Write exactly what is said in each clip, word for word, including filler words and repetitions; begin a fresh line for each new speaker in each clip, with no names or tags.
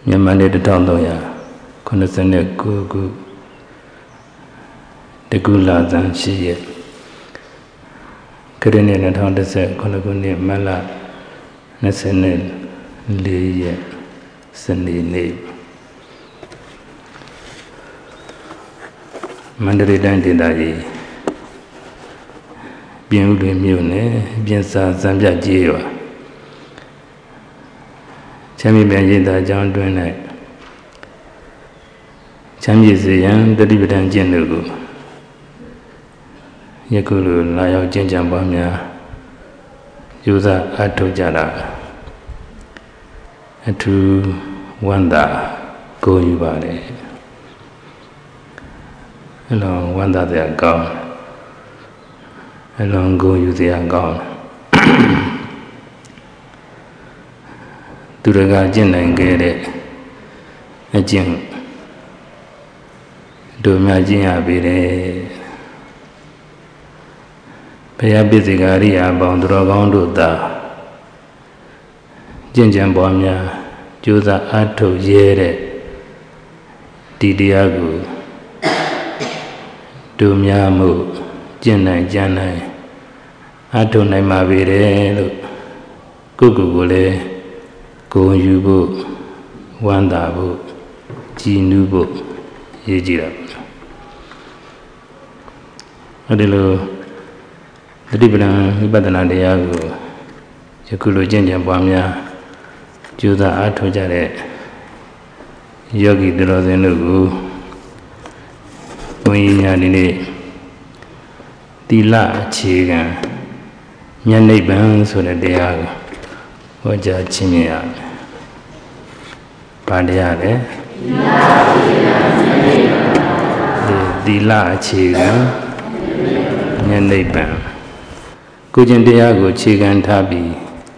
မြန်မာနှစ်တစ်ထောင်သုံးရာခုနှစ်ဆယ်ကိုခုတကူလာဇန်ရှိရဲ့ခရစ်နှစ်နှစ်ထောင်တစ်ဆက်ခုနှစ်ခုနှစ်မတ်လနှစ်ဆယ်လေးရက်စနေနေ့မန္တလေးတိုင်းဒေသကြီးပြင်ဦးလွင်မြို့နယ်ပြင်စာဇံပြကျေးရွာချမ်းမြေပြန်ရည်သားကျောင်းတွင်၌ချမ်းမြေစေရန်တတိပဒံကျင့်တို့ကိုယခုလိုလာရောက်ကျင့်ကြံပွားများယူဆအားထုတ်ကြတာအထူးဝမ်းသာကိုယ်ယူပါတယ်အလွန်ဝမ်းသာစရာကောင်းအလွန်ကိုယ်ယူစရာကောင်းသူတွေကကျင့်နိုင်ခဲ့တဲ့အကျင့်တို့များကျင့်ရပေတယ်ဘုရားပိစိကာရိယာပေါင်းသူတော်ကောင်းတို့သာကျင့်ကြံပွားများကြိုးစားအားထုတ်ရဲတဲ့ဒီတရားကိုတို့များမှုကျင့်နိုင်ကြံနိုင်အားထုတ်နိုင်ပါပေတယ်လို့ကိုယ့်ကိုယ်ကိုလည်းကိုယ်ယူဖို့ဝမ်းသာဖို့ကြည်နူးဖို့ရည်ကြည်တာအဲဒီလိုသတိပဋ္ဌာန်ဝိပဿနာတရားကိုယခုလိုကျင့်ကြံပွားများကြိုးစားအားထုတ်ကြတဲ့ယောဂီသူတော်စင်တို့ကိုဘုန်းကြီးများဒီနေ့သီလအခြေခံဉာဏ်နိဗ္ဗာန်ဆိုတဲ့တရားကိုဟောကြားခြင်းရမယ်။ဘာတရားလဲ။သီလအခြေခံဉာဏ်နိဗ္ဗာန်ကိုကျင့်တရားကိုအခြေခံထားပြီး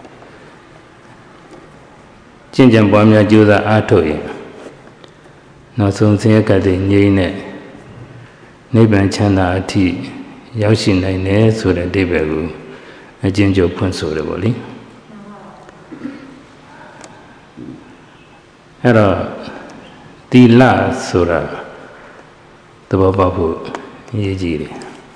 ကျင့်ကြံပွားများကြိုးစားအားထုတ်ရင်နောက်ဆုံးဆင်းရဲကတည်းကငြိမ်းတဲ့နိဗ္ဗာန်ချမ်းသာအထိရောက်ရှိနိုင်တယ်ဆိုတဲ့အဓိပ္ပာယ်ကိုအကျဉ်းချုပ်ဖွင့်ဆိုတယ်ပေါ့လေအဲ့တော့သီလဆိုတာသဘောပေါက်ဖို့အရေးကြီးတယ်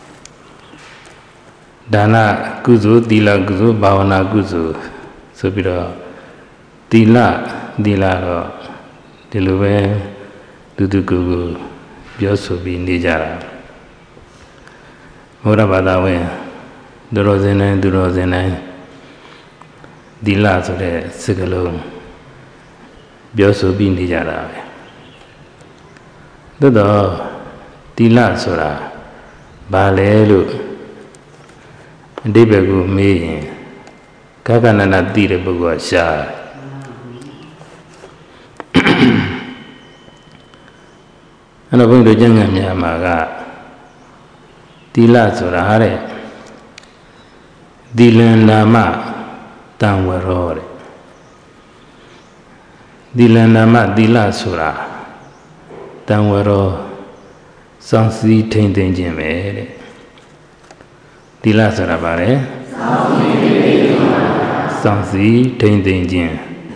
ဒါနကုသိုလ်သီလကုသိုလ်ဘာဝနာကုသိုလ်ဆိုပြီးတော့သီလသီလတော့ဒီလိုပဲတူတူကိုကိုပြောဆိုပြီးနေကြတာဘုရားဘာသာဝင်သူတော်စင်တိုင်းသူတော်စင်တိုင်းသီလဆိုတဲ့စကားလုံးပြောဆိုပြီးနေကြတာပဲသို့တော့သီလဆိုတာဘာလဲလို့အဓိပ္ပာယ်ကိုမေးရင်ကကနနာသိတဲ့ပုဂ္ဂိုလ်ကရှားအဲ့တော့ဘုန်းကြီးတို့ကျမ်းဂန်များမှာကသီလဆိုတာဟာတဲ့သီလနာမတံဝရောတဲ့သီလနာမသီလဆိုတာတံဝရောစောင့်စည်းထိန်သိမ်းခြင်းပဲတဲ့သီလဆိုတာဘာလဲစောင့်စည်းထိန်သိမ်းခြင်း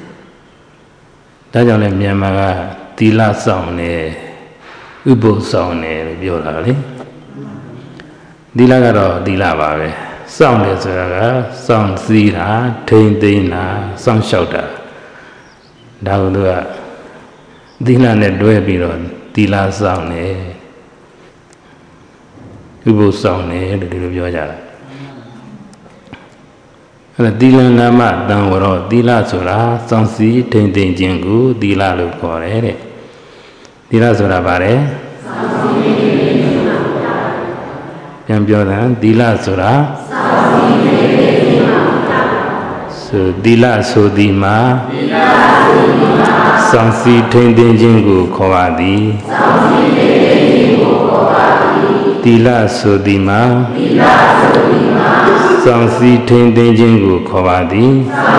ဒါကြောင့်လဲမြန်မာကသီလဆောင်တယ်ဥပုသ်ဆောင်တယ်လို့ပြောတာလေသီလကတော့သီလပါပဲစောင့်တယ်ဆိုတာကစောင့်စည်းတာထိန်သိမ်းတာစောင့်ရှောက်တာဒါကသူကသီလနဲ့တွဲပြီးတော့သီလဆောင်တယ်ဥပုသ်ဆောင်တယ်လို့ဒီလိုပြောကြတာအဲ့ဒါသီလနာမတံဝရောသီလဆိုတာစောင့်စည်းထိန်သိမ်းခြင်းကိုသီလလို့ခေါ်တယ်တဲ့သီလဆိုတာဘာလဲပြန်ပြောတာသီလဆိုတာဆိုသီလဆိုသည်မှာစောင့်စည်းထိန်သိမ်းခြင်းကိုခေါ်ပါသည်သီလဆိုသည်မှာစောင့်စည်းထိန်သိမ်းခြင်းကိုခေါ်ပါသည်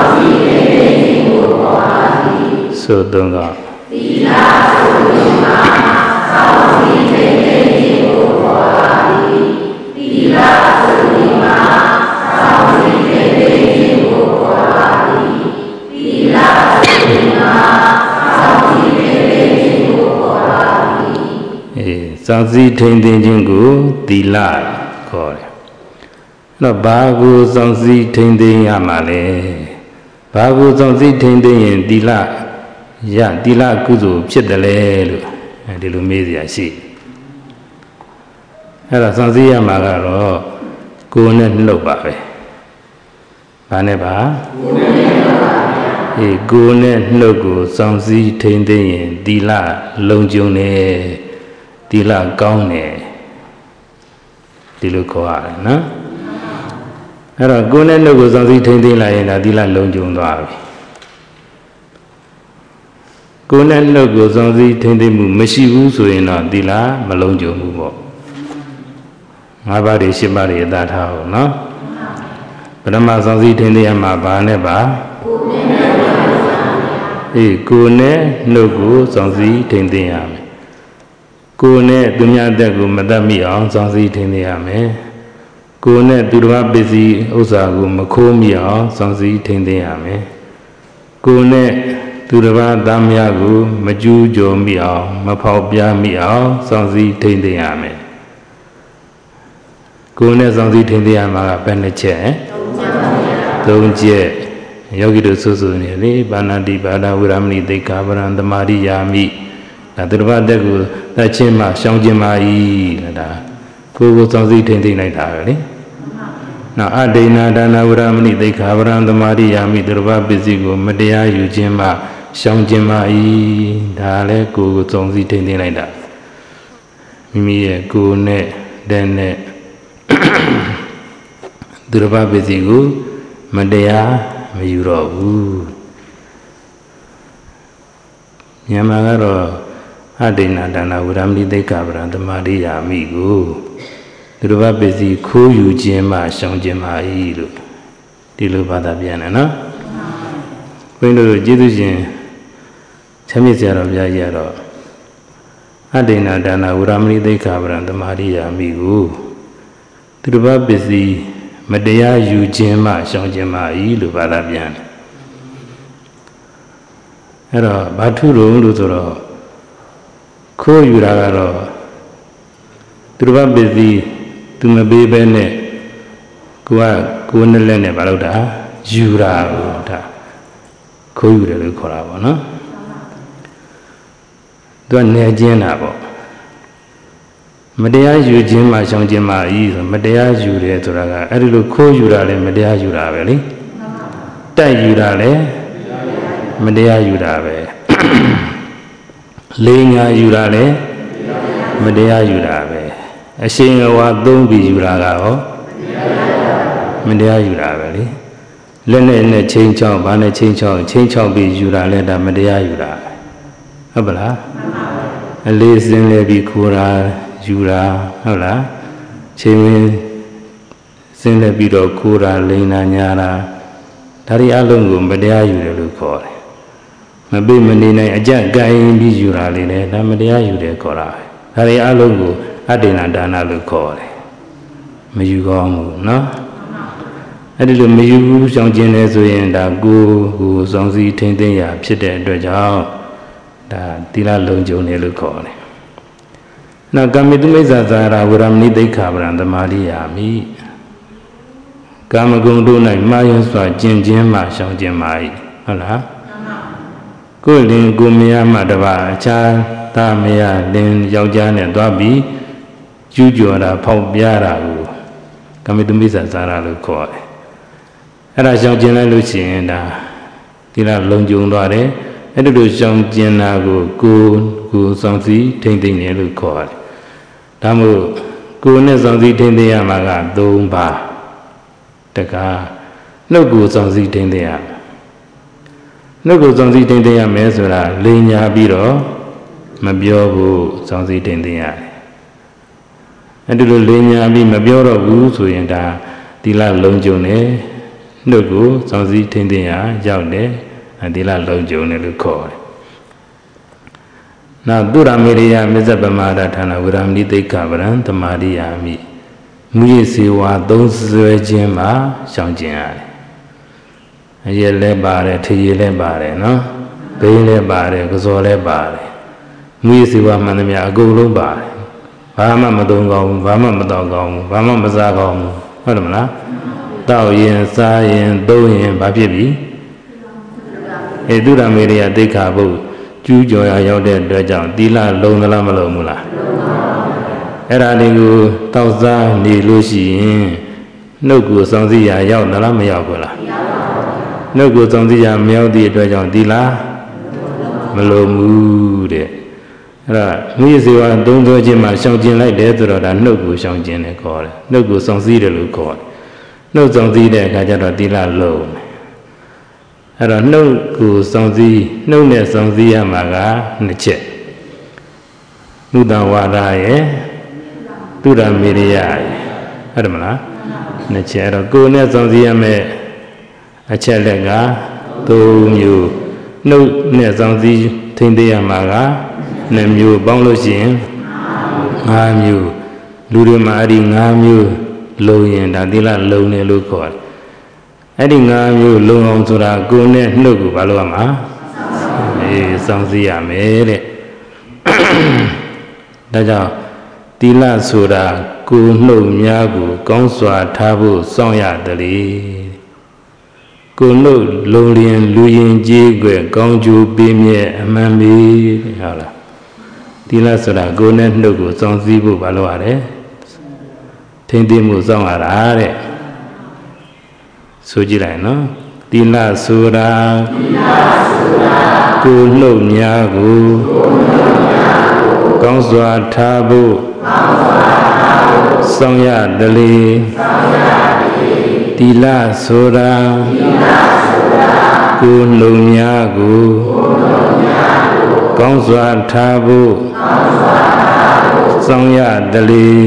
ဆိုတော့ကသီလဆိုသည်မှာစောင့်စည်းထိန်သိမ်းခြင်းကိုခေါ်ပါသည်သီလဆိုသည်မှာစောင့်စည်းထိန်သိမ်းခြင်းကိုခေါ်ပါသည်သီလဆိုသည်မှာစောင့်စဆောင်စည်းထိန်သိမ်းခြင်းကိုသီလခေါ်တယ်။အဲ့တော့ဘာကိုဆောင်စည်းထိန်သိမ်းရမှာလဲ။ဘာကိုဆောင်စည်းထိန်သိမ်းရင်သီလရသီလကုသိုလ်ဖြစ်တယ်လေလို့ဒီလိုမေးစရာရှိတယ်။အဲ့ဒါဆောင်စည်းရမှာကတော့ကိုယ်နဲ့နှုတ်ပါပဲ။ဘာနဲ့ပါကိုယ်နဲ့နှုတ်ပါအေးကိုယ်နဲ့နှုတ်ကိုဆောင်စည်းထိန်သိမ်းရင်သီလလုံခြုံတယ်သီလကောင်းတယ်ဒီလိုခေါ်ရတယ်နော်အဲ့တော့ကိုယ်နဲ့နှုတ်ကိုဆောင်စည်းထိန်သိမ်းလိုက်ရင်ဒါသီလလုံခြုံသွားပြီကိုယ်နဲ့နှုတ်ကိုဆောင်စည်းထိန်သိမ်းမှုမရှိဘူးဆိုရင်တော့သီလမလုံခြုံဘူးပေါ့ငါးပါးတွေရှစ်ပါးတွေအသာထားအောင်နော်ပထမဆောင်စည်းထိန်သိမ်းရမှာဘာနဲ့ပါအေးကိုယ်နဲ့နှုတ်ကိုဆောင်စည်းထိန်သိမ်းရမယ်ကိုယ်နဲ့သူများတက်ကိုမတတ်မိအောင်ဆောင်စည်းထိန်သိမ်းရမယ်ကိုယ်နဲ့သူတစ်ပါးပစ္စည်းဥစ္စာကိုမခိုးမိအောင်ဆောင်စည်းထိန်သိမ်းရမယ်ကိုယ်နဲ့သူတစ်ပါးသားမယားကိုမကျူးကျော်မိအောင်မဖောက်ပြားမိအောင်ဆောင်စည်းထိန်သိမ်းရမယ်ကိုယ်နဲ့ဆောင်စည်းထိန်သိမ်းရမှာကဘယ်နှချက်သုံးချက်ယောဂီတို့ဆိုဆိုနေလေဘာနာတိပါဒဝိရမဏိသိက္ခာပရံသမာရိယာမိဒါသူတစ်ပါးတက်ကိုသတ်ချင်းမှရှောင်ခြင်းပါ၏ဒါကိုယ်ကိုစောင့်စည်းထိန်သိမ်းလိုက်တာပဲလေနောက်အဒိနာဒါနာဝိရမဏိသိက္ခာပရံသမာရိယာမိသူတစ်ပါးပစ္စည်းကိုမတရားယူခြင်းမှရှောင်ခြင်းပါ၏ဒါလည်းကိုယ်ကိုစောင့်စည်းထိန်သိမ်းလိုက်တာမိမိရဲ့ကိုယ်နဲ့တဲ့နဲ့သူတစ်ပါးပစ္စည်းကိုမတရားမယူတော့ဘူးမြန်မာကတော့အဒိနာဒါနာဝိရမဏိသိက္ခာပရံသမာရိယာမိကိုသူတစ်ပါးပစ္စည်းခိုးယူခြင်းမှရှောင်ခြင်းပါ၏လို့ဒီလိုဘာသာပြန်တယ်နော်ဘုန်းကြီးတို့ကျေးဇူးရှင်ချမ်းမြေ့ဆရာတော်ဘုရားကြီးကတော့အဒိနာဒါနာဝိရမဏိသိက္ခာပရံသမာရိယာမိကိုသူတစ်ပါးပစ္စည်းမတရားယူခြင်းမှရှောင်ခြင်းပါ၏လို့ဘာသာပြန်တယ်အဲ့တော့ဘာထုလို့လို့ဆိုတော့ခိုးယူတာကတော့သူတစ်ပါးပစ္စည်းသူမပေးဘဲနဲ့ကိုကကိုယ်နဲ့လက်နဲ့မလုပ်တာယူတာကိုဒါခိုးယူတယ်လို့ခေါ်တာပေါ့နော်သူကနေကျင်းတာပေါ့မတရားယူခြင်းမှရှောင်ခြင်းမှဤဆိုမတရားယူတယ်ဆိုတာကအဲ့ဒီလိုခိုးယူတာလည်းမတရားယူတာပဲလေတိုက်ယူတာလည်းမတရားယူတာပဲလေးညာယူတာလည်းမတရားယူတာပဲအရှိန်အဝါသုံးပြီးယူတာကရောမတရားယူတာပဲလေလက်နဲ့နဲ့ချင်းချောင်းဘာနဲ့ချင်းချောင်းချင်းချောင်းပြီးယူတာလည်းဒါမတရားယူတာဟုတ်ပလားအလေးစင်းလည်းပြီးခိုးတာယူတာဟုတ်လားချိန်ဝင်စင်းလည်းပြီးတော့ခိုးတာလိန်တာညာတာဒါတွေအလုံးကိုမတရားယူတယ်လို့ခေါ်တယ်မပိမနေနိုင်အကြက်ကိုင်းပြီးယူတာလေးလည်းဒါမတရားယူတယ်ခေါ်တာဒါတွေအလုံးကိုအတ္တနာဒါနလို့ခေါ်တယ်မယူကောင်းဘူးနော်အဲ့ဒီလိုမယူဘူးရှောင်ကျင်လဲဆိုရင်ဒါကိုယ်ကိုစောင့်စည်းထိန်းသိမ်းရဖြစ်တဲ့အတွက်ကြောင့်ဒါသီလလုံခြုံတယ်လို့ခေါ်တယ်နောက်ကာမိတုမိစ္ဆာသာရဝရမဏိသိက္ခာပရံသမာရိယာမိကာမဂုဏ်တို့၌မာယွန်းစွာကျင့်ခြင်းမှရှောင်ခြင်းပါ၏ဟုတ်လားကိုယ်လင်ကိုမရမှတပါအခြားသားမရလင်ယောက်ျားနဲ့သွားပြီးကျူးကျော်တာဖောက်ပြားတာကိုကာမိတုမိစ္ဆာသာရလို့ခေါ်တယ်အဲ့ဒါရှောင်ကျင်လိုက်လို့ရှိရင်ဒါသီလလုံခြုံသွားတယ်အဲ့ဒီလိုရှောင်ကျင်တာကိုကိုယ်ကိုစောင့်စည်းထိမ့်သိမ့်တယ်လို့ခေါ်တယ်ဒါမို့ကိုယ်နဲ့စောင့်စည်းထိမ့်သိမ့်ရမှာကသုံးပါးတကားနှုတ်ကိုစောင့်စည်းထိမ့်သိမ့်ရနှုတ်ကိုစောင့်စည်းထိမ့်သိမ့်ရမယ်ဆိုတာလိန်ညာပြီးတော့မပြောဘူးစောင့်စည်းထိမ့်သိမ့်ရတယ်အဲ့ဒီလိုလိန်ညာပြီးမပြောတော့ဘူးဆိုရင်ဒါသီလလုံခြုံတယ်နှုတ်ကိုစောင့်စည်းထိမ့်သိမ့်ရရောက်တယ်သီလလုံခြုံတယ်လို့ခေါ်တယ်နောက်သူရမေရိယမစ္ဆပမာဒဌာနဝရမဏိသိက္ခာပရံသမာရိယာမိမူရစေဝါသုံးဆွဲခြင်းမှာရှောင်ကျင်ရတယ်အရက်လည်းပါတယ်ထရေလည်းပါတယ်နော်ဘိန်းလည်းပါတယ်ကစောလည်းပါတယ်မူရစေဝါမှန်သမျှအကုန်လုံးပါတယ်ဘာမှမသုံးကောင်းဘာမှမတော့ကောင်းဘာမှမစားကောင်းဟုတ်တယ်မလားတောက်ရင်စားရင်သုံးရင်ဘာဖြစ်ပြီအဲသူရမေရိယသိက္ခာပုဒ်ကျူးကျော်ရရောက်တဲ့အတွက်ကြောင့်သီလလုံးသလားမလုံးဘူးလားအဲ့ဒါလေးကိုတောက်စားနေလို့ရှိရင်နှုတ်ကိုစောင့်စည်းရရောက်သလားမရောက်ဘူးလားနှုတ်ကိုစောင့်စည်းရမရောက်သည့်အတွက်ကြောင့်သီလမလုံးဘူးတဲ့အဲ့ဒါမိစေဝါသုံးသောခြင်းမှာရှောင်ကျင်လိုက်တယ်ဆိုတော့ဒါနှုတ်ကိုရှောင်ကျင်တယ်ခေါ်တယ်နှုတ်ကိုစောင့်စည်းတယ်လို့ခေါ်တယ်နှုတ်စောင့်စည်းတဲ့အခါကျတော့သီလလုံးအဲ့တော့နှုတ်ကိုစောင့်စည်းနှုတ်နဲ့စောင့်စည်းရမှာကနှစ်ချက်နုတဝါဒရဲ့သူရမေရိယရဲ့ဟုတ်တယ်မလားနှစ်ချက်အဲ့တော့ကိုယ်နဲ့စောင့်စည်းရမယ်အချက်လက်ကသုံးမျိုးနှုတ်နဲ့စောင့်စည်းထိန်းသိမ်းရမှာကနှစ်မျိုးပေါင်းလို့ရှိရင်ငါးမျိုးလူတွေမှာအဲ့ဒီငါးမျိုးလုံးရင်ဒါသီလလုံးတယ်လို့ခေါ်တယ်အဲ့ဒီငါးမျိုးလုံးအောင်ဆိုတာကိုယ်နဲ့နှုတ်ကိုဘာလို့ရမှာအေးစောင့်စည်းရမယ်တဲ့ဒါကြောင့်သီလဆိုတာကိုယ်နှုတ်များကိုကောင်းစွာထားဖို့စောင့်ရတယ်ကိုယ်နှုတ်လုံးလျင်လူရင်ကြီးွယ်ကောင်းကျိုးပေးမြဲအမှန်ပဲဟုတ်လားသီလဆိုတာကိုယ်နဲ့နှုတ်ကိုစောင့်စည်းဖို့ဘာလို့ရလဲထိမ့်သိမှုစောင့်ရတာတဲ့ဆိုကြည့်လိုက်နော်သီလဆိုတာကိုယ်နှုတ်များကိုကောင်းစွာထားဖို့စောင့်ရတယ်သီလဆိုတာကိုယ်နှုတ်များကိုကောင်းစွာထားဖို့စောင့်ရတယ်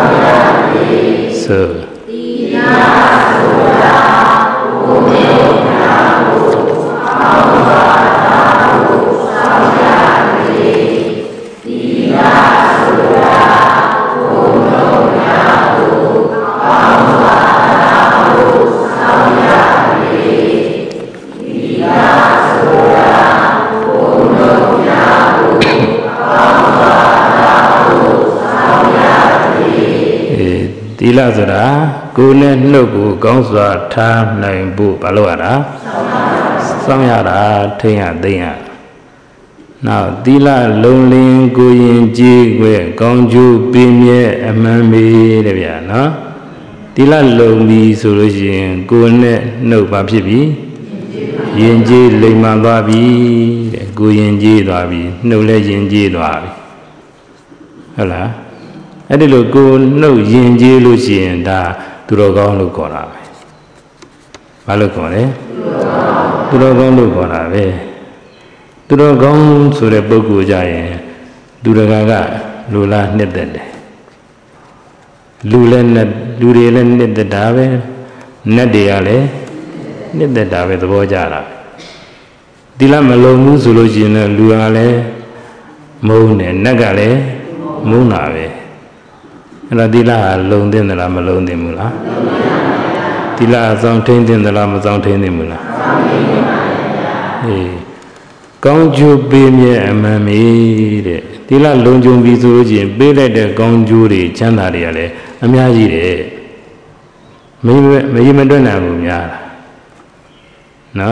ဆိုသီလဆိုတာကိုယ်နှုတ်များကိုကောင်းစွာထားဖို့စောင့်ရတယ်သီလဆိုတာကိုယ်နှုတ်များကိုကောင်းစွာထားဖို့စောင့်ရတယ်သီလဆိုတာကိုယ်နှုတ်များကိုကောင်းစွာထားဖို့စောင့်ရတယ်သီလဆိုတာကိုယ်နဲ့နှုတ်ကိုကောင်းစွာထားနိုင်ဖို့ဘာလို့ရတာစောင့်ရတာထိမ့်ရသိမ့်ရနောက်သီလလုံးလင်းကိုရင်ကြီးွယ်ကောင်းကျိုးပေးမြဲအမှန်ပဲတဲ့ဗျာနော်သီလလုံးပြီဆိုလို့ရှိရင်ကိုယ်နဲ့နှုတ်ဘာဖြစ်ပြီရင်ကြီးလိမ္မာသွားပြီတဲ့ကိုရင်ကြီးသွားပြီနှုတ်လည်းရင်ကြီးသွားပြီဟုတ်လားအဲ့ဒီလိုကိုနှုတ်ရင်ကြီးလို့ရှိရင်ဒါသူတော်ကောင်းလို့ခေါ်တာပဲဘာလို့ခေါ်လဲသူတော်ကောင်းလို့ခေါ်တာပဲသူတော်ကောင်းဆိုတဲ့ပုဂ္ဂိုလ်ကြရင်လူတကာကလူလားနှစ်သက်တယ်လူလည်းနဲ့လူတွေလည်းနှစ်သက်တာပဲနတ်တွေကလည်းနှစ်သက်တာပဲသဘောကျတာသီလမလုံးဘူးဆိုလို့ရှိရင်လူကလည်းမုန်းတယ်နတ်ကလည်းမုန်းတာပဲအဲ့ဒါသီလဟာလုံသင့်သလားမလုံသင့်ဘူးလားသီလအဆောင်ထိန်သင့်သလားမဆောင်ထိန်သင့်ဘူးလားအေးကောင်းကျိုးပေးမြဲအမှန်မေးတဲ့သီလလုံခြုံပြီဆိုလို့ရှိရင်ပေးလိုက်တဲ့ကောင်းကျိုးတွေချမ်းသာတွေကလည်းအများကြီးတယ်မင်းမရင်မတွက်နိုင်ဘူးများလားနော်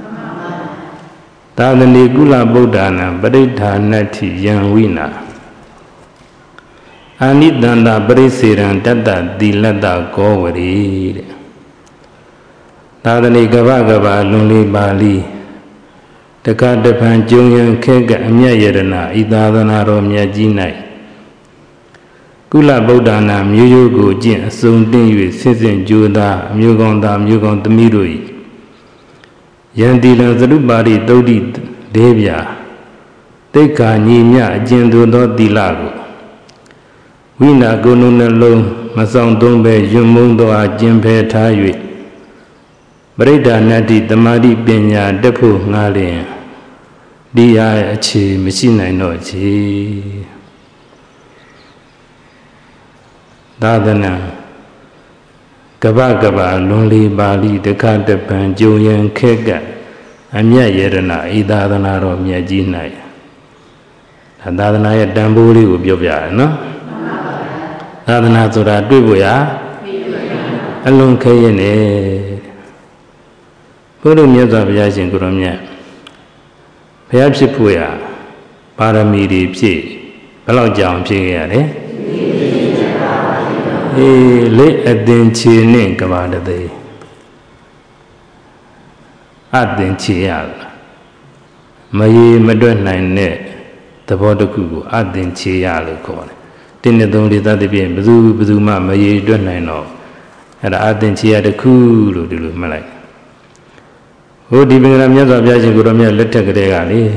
သာသနေကုလဗုဒ္ဓနာပရိဋ္ဌာနတ္ထိယံဝိနာအာနိတန္တပရိစေရံတတ္တသီလတ္တကောဝရီတဲ့သာသနေကဗ္ဗကဗ္ဗလွန်လေးပါဠိတက္ကတပံကျုံယံခေကအမြတ်ယရဏဤသာသနာတော်မြတ်ကြီး၌ကုလဗုဒ္ဓနာမျိုးရိုးကိုကျင့်အစုံတင်း၍ဆင့်ဆင့်ကြိုးသားအမျိုးကောင်းသားမျိုးကောင်းသမီးတို့၏ယံတိလံသရုပါရိသုဒ္ဓိဒေဗျာတိက္ခာညီမြအကျဉ်သူသောသီလကိုဝိနာကုဏုနှလုံးမဆောင်သုံးပဲယွံမုံသောအကျင့်ဖဲထား၍ပရိဒာနတ္တိတမာတိပညာတက်ဖို့ငှားလျင်ဒီအားအခြေမရှိနိုင်တော့ချေသာသနာကဗ္ဗကဗ္ဗလွန်လီပါဠိတက္ကတပံကျုံယံခေကအမြတ်ယရဏဤသာသနာတော်မြတ်ကြီး၌သာသနာရဲ့တန်ဖိုးလေးကိုပြောပြရနော်သာသနာဆိုတာတွေ့ဖို့ရအလွန်ခဲရင်နေဘုရားမြတ်စွာဘုရားရှင်ကိုရောမြတ်ဘုရားဖြစ်ဖို့ရပါရမီတွေဖြည့်ဘယ်လောက်ကြောင်ဖြည့်ခဲ့ရလဲအေးလေအသင်ချေနဲ့ကဘာတသိအသင်ချေရမရေမတွက်နိုင်တဲ့သဘောတစ်ခုကိုအသင်ချေရလို့ခေါ်တယ်တင်းနဲ့သုံးလေးသတိဖြင့်ဘယ်သူဘယ်သူမှမရေတွက်နိုင်တော့အဲ့ဒါအသင်ချေရတစ်ခုလို့ဒီလိုမှတ်လိုက်ဟိုဒီပင်ကမြတ်စွာဘုရားရှင်ကိုရောမြတ်လက်ထက်ကလေးကလေ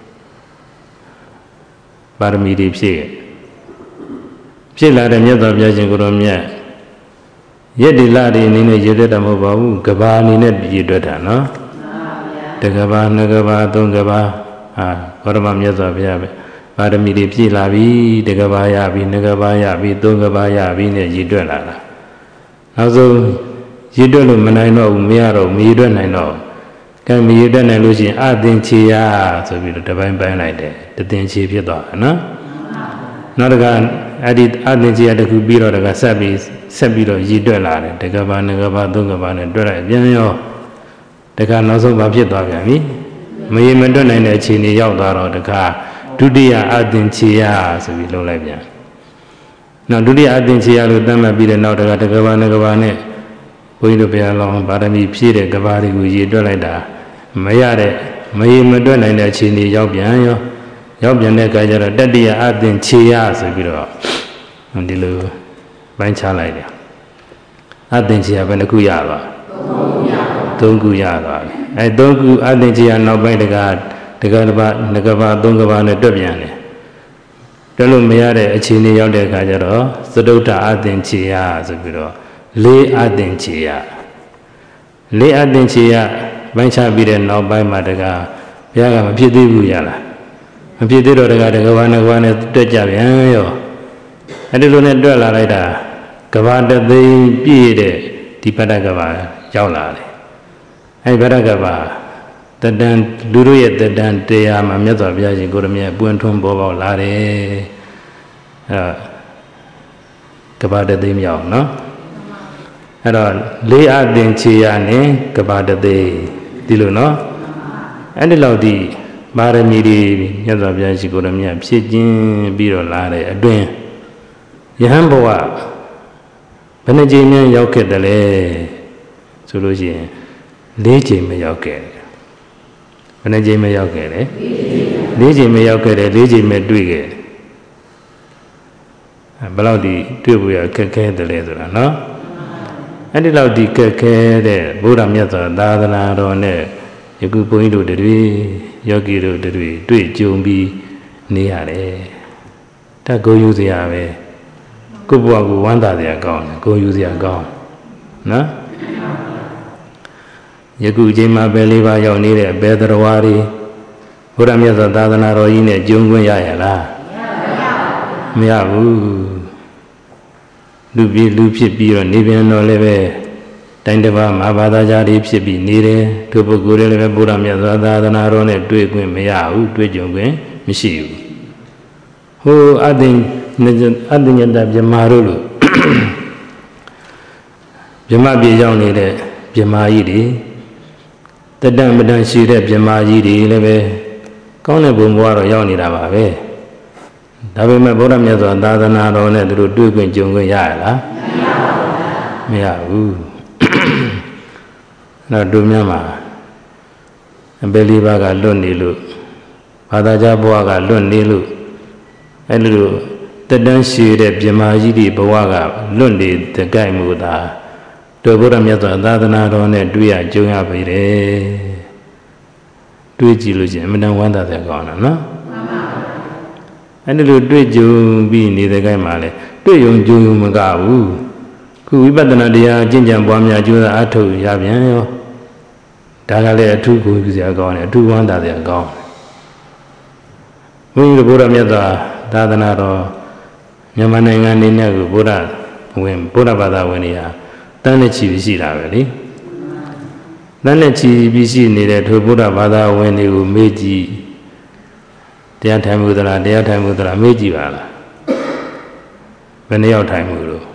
ပါရမီတွေဖြည့်ဖြစ်လာတဲ့မြတ်စွာဘုရားရှင်ကိုရောမြတ်ယက်ဒီလာတွေအနေနဲ့ရည်ရွယ်တာမဟုတ်ပါဘူးကဘာအနေနဲ့ရည်ရွယ်တာနော်တကဘာနှစ်ကဘာသုံးကဘာဟာဘောရမမြတ်စွာဘုရားပဲပါရမီတွေဖြည့်လာပြီတကဘာရပြီနှစ်ကဘာရပြီသုံးကဘာရပြီနဲ့ရည်ရွယ်လာတာနောက်ဆုံးရည်ရွယ်လို့မနိုင်တော့ဘူးမရတော့မရည်ရွယ်နိုင်တော့ကံမရည်ရွယ်နိုင်လို့ရှိရင်အသင်ချေရဆိုပြီးတော့တပိုင်းပိုင်းလိုက်တယ်တသင်ချေဖြစ်သွားတယ်နော်နောက်တကအဲ့ဒီအသင်ချေရတခုပြီးတော့တကဆက်ပြီးဆက်ပြီးတော့ရည်တွက်လာတယ်တကဘာနှစ်ကဘာသုံးကဘာနဲ့တွက်လိုက်ပြန်ရောတကနောက်ဆုံးဘာဖြစ်သွားပြန်ပြီမရေမတွက်နိုင်တဲ့အခြေအနေရောက်သွားတော့တကဒုတိယအသင်ချေရဆိုပြီးလုပ်လိုက်ပြန်နောက်ဒုတိယအသင်ချေရလို့သတ်မှတ်ပြီးတဲ့နောက်တကတကဘာနှစ်ကဘာနဲ့ဘုန်းကြီးတို့ဘုရားလောင်းပါရမီဖြည့်တဲ့ကဘာတွေကိုရည်တွက်လိုက်တာမရတဲ့မရေမတွက်နိုင်တဲ့အခြေအနေရောက်ပြန်ရောရောက်ပြန်တဲ့အခါကျတော့တတိယအသင်ချေရဆိုပြီးတော့ဒီလိုပိုင်းခြားလိုက်တယ်အသင်ချေရဘယ်နှခုရပါသုံးခုရသွားပြီအဲသုံးခုအသင်ချေရနောက်ပိုင်းတကတကတပါငကပါသုံးကပါနဲ့တွက်ပြန်တယ်တွက်လို့မရတဲ့အခြေအနေရောက်တဲ့အခါကျတော့သတုဋ္ဌအသင်ချေရဆိုပြီးတော့လေးအသင်ချေရလေးအသင်ချေရပိုင်းခြားပြီးတဲ့နောက်ပိုင်းမှာတကဘုရားကမဖြစ်သေးဘူးရလားမဖြစ်သေးတော့တကတကဘာနဲ့ကဘာနဲ့တွက်ကြပြန်ရောအဲ့ဒီလိုနဲ့တွက်လာလိုက်တာကဘာတသိန်းပြည့်တဲ့ဒီဗတ္တကဘာရောက်လာတယ်အဲ့ဒီဗတ္တကဘာတတန်လူတို့ရဲ့တတန်တရားမှာမြတ်စွာဘုရားရှင်ကိုရမြတ်ပွင့်ထွန်းပေါ်ပေါက်လာတယ်အဲ့ကဘာတသိန်းမြောက်နော်အဲ့တော့လေးအသင်ချေရနဲ့ကဘာတသိန်းဒီလိုနော်အဲ့ဒီလောက်ဒီပါရမီတွေမြတ်စွာဘုရားရှိခိုးရမြတ်ဖြစ်ခြင်းပြီးတော့လာတဲ့အတွင်းယဟန်ဘဝဘယ်နှကြိမ်များရောက်ခဲ့တယ်လဲဆိုလို့ရှိရင်လေးကြိမ်မရောက်ခဲ့တယ်ဘယ်နှကြိမ်မရောက်ခဲ့လဲလေးကြိမ်မရောက်ခဲ့တယ်လေးကြိမ်မတွေ့ခဲ့တယ်ဘယ်လောက်ဒီတွေ့ဖို့ရခက်ခဲတယ်လဲဆိုတာနော်အဲ့ဒီလောက်ဒီခက်ခဲတဲ့ဘုရားမြတ်စွာသာသနာတော်နဲ့ယခုဘုန်းကြီးတို့တွေယောဂီတို့တွေတွေ့ကြုံပြီးနေရတယ်တတ်ကိုယူစရာပဲကိုယ့်ဘဝကိုဝမ်းသာစရာကောင်းတယ်ကိုယူစရာကောင်းနော်ယခုအချိန်မှာပဲလေးပါးရောက်နေတဲ့ဘယ်တော်ဝါတွေဘုရားမြတ်စွာသာသနာတော်ကြီးနဲ့ကြုံခွင့်ရရလားမရဘူးလူပြည်လူဖြစ်ပြီးတော့နေပြန်တော့လည်းပဲတိုင်းတစ်ပါးမှာဘာသာကြားတွေဖြစ်ပြီးနေတယ်သူပုဂ္ဂိုလ်တွေလည်းပဲဘုရားမြတ်စွာသာသနာတော်နဲ့တွေ့ခွင့်မရဘူးတွေ့ကြုံခွင့်မရှိဘူးဟိုအသင်အသင်ညတဗြဟ္မာတို့လို့ဗြဟ္မာပြည်ရောက်နေတဲ့ဗြဟ္မာကြီးတွေတတမတန်ရှိတဲ့ဗြဟ္မာကြီးတွေလည်းပဲကောင်းတဲ့ဘုံဘဝတော့ရောက်နေတာပါပဲဒါပေမဲ့ဘုရားမြတ်စွာသာသနာတော်နဲ့သူတို့တွေ့ခွင့်ကြုံခွင့်ရရလားမရဘူးအဲ့တော့တို့များမှာအပေလေးပါးကလွတ်နေလို့ဘာသာကြားဘဝကလွတ်နေလို့အဲ့လိုတတန်းရှိတဲ့ဗြဟ္မာကြီးတွေဘဝကလွတ်နေတဲ့ကြိုက်မှုသာတို့ဘုရားမြတ်စွာသာသနာတော်နဲ့တွေ့ရကြုံရပြီတယ်တွေ့ကြည့်လို့ရှိရင်အမှန်တန်ဝမ်းသာတဲ့ကောင်းတာနော်အဲ့ဒီလိုတွေ့ကြုံပြီးနေတဲ့ကြိုက်မှာလေတွေ့ယုံကြုံယုံမကဘူးခုဝိပဿနာတရားအကျင့်ကြံပွားများကြိုးစားအားထုတ်ရပြန်ရောဒါကလည်းအထူးကိုကြည့်စရာကောင်းတယ်အထူးဝမ်းသာစရာကောင်းဘုန်းကြီးတို့ဘုရားမြတ်စွာသာသနာတော်မြန်မာနိုင်ငံနေနဲ့ကိုဘုရားဝင်ဘုရားဘာသာဝင်တွေဟာတန်းနဲ့ချီပြီးရှိတာပဲလေတန်းနဲ့ချီပြီးရှိနေတဲ့ထိုဘုရားဘာသာဝင်တွေကိုမေးကြည့်တရားထိုင်မှုသလားတရားထိုင်မှုသလားမေးကြည့်ပါလားဘယ်နှယောက်ထိုင်မှုလို့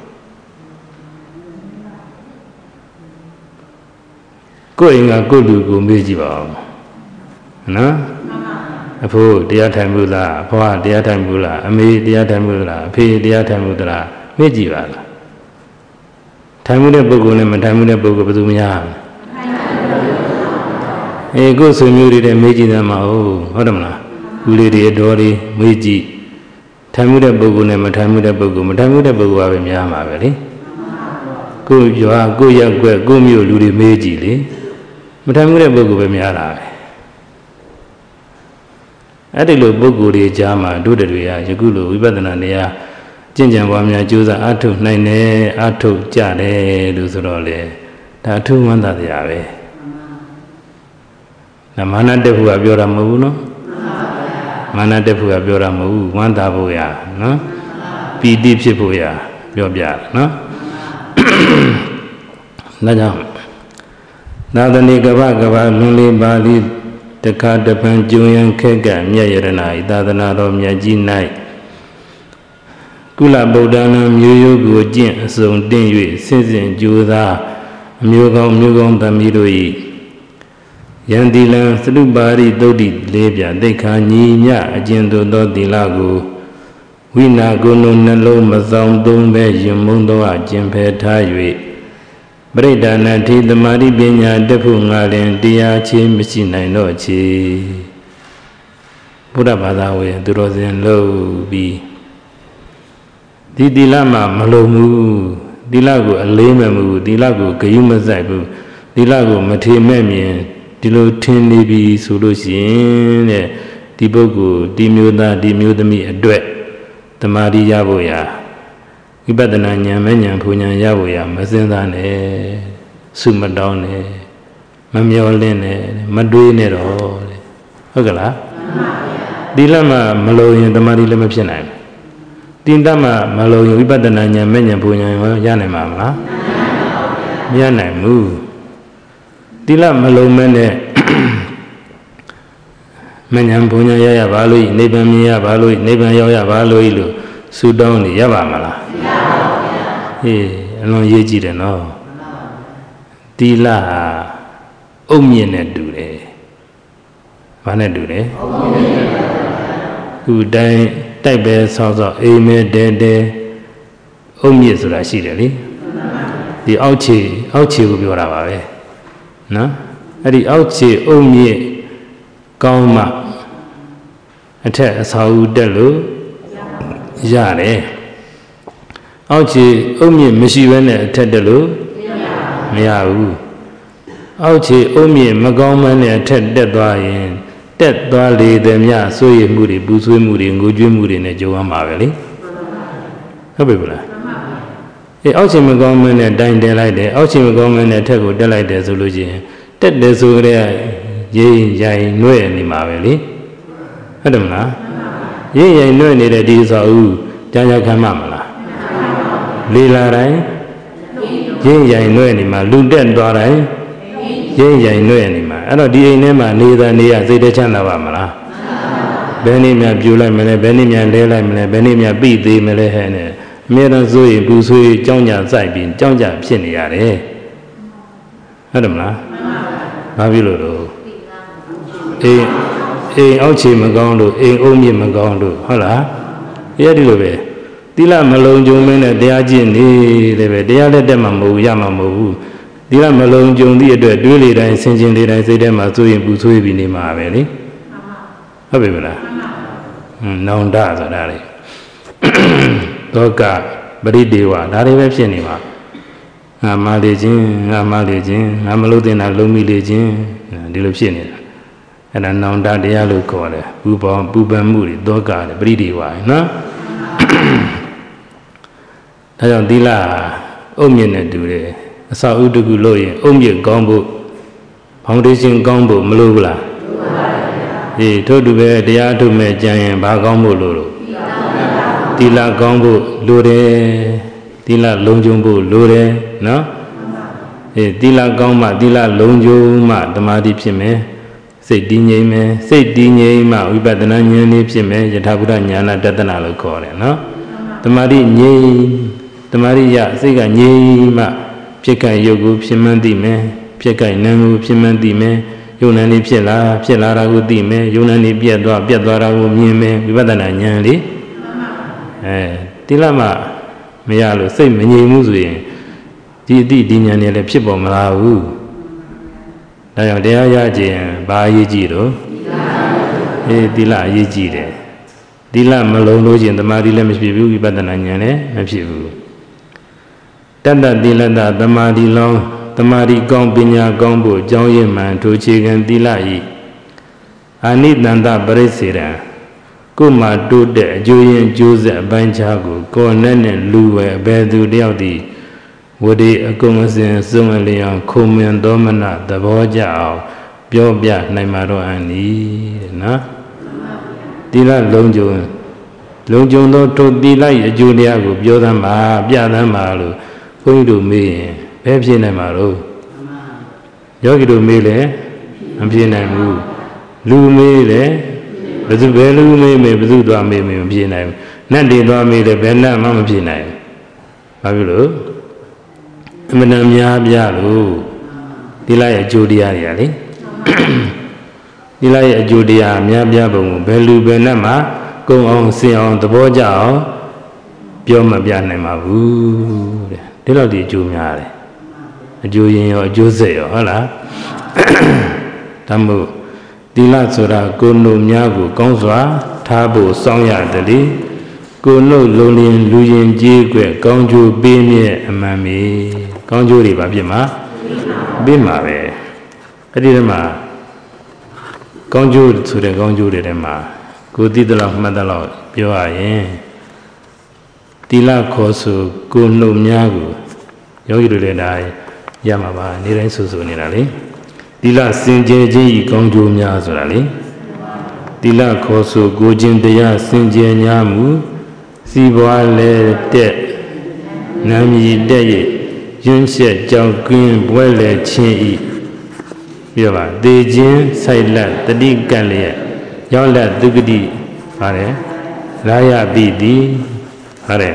ကိုယ်အိမ်ကကိုယ်လူကိုမေးကြည့်ပါဦးနော်အဖိုးတရားထိုင်မှုလားအဖွားတရားထိုင်မှုလားအမေတရားထိုင်မှုလားအဖေတရားထိုင်မှုလားမေးကြည့်ပါလားထိုင်မှုတဲ့ပုဂ္ဂိုလ်နဲ့မထိုင်မှုတဲ့ပုဂ္ဂိုလ်ဘယ်သူများအေးကိုယ်ဆွေမျိုးတွေနဲ့မေးကြည့်တယ်မဟုတ်ဟုတ်တယ်မလားဦးလေးတွေအတော်တွေမေးကြည့်ထိုင်မှုတဲ့ပုဂ္ဂိုလ်နဲ့မထိုင်မှုတဲ့ပုဂ္ဂိုလ်မထိုင်မှုတဲ့ပုဂ္ဂိုလ်ကပဲများမှာပဲလေကိုယ်ရွာကိုယ်ရက်ွက်ကိုယ်မျိုးလူတွေမေးကြည့်လေမထိုင်မှုတဲ့ပုဂ္ဂိုလ်ပဲများတာပဲအဲ့ဒီလိုပုဂ္ဂိုလ်တွေကြားမှာတို့တွေကယခုလိုဝိပဿနာတရားကျင့်ကြံပွားများကြိုးစားအားထုတ်နိုင်တယ်အားထုတ်ကြတယ်လို့ဆိုတော့လေဒါအထူးဝမ်းသာတရားပဲဒါမာနတက်ဖို့ကပြောတာမဟုတ်ဘူးနော်မာနတက်ဖို့ကပြောတာမဟုတ်ဘူးဝမ်းသာဖို့ရနော်ပီတိဖြစ်ဖို့ရပြောပြနော်ဒါကြောင့်သာသနိကဗ္ဗကဗ္ဗလွန်လေးပါဠိတခါတပံကျုံရန်ခက်ကမြတ်ရတနာဤသာသနာတော်မြတ်ကြီး၌ကုလဗုဒ္ဓနာမျိုးရိုးကိုကျင့်အစုံတင့်၍ဆင့်စဉ်ကြိုးစားအမျိုးကောင်းမျိုးကောင်းသမီးတို့၏ယန္တိလံသတုပါရိသုတ်တိလေးပြသိက္ခာညီမြအကျဉ်သို့သောသီလကိုဝိနာကုဏနှလုံးမဆောင်သုံးပဲယွမုံသောအကျင့်ဖယ်ထား၍ပရိဒါနတိသမာဓိပညာတက်ဖို့ငါလင်တရားချင်းမရှိနိုင်တော့ချေဘုရားဘာသာဝင်သူတော်စင်လို့ပြီးဒီသီလမှာမလုံဘူးသီလကိုအလေးမမှုသီလကိုဂယုမဆိုင်ဘူးသီလကိုမထေမဲ့မြင်ဒီလိုထင်နေပြီဆိုလို့ရှိရင်တဲ့ဒီပုဂ္ဂိုလ်ဒီမျိုးသားဒီမျိုးသမီးအတွက်သမာဓိရဖို့ရာဝိပဿနာဉာဏ်မဲ့ဉာဏ်ဖူဉာဏ်ရဖို့ရာမစင်စားနဲ့ဆုမတောင်းနဲ့မမျောလင့်နဲ့မတွေးနဲ့တော့ဟုတ်ကလားသီလမှာမလုံရင်သမာဓိလည်းမဖြစ်နိုင်ဘူးသီလမှာမလုံရင်ဝိပဿနာဉာဏ်မဲ့ဉာဏ်ဖူဉာဏ်ရနိုင်မှာမလားမရနိုင်ဘူးသီလမလုံမဲ့နဲ့မဉ္ဇဉ်ဘုံညာရရပါလို့နိဗ္ဗာန်မြင်ရပါလို့နိဗ္ဗာန်ရောက်ရပါလို့လို့ဆုတောင်းနေရပါမလားမရပါဘူးဗျာအေးအလွန်ရေးကြည့်တယ်နော်သီလဟာအုတ်မြင့်နဲ့တူတယ်ဘာနဲ့တူတယ်အုတ်မြင့်နဲ့ခုတိုင်းတိုက်ပဲဆောက်ဆောက်အိမ်မဲတဲတဲအုတ်မြင့်ဆိုတာရှိတယ်လေဒီအောက်ခြေအောက်ခြေကိုပြောတာပါပဲနော်အဲ့ဒီအောက်ခြေအုတ်မြင့်ကောင်းမှအထက်အစာဦးတက်လို့ရတယ်အောက်ခြေအုတ်မြင့်မရှိဘဲနဲ့အထက်တက်လို့မရဘူးအောက်ခြေအုတ်မြင့်မကောင်းမှနဲ့အထက်တက်သွားရင်တက်သွားလေသည်မြစိုးရိမ်မှုတွေပူဆွေးမှုတွေငိုကြွေးမှုတွေနဲ့ကြုံရမှာပဲလေဟုတ်ပြီဗလားအေးအောက်ခြေမကောင်းမှနဲ့တိုင်တယ်လိုက်တယ်အောက်ခြေမကောင်းမှနဲ့အထက်ကိုတက်လိုက်တယ်ဆိုလို့ချင်းတက်တယ်ဆိုကြတဲ့ရေးရိုင်နှွဲ့နေမှာပဲလေဟုတ်တယ်မလားရေးရိုင်နှွဲ့နေတဲ့ဒီဆိုဦးကြာကြာခံမှာမလားလေလာတိုင်းရေးရိုင်နှွဲ့နေမှာလူတက်သွားတိုင်းရေးရိုင်နှွဲ့နေမှာအဲ့တော့ဒီအိမ်ထဲမှာနေတာနေရစိတ်တချမ်းသာပါမလားဘယ်နည်းများပြူလိုက်မလဲဘယ်နည်းများလဲလိုက်မလဲဘယ်နည်းများပြီးသေးမလဲဟဲ့နဲ့အမြဲတမ်းစိုးရင်ပူဆွေးကြောင်းကြစိုက်ပြီးကြောင်းကြဖြစ်နေရတယ်ဟုတ်တယ်မလားဘာဖြစ်လို့တော့အိမ်အိမ်အောက်ခြေမကောင်းလို့အိမ်အုံးမြင့်မကောင်းလို့ဟုတ်လားအဲ့ဒီလိုပဲသီလမလုံးကြုံမင်းနဲ့တရားကျင့်နေတယ်ပဲတရားလက်တက်မှမဟုတ်ရမှာမဟုတ်ဘူးသီလမလုံးကြုံသည့်အတွက်တွေးလေတိုင်းဆင်ခြင်လေတိုင်းစိတ်ထဲမှာစိုးရင်ပူဆွေးပြီးနေမှာပဲလေဟုတ်ပြီမလားဟွန်းနောင်တဆိုတာလေသောကပရိဒေဝဒါတွေပဲဖြစ်နေမှာငါမလေးချင်းငါမလေးချင်းငါမလို့တင်တာလုံးမိလေးချင်းဒီလိုဖြစ်နေတာအဲ့ဒါနောင်တတရားလို့ခေါ်တယ်ပူပေါင်းပူပန်မှုတွေသောကတယ်ပရိဒေဝနော်ဒါကြောင့်သီလအုတ်မြင့်နဲ့တူတယ်အစာဥတကူလို့ရင်အုတ်မြင့်ကောင်းဖို့ဖောင်ဒေးရှင်းကောင်းဖို့မလိုဘူးလားလိုပါပါဗျာအေးထို့တူပဲတရားထုတ်မဲ့ကြံရင်ဘာကောင်းဖို့လိုလို့သီလကောင်းဖို့လိုတယ်သီလလုံးကျုံဖို့လိုတယ်နော်အေးသီလကောင်းမှသီလလုံးကျုံမှသမာဓိဖြစ်မယ်စိတ်တည်ငြိမ်မယ်စိတ်တည်ငြိမ်မှဝိပဿနာဉာဏ်လေးဖြစ်မယ်ယထာဘုဒ္ဓဉာဏတတနာလို့ခေါ်တယ်နော်တမာတိငြိမ်တမာတိရစိတ်ကငြိမ်မှဖြစ်ကံရုပ်ကိုဖြစ်မှန်းသိမယ်ဖြစ်ကံနာမ်ကိုဖြစ်မှန်းသိမယ်ယုံနာနေဖြစ်လာဖြစ်လာတာကိုသိမယ်ယုံနာနေပြတ်သွားပြတ်သွားတာကိုမြင်မယ်ဝိပဿနာဉာဏ်လေအဲဒီလမှမရလို့စိတ်မငြိမ်မှုဆိုရင်ဒီအတိဒီဉာဏ်နဲ့လည်းဖြစ်ပေါ်မလာဘူးဒါကြောင့်တရားရခြင်းဘာအရေးကြီးတော့အေးသီလအရေးကြီးတယ်သီလမလုံးလို့ခြင်းသမာဓိလည်းမဖြစ်ဘူးဝိပဿနာဉာဏ်လည်းမဖြစ်ဘူးတတ္တသီလတသမာဓိလောင်းသမာဓိကောင်းပညာကောင်းဖို့အကြောင်းရင်းမှန်ထိုအခြေခံသီလဤအာနိတန္တပရိစ္ဆေရံကိုယ်မှာတိုးတဲ့အကျိုးရင်းကျိုးဆက်အပိုင်းခြားကိုကိုယ်နဲ့နဲ့လူဝယ်ဘယ်သူတယောက်ဒီဝိရိအကုန်အစင်စုံလျောင်ခုံမြင်သောမနသဘောကြအောင်ပြောပြနိုင်မှာတော့အန်ဤတဲ့နော်သီလလုံးကျုံလုံးကျုံသောထိုသီလ၏အကျိုးတရားကိုပြောသမ်းပါပြသမ်းပါလို့ဘုန်းကြီးတို့မေးရင်ဘယ်ဖြစ်နိုင်မှာတော့ယောဂီတို့မေးလည်းမဖြစ်နိုင်ဘူးလူမေးလည်းဘယ်သူဘယ်လူမေးမေးဘယ်သူသွားမေးမေးမဖြစ်နိုင်ဘူးနတ်တွေသွားမေးလည်းဘယ်နတ်မှမဖြစ်နိုင်ဘူးဘာဖြစ်လို့အမှန်တမ်းများပြလို့သီလရဲ့အကျိုးတရားတွေကလေသီလရဲ့အကျိုးတရားများပြပုံကိုဘယ်လူဘယ်နတ်မှကုံအောင်စင်အောင်သဘောကျအောင်ပြောမပြနိုင်ပါဘူးတဲ့ဒီလောက်ဒီအကျိုးများတယ်အကျိုးရင်ရောအကျိုးဆက်ရောဟုတ်လားဒါမို့သီလဆိုတာကိုယ်နှုတ်များကိုကောင်းစွာထားဖို့စောင့်ရတယ်လေကိုယ်နှုတ်လုံးလင်းလူရင်ကြီးွယ်ကောင်းကျိုးပေးမြဲအမှန်ပဲကောင်းကျိုးတွေပါဖြစ်မှာပေးမှာပဲအဲ့ဒီတည်းမှာကောင်းကျိုးဆိုတဲ့ကောင်းကျိုးတွေထဲမှာကိုသိသလောက်မှတ်သလောက်ပြောရရင်သီလခေါ်ဆိုကိုယ်နှုတ်များကိုယောဂီတို့လည်းဒါရမှာပါနေတိုင်းဆူဆူနေတာလေသီလစင်ကြယ်ခြင်းဤကောင်းကျိုးများဆိုတာလေသီလခေါ်ဆိုကိုခြင်းတရားစင်ကြယ်냐မူစီပွားလဲတဲ့နာမည်တဲ့ရရွံ့ရှက်ကြောက်ကင်းပွဲလဲခြင်းဤပြောပါသေခြင်းဆိုင်လက်တတိကံလျက်ရောက်လက်ဒုက္ခတိပါတယ်လာယပိတိပါတယ်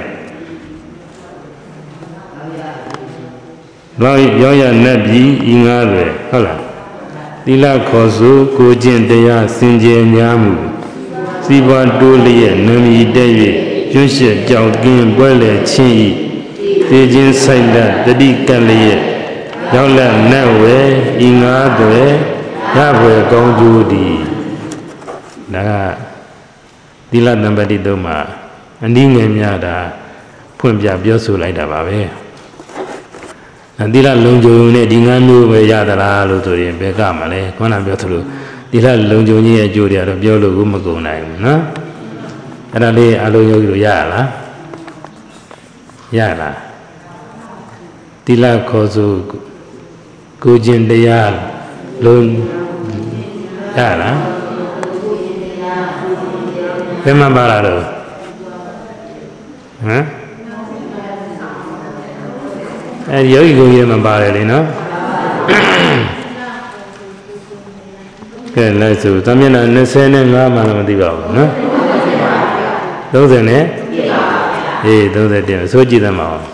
ဘာရောရနတ်ပြည်ဤငါးပဲဟုတ်လားသီလခေါ်ဆိုကိုခြင်းတရားစင်ကြယ်냐မှုစီပွားတိုးလျက်နာမည်တဲ့၍ရွံ့ရှက်ကြောက်ကင်းပွဲလဲခြင်းဤသေခြင်းဆိုင်လက်တတိကံလျက်ရောက်လက်နတ်ဝဲဤငါးတွေရဘွယ်ကောင်းကျိုးသည်ဒါကသီလတံပတိတုံးမှာအနည်းငယ်များတာဖွင့်ပြပြောဆိုလိုက်တာပါပဲသီလလုံးကျုံနဲ့ဒီငါးမျိုးပဲရသလားလို့ဆိုရင်ဘယ်ကမှလဲခေါင်းနာပြောသလိုသီလလုံးကျုံကြီးရဲ့အကျိုးတွေကတော့ပြောလို့ကိုမကုန်နိုင်ဘူးနော်အဲ့ဒါလေးအလုံးယောဂီတို့ရလားရလားသီလခေါ်ဆိုကိုခြင်းတရားလုံးရလားဘယ်မှာပါလာတော့ဟမ်အဲယောဂီကိုရေးမှာပါတယ်လေနော်ကဲလိုက်စို့သမမျက်နှာ၂၅မှလည်းမသိပါဘူးနော်၃၀နဲ့အေး၃၁အစိုးကြည့်သမှာအောင်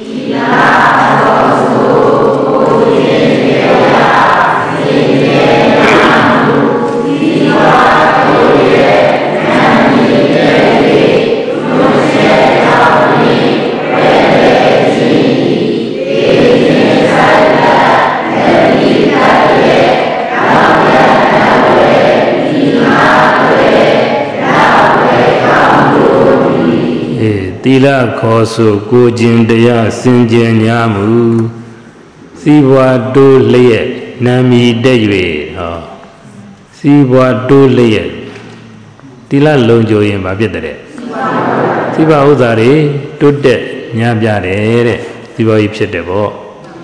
သီလခေါ်ဆိုကိုခြင်းတရားစင်ကြယ်냐မူစီးပွားတိုးလျက်နာမည်တက်၍ဟောစီးပွားတိုးလျက်သီလလုံးကျိုးရင်ဘာဖြစ်တဲ့စီးပွားဥစ္စာတွေတိုးတက်냐ပြတယ်တဲ့စီးပွားကြီးဖြစ်တယ်ပေါ့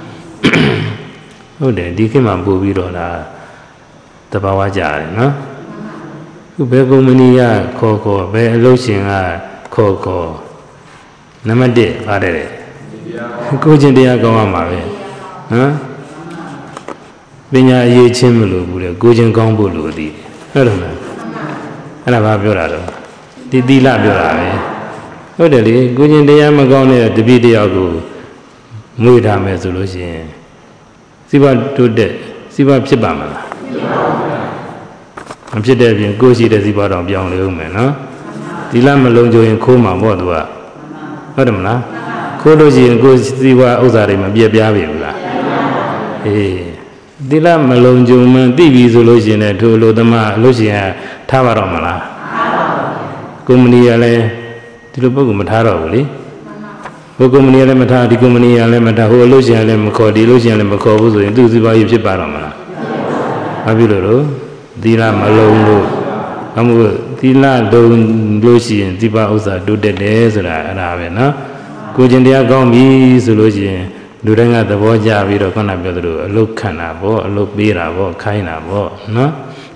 ဟုတ်တယ်ဒီခေတ်မှာပို့ပြီးတော့လားတဘာဝကြတယ်နော်ခုဘယ်ကုမ္ပဏီကခေါ်ခေါ်ဘယ်အလုပ်ရှင်ကခေါ်ခေါ်နံပါတ်၁ပါတယ်ကိုခြင်းတရားကောင်းရမှာပဲဟမ်ပညာအရေးချင်းမလို့ဘူးလေကိုခြင်းကောင်းဖို့လိုသည်ဟုတ်တယ်မလားအဲ့ဒါဘာပြောတာတော့ဒီသီလပြောတာပဲဟဟုတ်တယ်လေကိုချင်းတရားမကောင်းတဲ့တပည့်တယောက်ကိုမွေးထားမယ်ဆိုလို့ရှိရင်စိဘတိုးတဲ့စိဘဖြစ်ပါမလားမဖြစ်တဲ့အပြင်ကိုရှိတဲ့စိဘတော့ပြောင်းလေဦးမယ်နော်ဒီလမလုံးကြရင်ခိုးမှာပေါ့သူကဟုတ်တယ်မလားခိုးလို့ရှိရင်ကိုစိဘဥစ္စာတွေမပြက်ပြားပြီဘူးလားအေးဒီလမလုံးကြုံမှသိပြီဆိုလို့ရှိရင်လည်းထိုလိုသမားလို့ရှိရင်ထားပါတော့မလားကုမ္ပဏီကလည်းဒီလိုပုဂ္ဂိုလ်မထားတော့ဘူးလေဟိုကုမ္ပဏီကလည်းမထားဒီကုမ္ပဏီကလည်းမထားဟိုလို့ရှိရင်လည်းမခေါ်ဒီလို့ရှိရင်လည်းမခေါ်ဘူးဆိုရင်သူ့စီးပွားရေးဖြစ်ပါတော့မလားဘာဖြစ်လို့လို့သီလမလုံးလို့အမှုသီလလုံးလို့ရှိရင်ဒီပါဥစ္စာတိုးတက်တယ်ဆိုတာအဲ့ဒါပဲနော်ကိုကျင်တရားကောင်းပြီဆိုလို့ရှိရင်လူတိုင်းကသဘောကျပြီးတော့ခုနပြောသလိုအလုတ်ခံတာပေါ့အလုတ်ပေးတာပေါ့ခိုင်းတာပေါ့နော်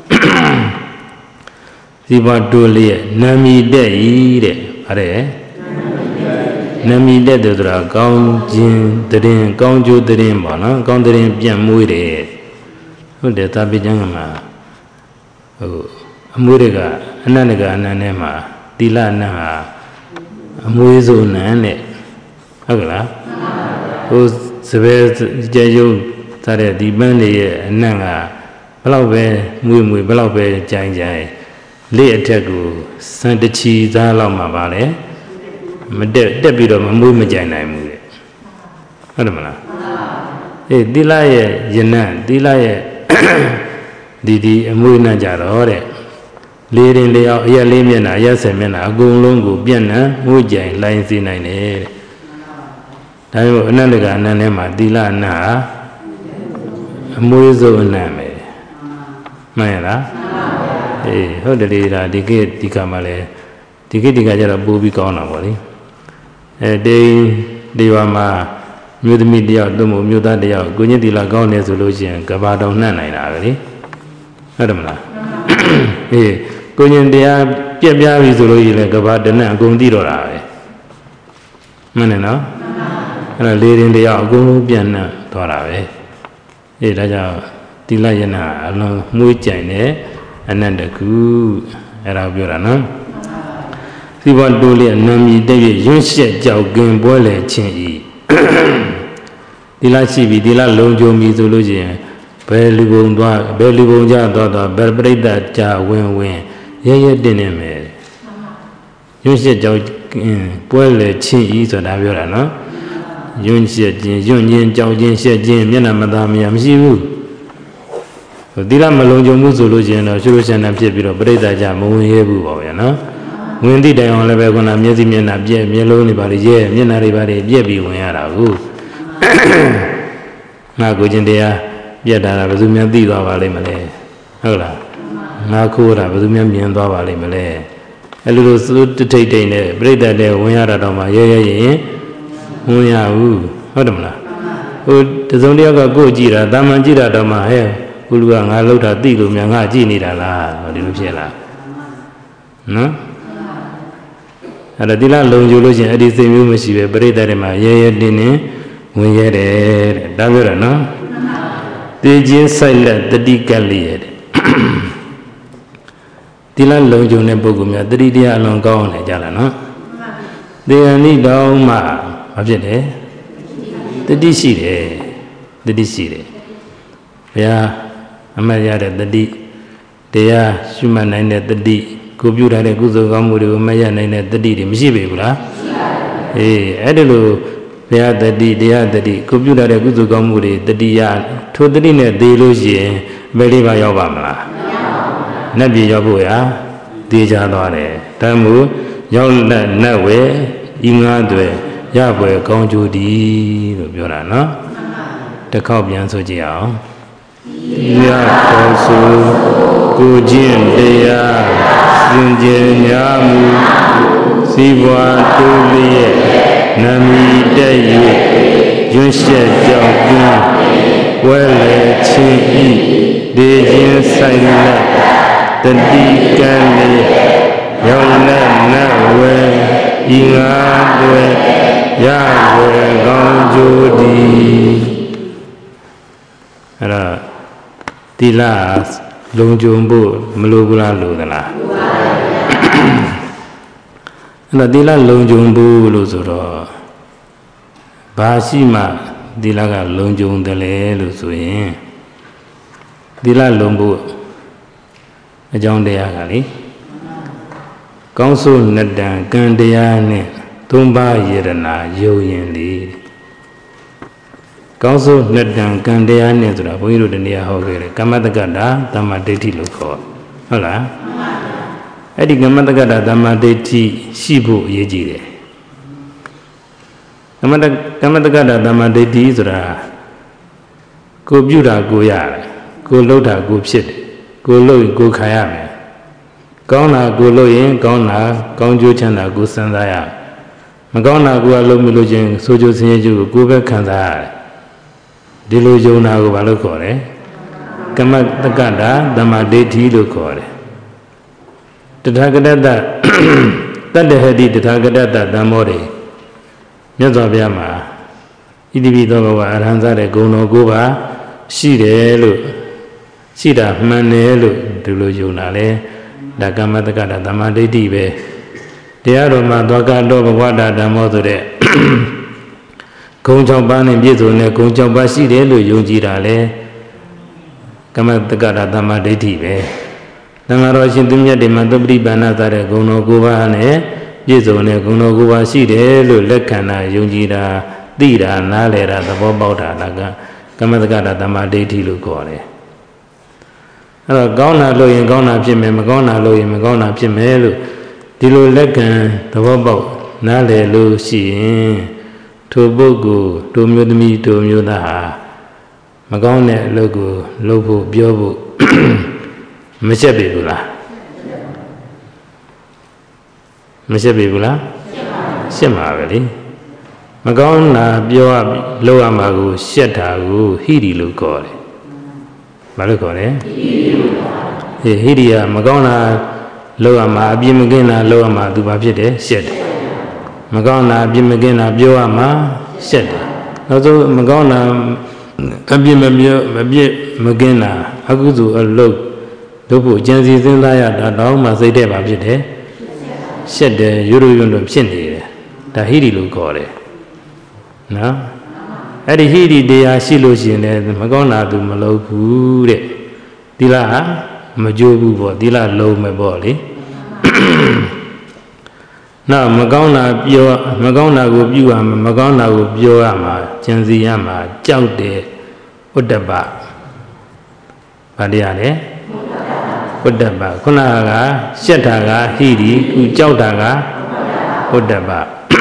ဒီပါတိုးလေးရဲ့နာမီတက်ဤတဲ့ဗါတဲ့နာမီတက်တယ်ဆိုတာကောင်းခြင်းတရင်ကောင်းကျိုးတရင်ပေါ့နော်ကောင်းတရင်ပြန့်မွေးတယ်ဟုတ်တယ်သာပိကျမ်းကမှာဟိုအမွေးတွေကအနန္တကအနန္တထဲမှာသီလအနန္တဟာအမွေးစုံနန်းတဲ့ဟုတ်ကလားဟိုစပယ်ကြဲရုပ်ထားတဲ့ဒီပန်းတွေရဲ့အနန္တကဘလောက်ပဲမွေးမွေးဘလောက်ပဲကြိုင်ကြိုင်လေးအထက်ကိုစံတချီသားလောက်မှာပါလေမတက်တက်ပြီးတော့မမွေးမကြိုင်နိုင်ဘူးလေဟုတ်တယ်မလားအေးသီလရဲ့ယနံသီလရဲ့ဒီဒီအမွေးနှံ့ကြတော့တဲ့လေးရင်လေးအောင်အရက်လေးမျက်နှာအရက်ဆယ်မျက်နှာအကုန်လုံးကိုပြန့်နှံ့မွေးကြိုင်လိုင်းစေနိုင်တယ်တဲ့ဒါမျိုးအနန္တကအနန္တထဲမှာသီလအနန္တဟာအမွေးစုံအနန္တပဲမှန်ရလားအေးဟုတ်တယ်လေဒါဒီကိဒီကမှာလဲဒီကိဒီကကျတော့ပိုးပြီးကောင်းတာပေါ့လေအဲတိန်ဒီဝါမှာမြို့သမီးတယောက်သို့မဟုတ်မြို့သားတယောက်ကိုညစ်တီလာကောင်းနေဆိုလို့ရှိရင်ကဘာတောင်နှံ့နိုင်တာပဲလေဟုတ်တယ်မလားအေးကိုညင်တရားပြက်ပြားပြီဆိုလို့ရှိရင်ကဘာတနံ့အကုန်သိတော့တာပဲမှန်တယ်နော်အဲ့ဒါလေးရင်တရားအကုန်လုံးပြန့်နှံ့သွားတာပဲအေးဒါကြောင့်တိလယနာအလုံးမွေးကြိုင်တယ်အနန္တကုအဲ့ဒါပြောတာနော်စီဘတိုးလေးနာမည်တည့်ရွှန်းရှက်ကြောက်ကင်ပွဲလေချင်းဤဒီလားရှိပြီဒီလားလုံကြုံပြီဆိုလို့ရှိရင်ဘယ်လူပုံသွားဘယ်လူပုံကြသွားသွားဘယ်ပြိတ္တကြာဝင်ဝင်ရဲရဲတင်းနေမယ်ရွှန်းရှက်ကြောက်ကင်ပွဲလေချင်းဤဆိုတာပြောတာနော်ရွှန်းရှက်ခြင်းရွှန်းခြင်းကြောက်ခြင်းရှက်ခြင်းမျက်နှာမသားမရမရှိဘူးဒီလားမလုံကြုံမှုဆိုလို့ရှိရင်တော့ရှုလို့ရှန်တာဖြစ်ပြီးတော့ပြိတ္တကြာမဝင်ရဲဘူးပေါ့ဗျာနော်ဝင်သည့်တိုင်အောင်လည်းပဲခုနမျက်စိမျက်နှာပြက်မျက်လုံးတွေပါလေရဲမျက်နှာတွေပါလေပြက်ပြီးဝင်ရတာကိုငါကိုချင်းတရားပြက်တာကဘယ်သူမှသိသွားပါလိမ့်မလဲဟုတ်လားငါခိုးတာဘယ်သူမှမြင်သွားပါလိမ့်မလဲအဲ့လိုလိုစိုးတထိတ်တိတ်နဲ့ပြိတ္တတဲ့ဝင်ရတာတော့မှရဲရဲရင်ဝင်ရဘူးဟုတ်တယ်မလားဟိုတစုံတယောက်ကကိုယ်ကြည့်တာတာမန်ကြည့်တာတော့မှဟဲ့ဘုလူကငါလှုပ်တာသိလို့များငါကြည့်နေတာလားဒီလိုဖြစ်လားနော်အဲ့ဒါဒီလားလုံကြလို့ရှိရင်အဲ့ဒီစိတ်မျိုးမရှိပဲပရိသတ်တွေမှာရဲရဲတင်းတင်းဝင်ရဲတယ်တဲ့ဒါပြောတာနော်တေခြင်းဆိုင်လက်တတိကလေးရဲ့တဲ့ဒီလားလုံကြတဲ့ပုဂ္ဂိုလ်များတတိတရားအလွန်ကောင်းနေကြလားနော်တေယနိတောင်းမှဘာဖြစ်တယ်တတိရှိတယ်တတိရှိတယ်ဘုရားအမှတ်ရတဲ့တတိတရားရှုမှတ်နိုင်တဲ့တတိကိုပြုထားတဲ့ကုသိုလ်ကောင်းမှုတွေကိုမရနိုင်တဲ့တတိတွေမရှိပေဘူးလားအေးအဲ့ဒါလို့ဘုရားတတိတရားတတိကိုပြုထားတဲ့ကုသိုလ်ကောင်းမှုတွေတတိယထိုတတိနဲ့သေလို့ရှိရင်ဘယ်လေးပါရောက်ပါမလားနတ်ပြည်ရောက်ဖို့ရာသေချာသွားတယ်ဒါမှမဟုတ်ရောက်လက်နတ်ဝဲဤငါးတွေရပွဲကောင်းကျိုးဒီလို့ပြောတာနော်တစ်ခေါက်ပြန်ဆိုကြည့်အောင်ရတော်ဆိုကိုချင်းတရားစင်ကြယ်ညာမူစီးပွားတိုးလျက်နာမီတက်၍ရွှန်းရှက်ကြောက်ကျင်းဝဲလေချင်းဤဒေချင်းဆိုင်လက်တတိကံလေးရောက်လက်နတ်ဝဲဤငါတွေရဝဲကောင်းကျိုးဒီအဲ့ဒါတိလလုံကြုံဖို့မလိုဘူးလားလို့သလားအဲ့တော့သီလလုံခြုံဖို့လို့ဆိုတော့ဘာရှိမှသီလကလုံခြုံတယ်လေလို့ဆိုရင်သီလလုံဖို့အကြောင်းတရားကလေကောင်းဆိုးနှစ်တန်ကံတရားနဲ့သုံးပါးယရနာယုံရင်လေကောင်းဆိုးနှစ်တန်ကံတရားနဲ့ဆိုတာဘုန်းကြီးတို့တနည်းဟောခဲ့တယ်ကမ္မတက္ကတာသမ္မာဒိဋ္ဌိလို့ခေါ်ဟုတ်လားအဲ့ဒီကမ္မတက္ကတာသမ္မာဒိဋ္ဌိရှိဖို့အရေးကြီးတယ်ကမ္မတကမ္မတက္ကတာသမ္မာဒိဋ္ဌိဆိုတာကိုပြုတာကိုရတယ်ကိုလှုပ်တာကိုဖြစ်တယ်ကိုလှုပ်ကိုခံရမယ်ကောင်းတာကိုလှုပ်ရင်ကောင်းတာကောင်းကျိုးချမ်းသာကိုစံစားရမကောင်းတာကိုလှုပ်မိလို့ချင်းဆိုးကျိုးဆင်းရဲကျိုးကိုကိုယ်ပဲခံစားရတယ်ဒီလိုယုံနာကိုဘာလို့ခေါ်လဲကမ္မတက္ကတာသမ္မာဒိဋ္ဌိလို့ခေါ်တယ်တထာဂတတတတ္တဟတိတထာဂတတဓမ္မောတွေမြတ်စွာဘုရားမှာဣတိပိသောဘဝအရဟံစတဲ့ဂုဏ်တော်ကိုပါရှိတယ်လို့ရှိတာမှန်တယ်လို့ဒီလိုယုံတာလေဒါကမ္မတက္ကတာသမ္မာဒိဋ္ဌိပဲတရားတော်မှာသောကတော့ဘဝတာဓမ္မောဆိုတဲ့ဂုံ၆ပါးနဲ့ပြည့်စုံတဲ့ဂုံ၆ပါးရှိတယ်လို့ယုံကြည်တာလေကမ္မတက္ကတာသမ္မာဒိဋ္ဌိပဲသံဃာတော်ရှင်သူမြတ်တွေမှာသုပတိပန္နသတဲ့ဂုံတော်၉ပါးနဲ့ပြည့်စုံတဲ့ဂုဏ်တော်ကိုပါရှိတယ်လို့လက်ခံတာယုံကြည်တာသိတာနားလည်တာသဘောပေါက်တာဒါကကမ္မတက္ကတာသမ္မာဒိဋ္ဌိလို့ခေါ်တယ်အဲ့တော့ကောင်းတာလို့ရင်ကောင်းတာဖြစ်မယ်မကောင်းတာလို့ရင်မကောင်းတာဖြစ်မယ်လို့ဒီလိုလက်ခံသဘောပေါက်နားလည်လို့ရှိရင်ထိုပုဂ္ဂိုလ်ထိုမျိုးသမီးထိုမျိုးသားဟာမကောင်းတဲ့အလုပ်ကိုလုပ်ဖို့ပြောဖို့မချက်ပြီဘူးလားမရှက်ပြီဘူးလားရှက်မှာပဲလေမကောင်းတာပြောရလောက်ရမှာကိုရှက်တာကိုဟိရိလို့ခေါ်တယ်ဘာလို့ခေါ်လဲဟိရိဟိရိကမကောင်းတာလောက်ရမှာအပြစ်မကင်းတာလောက်ရမှာသူဘာဖြစ်တယ်ရှက်တယ်မကောင်းတာအပြစ်မကင်းတာပြောရမှာရှက်တယ်နောက်ဆုံးမကောင်းတာအပြစ်မပြောမပြစ်မကင်းတာအကုသိုလ်အလုပ်တို့ဖို့ကြံစီစဉ်းစားရတာတော့မှစိတ်ထဲပါဖြစ်တယ်ရှက်တယ်ရိုးရိုးရွံ့ရွံ့ဖြစ်နေတယ်ဒါဟိရိလို့ခေါ်တယ်နော်အဲ့ဒီဟိရိတရားရှိလို့ရှိရင်လည်းမကောင်းတာသူမလုပ်ဘူးတဲ့သီလဟာမကြိုးဘူးပေါ့သီလလုံးမယ်ပေါ့လေနောက်မကောင်းတာပြောမကောင်းတာကိုပြုရမှာမကောင်းတာကိုပြောရမှာကြံစီရမှာကြောက်တယ်ဥဒ္ဒပဗာတရားလေဥဒ္ဒပခုနကရှက်တာကဟိရိခုကြောက်တာကဥဒ္ဒပ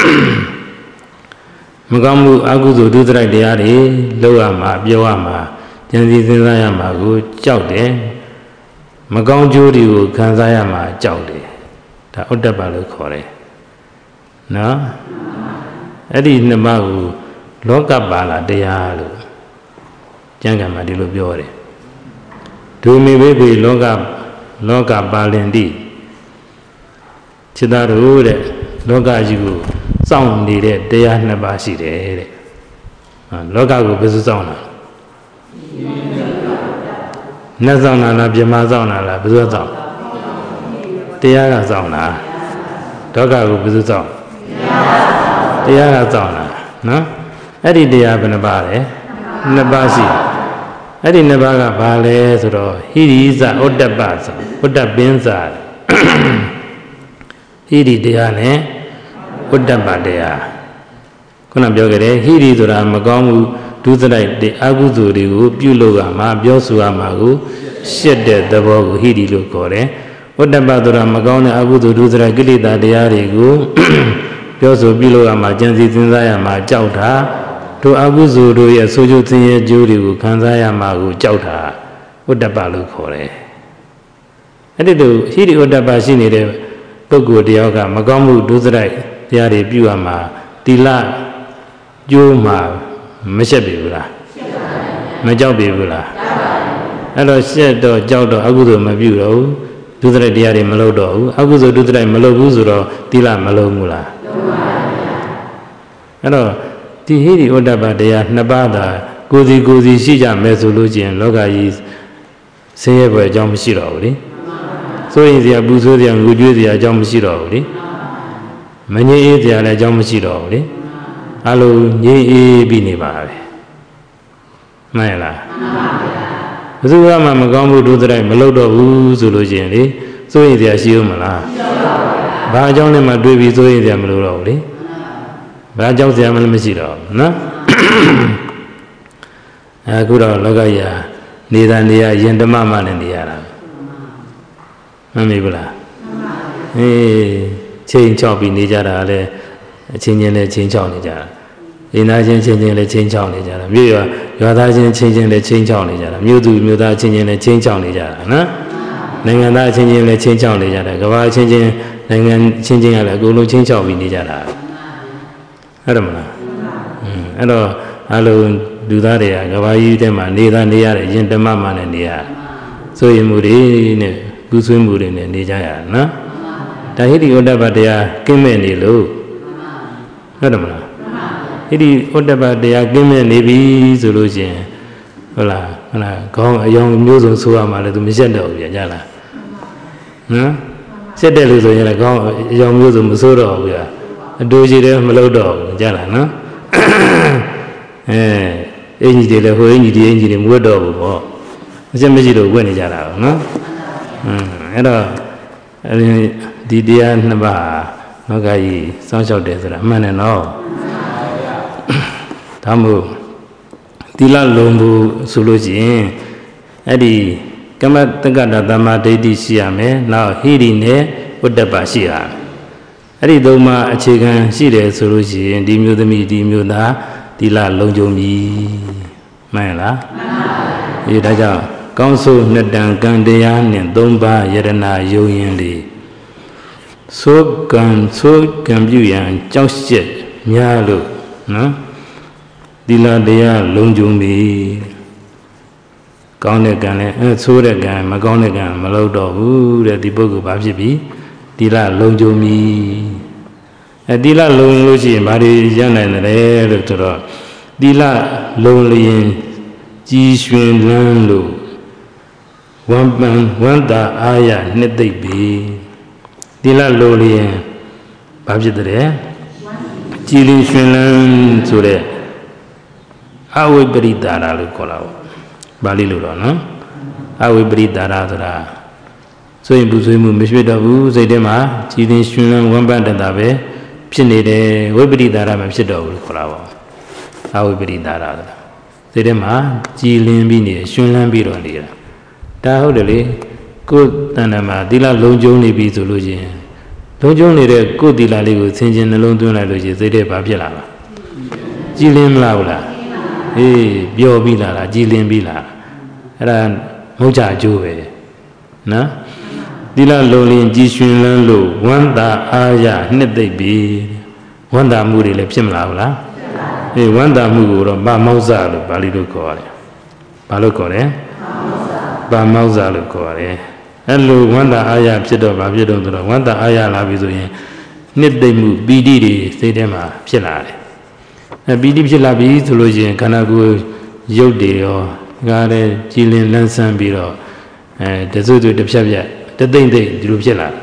မကောင်းမှုအကုသိုလ်ဒုစရိုက်တရားတွေလုပ်ရမှာပြောရမှာကြံစည်စဉ်းစားရမှာကိုကြောက်တယ်မကောင်းကျိုးတွေကိုခံစားရမှာကြောက်တယ်ဒါဥဒ္ဒပလို့ခေါ်တယ်နော်အဲ့ဒီနှစ်ပါးကိုလောကပါဠိတရားလို့ကျမ်းဂန်မှာဒီလိုပြောတယ်ဒုမေဝိပေလောကလောကပါလင်တိခြေသားတို့တဲ့လောကကြီးကိုစောင့်နေတဲ့တရားနှစ်ပါးရှိတယ်တဲ့လောကကိုဘယ်သူစောင့်တာနတ်စောင့်တာလားပြမစောင့်တာလားဘယ်သူစောင့်တရားကစောင့်တာလောကကိုဘယ်သူစောင့်တရားကစောင့်တာနော်အဲ့ဒီတရားဘယ်နှပါးလဲနှစ်ပါးရှိတယ်အဲ့ဒီနှစ်ပါးကဘာလဲဆိုတော့ဟိရိဇဥဒ္ဒပဆိုဥဒ္ဒပင်းစာဟိရိတရားနဲ့ဥဒ္ဒပတရားခုနပြောခဲ့တယ်ဟိရိဆိုတာမကောင်းမှုဒုစရိုက်တဲ့အကုသိုလ်တွေကိုပြုလုပ်ရမှာပြောဆိုရမှာကိုရှက်တဲ့သဘောကိုဟိရိလို့ခေါ်တယ်ဥဒ္ဒပဆိုတာမကောင်းတဲ့အကုသိုလ်ဒုစရိုက်ကိလေသာတရားတွေကိုပြောဆိုပြုလုပ်ရမှာကြံစည်စဉ်းစားရမှာကြောက်တာတို့အကုသိုလ်တို့ရဲ့ဆိုးကျိုးဆင်းရဲကျိုးတွေကိုခံစားရမှာကိုကြောက်တာဥဒ္ဒပလို့ခေါ်တယ်။အဲ့ဒီလိုဟိရိဥဒ္ဒပရှိနေတဲ့ပုဂ္ဂိုလ်တယောက်ကမကောင်းမှုဒုစရိုက်တရားတွေပြုရမှာသီလကျိုးမှာမရှက်ပြီဘူးလားမကြောက်ပြီဘူးလားအဲ့တော့ရှက်တော့ကြောက်တော့အကုသိုလ်မပြုတော့ဘူးဒုစရိုက်တရားတွေမလုပ်တော့ဘူးအကုသိုလ်ဒုစရိုက်မလုပ်ဘူးဆိုတော့သီလမလုံးဘူးလားအဲ့တော့ဒီဟိရိဥဒ္ဒပတရားနှစ်ပါးသာကိုယ်စီကိုယ်စီရှိကြမယ်ဆိုလို့ချင်းလောကကြီးဆင်းရဲပွဲအကြောင်းမရှိတော့ဘူးလေဆိုရင်စရာပူဆိုးစရာငိုကြွေးစရာအကြောင်းမရှိတော့ဘူးလေမငြိအေးကြလည်းအကြောင်းမရှိတော့ဘူးလေအလိုငြိအေးပြီးနေပါပဲမှန်လားဘယ်သူမှမကောင်းဘူးဒုစရိုက်မလုပ်တော့ဘူးဆိုလို့ရှိရင်လေစိုးရင်တရားရှိဦးမလားဘာအကြောင်းနဲ့မှတွေးပြီးစိုးရင်တရားမလို့တော့ဘူးလေဘာအကြောင်းစရာမလို့မရှိတော့နော်အခုတော့လောကကြီးဟာနေတာနေရရင်ဓမ္မမှနဲ့နေရတာမှန်ပြီဗလားအေးချိန်ချောက်ပြီးနေကြတာလည်းအချင်းချင်းလည်းချိန်ချောက်နေကြတာအိမ်သားချင်းချင်းချင်းလည်းချိန်ချောက်နေကြတာမြို့ရွာရွာသားချင်းချင်းချင်းလည်းချိန်ချောက်နေကြတာမြို့သူမြို့သားချင်းချင်းလည်းချိန်ချောက်နေကြတာနော်နိုင်ငံသားချင်းချင်းလည်းချိန်ချောက်နေကြတယ်ကမ္ဘာချင်းချင်းနိုင်ငံချင်းချင်းကလည်းအကုန်လုံးချိန်ချောက်ပြီးနေကြတာဟုတ်တယ်မလားอืมအဲ့တော့အလုံးလူသားတွေကကမ္ဘာကြီးထဲမှာနေသားနေရတယ်ယင်ဓမ္မမှနဲ့နေရဆိုရင်မှုတွေနဲ့ကူးဆွေးမှုတွေနဲ့နေကြရနော်ဒါဟိတိဩတ္တပတရားကင်းမဲ့နေလို့ဟုတ်တယ်မလားဟိတိဩတ္တပတရားကင်းမဲ့နေပြီဆိုလို့ရှိရင်ဟုတ်လားဟုတ်လားခေါင်းအယောင်မျိုးစုံဆိုရမှလည်းသူမရက်တော့ဘူးကြလားနော်ရက်တဲ့လူဆိုရင်လည်းခေါင်းအယောင်မျိုးစုံမဆိုးတော့ဘူးကြအတူကြီးတယ်မလုပ်တော့ဘူးကြလားနော်အဲအင်ကြီးတွေလည်းဟိုအင်ကြီးဒီအင်ကြီးတွေမဝတ်တော့ဘူးပေါ့အချက်မရှိတော့ဝတ်နေကြတာပေါ့နော်อืมအဲ့တော့ဒီတရားနှစ်ပါးနောက်ကကြီးစောင့်ရှောက်တယ်ဆိုတာအမှန်နဲ့နော်ဒါမို့သီလလုံးဖို့ဆိုလို့ရှိရင်အဲ့ဒီကမ္မတက္ကတာသမ္မာဒိဋ္ဌိရှိရမယ်နောက်ဟိရိနဲ့ဥဒ္ဒပရှိရအဲ့ဒီသုံးပါးအခြေခံရှိတယ်ဆိုလို့ရှိရင်ဒီမျိုးသမီးဒီမျိုးသားသီလလုံးကြုံပြီမှန်လားမှန်ပါဘူးဒီဒါကြောင့်ကောင်းဆိုးနှစ်တန်ကံတရားနဲ့သုံးပါးယရဏယုံရင်လေသို့ကံသို့ကံပြုရန်ကြောက်ရှက်များလို့နော်သီလတရားလုံးကြုံပြီကောင်းတဲ့ကံနဲ့အဲဆိုးတဲ့ကံမကောင်းတဲ့ကံမလုပ်တော့ဘူးတဲ့ဒီပုဂ္ဂိုလ်ဘာဖြစ်ပြီသီလလုံးကြုံပြီအဲသီလလုံးလို့ရှိရင်ဘာတွေရနိုင်တယ်လို့ဆိုတော့သီလလုံးလျင်ကြီးရွှင်လန်းလို့ဝမ်းပန်ဝမ်းသာအားရနှစ်သိမ့်ပြီသီလလုံးလျင်ဘာဖြစ်တဲ့ကြည်လင်ရွှင်လန်းဆိုတဲ့အဝိပရိဒါရလို့ခေါ်တာပေါ့ပါဠိလိုတော့နော်အဝိပရိဒါရဆိုတာဆိုရင်ဘူးဆွေးမှုမရှိတော့ဘူးစိတ်ထဲမှာကြည်လင်ရွှင်လန်းဝမ်းပန်တတ်တာပဲဖြစ်နေတယ်ဝိပရိဒါရမဖြစ်တော့ဘူးလို့ခေါ်တာပေါ့အဝိပရိဒါရဆိုတာစိတ်ထဲမှာကြည်လင်ပြီးနေရွှင်လန်းပြီးတော့နေတာဒါဟုတ်တယ်လေကိုယ်တဏ္ဍာမှာသီလလုံးကျုံနေပြီဆိုလို့ရှိရင်လုံးကျုံနေတဲ့ကိုယ်သီလလေးကိုဆင်ခြင်နှလုံးသွင်းလိုက်လို့ရှိရင်စိတ်ထဲဘာဖြစ်လာလဲကြည်လင်မလားဘူးလားအေးပျော်ပြီးလာလားကြည်လင်ပြီးလာအဲ့ဒါမဟုတ်ကြအကျိုးပဲနော်သီလလုံးလင်းကြည်ရွှင်လန်းလို့ဝမ်းသာအားရနှစ်သိမ့်ပြီဝမ်းသာမှုတွေလည်းဖြစ်မလားဘူးလားအေးဝမ်းသာမှုကိုတော့ဗမောဇ္ဇလို့ပါဠိလိုခေါ်ရတယ်ဘာလို့ခေါ်လဲဗမောဇ္ဇလို့ခေါ်ရတယ်အဲ့လိုဝမ်းသာအားရဖြစ်တော့ဘာဖြစ်တော့ဆိုတော့ဝမ်းသာအားရလာပြီဆိုရင်နှစ်သိမ့်မှုပီတိတွေစိတ်ထဲမှာဖြစ်လာတယ်အဲပီတိဖြစ်လာပြီဆိုလို့ရှိရင်ခန္ဓာကိုယ်ရုပ်တွေရောငါလည်းကြည်လင်လန်းဆန်းပြီးတော့အဲတစွတ်စွတ်တစ်ဖြတ်ဖြတ်တသိမ့်သိမ့်ဒီလိုဖြစ်လာ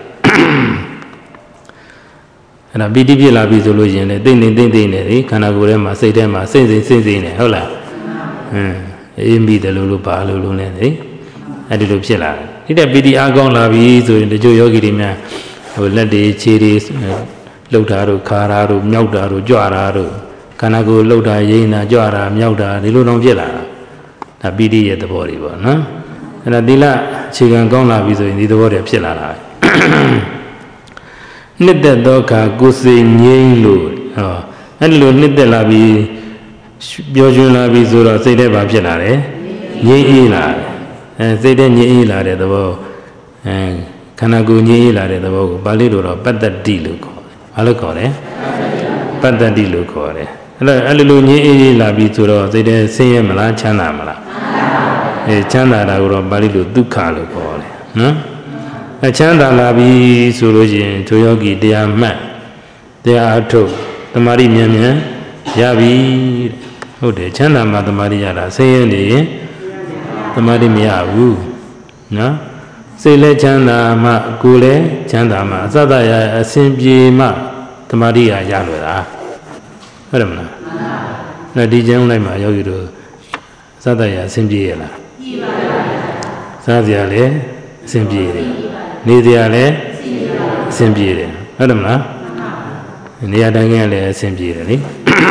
အဲ့ဒါပီတိဖြစ်လာပြီဆိုလို့ရှိရင်လည်းသိမ့်သိမ့်သိမ့်သိမ့်နေလေခန္ဓာကိုယ်ထဲမှာစိတ်ထဲမှာစိမ့်စိမ့်စိမ့်စိမ့်နေဟုတ်လားဟမ်အေးမိတယ်လို့လို့ပါလို့လို့နဲ့လေအဲ့ဒီလိုဖြစ်လာတယ်ဒီတဲ့ပီတိအားကောင်းလာပြီဆိုရင်တချို့ယောဂီတွေများဟိုလက်တွေခြေတွေလှုပ်တာတို့ခါတာတို့မြောက်တာတို့ကြွတာတို့ခန္ဓာကိုယ်လှုပ်တာရိမ့်တာကြွတာမြောက်တာဒီလိုတော့ဖြစ်လာတာဒါပီတိရဲ့သဘောတွေပေါ့နော်အဲ့ဒါသီလအခြေခံကောင်းလာပြီဆိုရင်ဒီသဘောတွေဖြစ်လာတာနှစ်သက်သောအခါကိုယ်စိတ်ငြိမ်းလို့ဟောအဲ့ဒီလိုနှစ်သက်လာပြီပျော်ရွှင်လာပြီဆိုတော့စိတ်ထဲဘာဖြစ်လာလဲငြိမ်းအေးလာတယ်အဲစိတ်ထဲငြိမ်းအေးလာတဲ့သဘောအဲခန္ဓာကိုယ်ငြိမ်းအေးလာတဲ့သဘောကိုပါဠိလိုတော့ပတ္တတိလို့ခေါ်တယ်ဘာလို့ခေါ်လဲပတ္တတိလို့ခေါ်တယ်အဲ့တော့အဲ့လိုငြိမ်းအေးလာပြီဆိုတော့စိတ်ထဲဆင်းရဲမလားချမ်းသာမလားအဲချမ်းသာတာကိုတော့ပါဠိလိုဒုက္ခလို့ခေါ်တယ်နော်အချမ်းသာလာပြီဆိုလို့ရှိရင်ထိုယောဂီတရားမှတ်တရားအထုတ်တမာတိမြန်မြန်ရပြီဟုတ်တယ်ချမ်းသာမှတမာတိရတာဆင်းရဲနေရင်တမာတိမရဘူးနော်စိတ်လည်းချမ်းသာမှကိုယ်လည်းချမ်းသာမှအစသရအစဉ်ပြေမှတ tamari ya yalo daဟုတ်တယ်မလားနော်ဒီကျမ်းလိုက်မှာယောဂီတို့စသရအဆင်ပြေရလားပြေပါပါစားစရာလည်းအဆင်ပြေတယ်နေစရာလည်းအဆင်ပြေတယ်ဟုတ်တယ်မလားနေရာတိုင်းကလည်းအဆင်ပြေတယ်လေ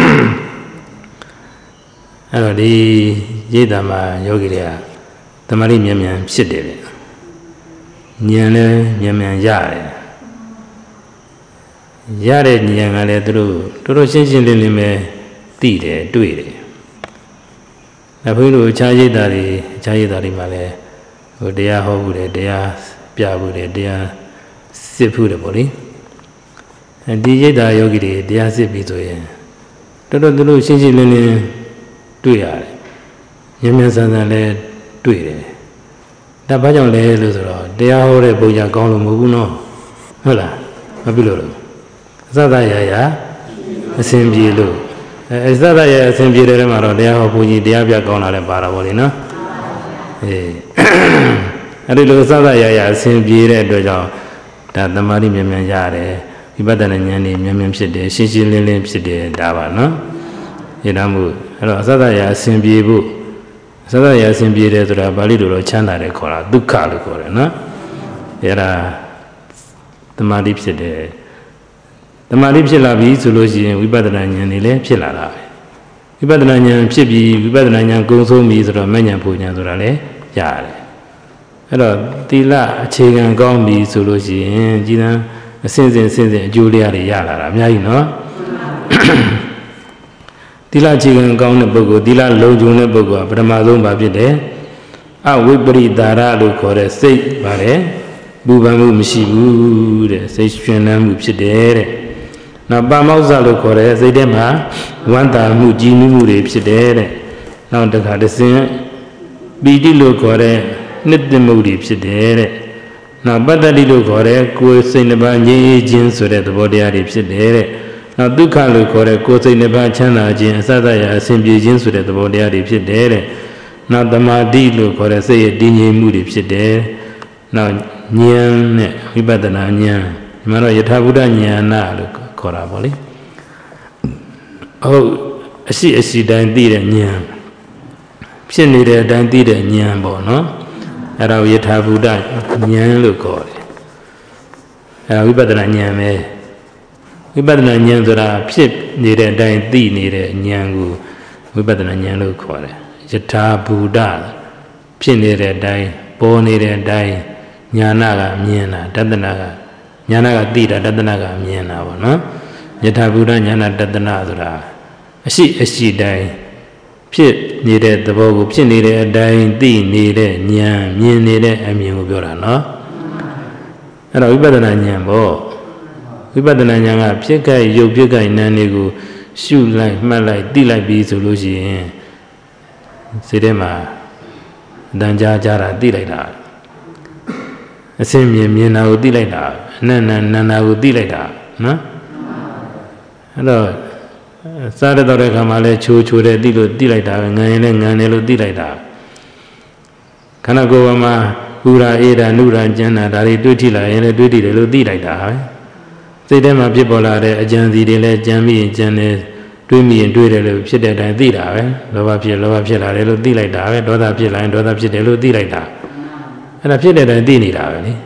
အဲ့တော့ဒီရိတ်တာမှာယောဂီတွေကတမာတိမြန်မြန်ဖြစ်တယ်လေဉာဏ်လည်းမြန်မြန်ရတယ်ရတဲ့ဉာဏ်ကလည်းသူတို့တော်တော်ရှင်းရှင်းလင်းလင်းပဲသိတယ်တွေ့တယ်။နောက်ဘုရားတို့အခြားရိတ်တာတွေအခြားရိတ်တာတွေမှာလည်းဟိုတရားဟောဘူးတယ်တရားပြဘူးတယ်တရားစစ်ဘူးတယ်ပေါ့လေ။အဲဒီရိတ်တာယောဂီတွေတရားစစ်ပြီးဆိုရင်တော်တော်သူတို့ရှင်းရှင်းလင်းလင်းတွေ့ရတယ်။ဉာဏ်မြန်ဆန်ဆန်လည်းတွေ့တယ်။ဒါဘာကြောင့်လဲလို့ဆိုတော့တရားဟောတဲ့ပုံစံကောင်းလို့မဟုတ်ဘူးနော်။ဟုတ်လား။မပြုလို့လို့အစသရရအစဉ်ပြေလို့အဲစသရအစဉ်ပြေတဲ့ထဲမှာတော့တရားဟောဘုန်းကြီးတရားပြကောင်းလာတဲ့ပါတာပေါ့လေနော်အေးအဲ့ဒီလိုစသရရအစဉ်ပြေတဲ့အတွက်ကြောင့်ဒါသမာဓိမြန်မြန်ရတယ်ဝိပဿနာဉာဏ်นี่မြန်မြန်ဖြစ်တယ်ရှင်းရှင်းလင်းလင်းဖြစ်တယ်ဒါပါနော်ရည်တမ်းမှုအဲ့တော့အစသရအစဉ်ပြေဖို့အစသရအစဉ်ပြေတယ်ဆိုတာပါဠိလိုတော့ချမ်းသာတယ်ခေါ်တာဒုက္ခလို့ခေါ်တယ်နော်အဲ့ဒါသမာဓိဖြစ်တယ်သမာဓိဖြစ်လာပြီဆိုလို့ရှိရင်ဝိပဿနာဉာဏ်นี่လည်းဖြစ်လာတာပဲဝိပဿနာဉာဏ်ဖြစ်ပြီးဝိပဿနာဉာဏ်ကုံဆုံးပြီဆိုတော့မဉဏ်ပူဉဏ်ဆိုတာလည်းရတယ်အဲ့တော့သီလအခြေခံကောင်းပြီဆိုလို့ရှိရင်ကြီးတန်းအစဉ်စဉ်အစဉ်စဉ်အကျိုးတရားတွေရလာတာအများကြီးနော်သီလအခြေခံကောင်းတဲ့ပုဂ္ဂိုလ်သီလလုံခြုံတဲ့ပုဂ္ဂိုလ်ကပထမဆုံးပါဖြစ်တယ်အဝိပရိဒါရလို့ခေါ်တဲ့စိတ်ပါတယ်ပူပန်မှုမရှိဘူးတဲ့စိတ်ရှင်လန်းမှုဖြစ်တယ်တဲ့နောက်ပါမောက္ခလို့ခေါ်တဲ့စိတ်ထဲမှာဝမ်းသာမှုကြည်နူးမှုတွေဖြစ်တယ်တဲ့နောက်တစ်ခါတစ်ဆင့်ပီတိလို့ခေါ်တဲ့နှစ်သိမှုတွေဖြစ်တယ်တဲ့နောက်ပတ္တတိလို့ခေါ်တဲ့ကိုယ်စိတ်နှပါငြိမ်းအေးခြင်းဆိုတဲ့သဘောတရားတွေဖြစ်တယ်တဲ့နောက်ဒုက္ခလို့ခေါ်တဲ့ကိုယ်စိတ်နှပါချမ်းသာခြင်းအစသရအစဉ်ပြေခြင်းဆိုတဲ့သဘောတရားတွေဖြစ်တယ်တဲ့နောက်သမာဓိလို့ခေါ်တဲ့စိတ်ရဲ့တည်ငြိမ်မှုတွေဖြစ်တယ်နောက်ဉာဏ်နဲ့ဝိပဿနာဉာဏ်ဒီမှာတော့ယထာဘုဒ္ဓဉာဏလို့ခေါ်တာပေါ့လေဟုတ်အရှိအရှိတိုင်းသိတဲ့ဉာဏ်ဖြစ်နေတဲ့အတိုင်းသိတဲ့ဉာဏ်ပေါ့နော်အဲ့ဒါယထာဘုဒ္ဓဉာဏ်လို့ခေါ်တယ်အဲ့ဒါဝိပဿနာဉာဏ်ပဲဝိပဿနာဉာဏ်ဆိုတာဖြစ်နေတဲ့အတိုင်းသိနေတဲ့ဉာဏ်ကိုဝိပဿနာဉာဏ်လို့ခေါ်တယ်ယထာဘုဒ္ဓဖြစ်နေတဲ့အတိုင်းပေါ်နေတဲ့အတိုင်းဉာဏကမြင်တာတတ္တနာကဉာဏကသိတာတတ္တနာကမြင်တာပေါ့နော်ယထာဘုဒ္ဓဉာဏတတ္တနာဆိုတာအရှိအရှိတိုင်းဖြစ်နေတဲ့သဘောကိုဖြစ်နေတဲ့အတိုင်းသိနေတဲ့ဉာဏ်မြင်နေတဲ့အမြင်ကိုပြောတာနော်အဲ့တော့ဝိပဿနာဉာဏ်ပေါ့ဝိပဿနာဉာဏ်ကဖြစ်ကြိုက်ရုပ်ဖြစ်ကြိုက်နာမ်တွေကိုရှုလိုက်မှတ်လိုက်သိလိုက်ပြီးဆိုလို့ရှိရင်စိတ်ထဲမှာတန်ကြားကြတာသိလိုက်တာအစင်းမြင်မြင်တာကိုသိလိုက်တာအနန္နနန္နာကိုသိလိုက်တာနော်အဲ့တော့စားရတော့တဲ့ခါမှာလဲချိုးချိုးတယ်သိလို့သိလိုက်တာပဲငံရင်လည်းငံတယ်လို့သိလိုက်တာခန္ဓာကိုယ်ပေါ်မှာပူရာအေးတာနုရာကျန်းတာဒါတွေတွေးထိလာရင်လည်းတွေးထိတယ်လို့သိလိုက်တာပဲစိတ်ထဲမှာဖြစ်ပေါ်လာတဲ့အကြံစီတွေလည်းကြံမိရင်ကြံတယ်တွေးမိရင်တွေးတယ်လို့ဖြစ်တဲ့အတိုင်းသိတာပဲလောဘဖြစ်လောဘဖြစ်လာတယ်လို့သိလိုက်တာပဲဒေါသဖြစ်လာရင်ဒေါသဖြစ်တယ်လို့သိလိုက်တာအဲ့ဒါဖြစ်တဲ့အတိုင်းသိနေတာပဲလေ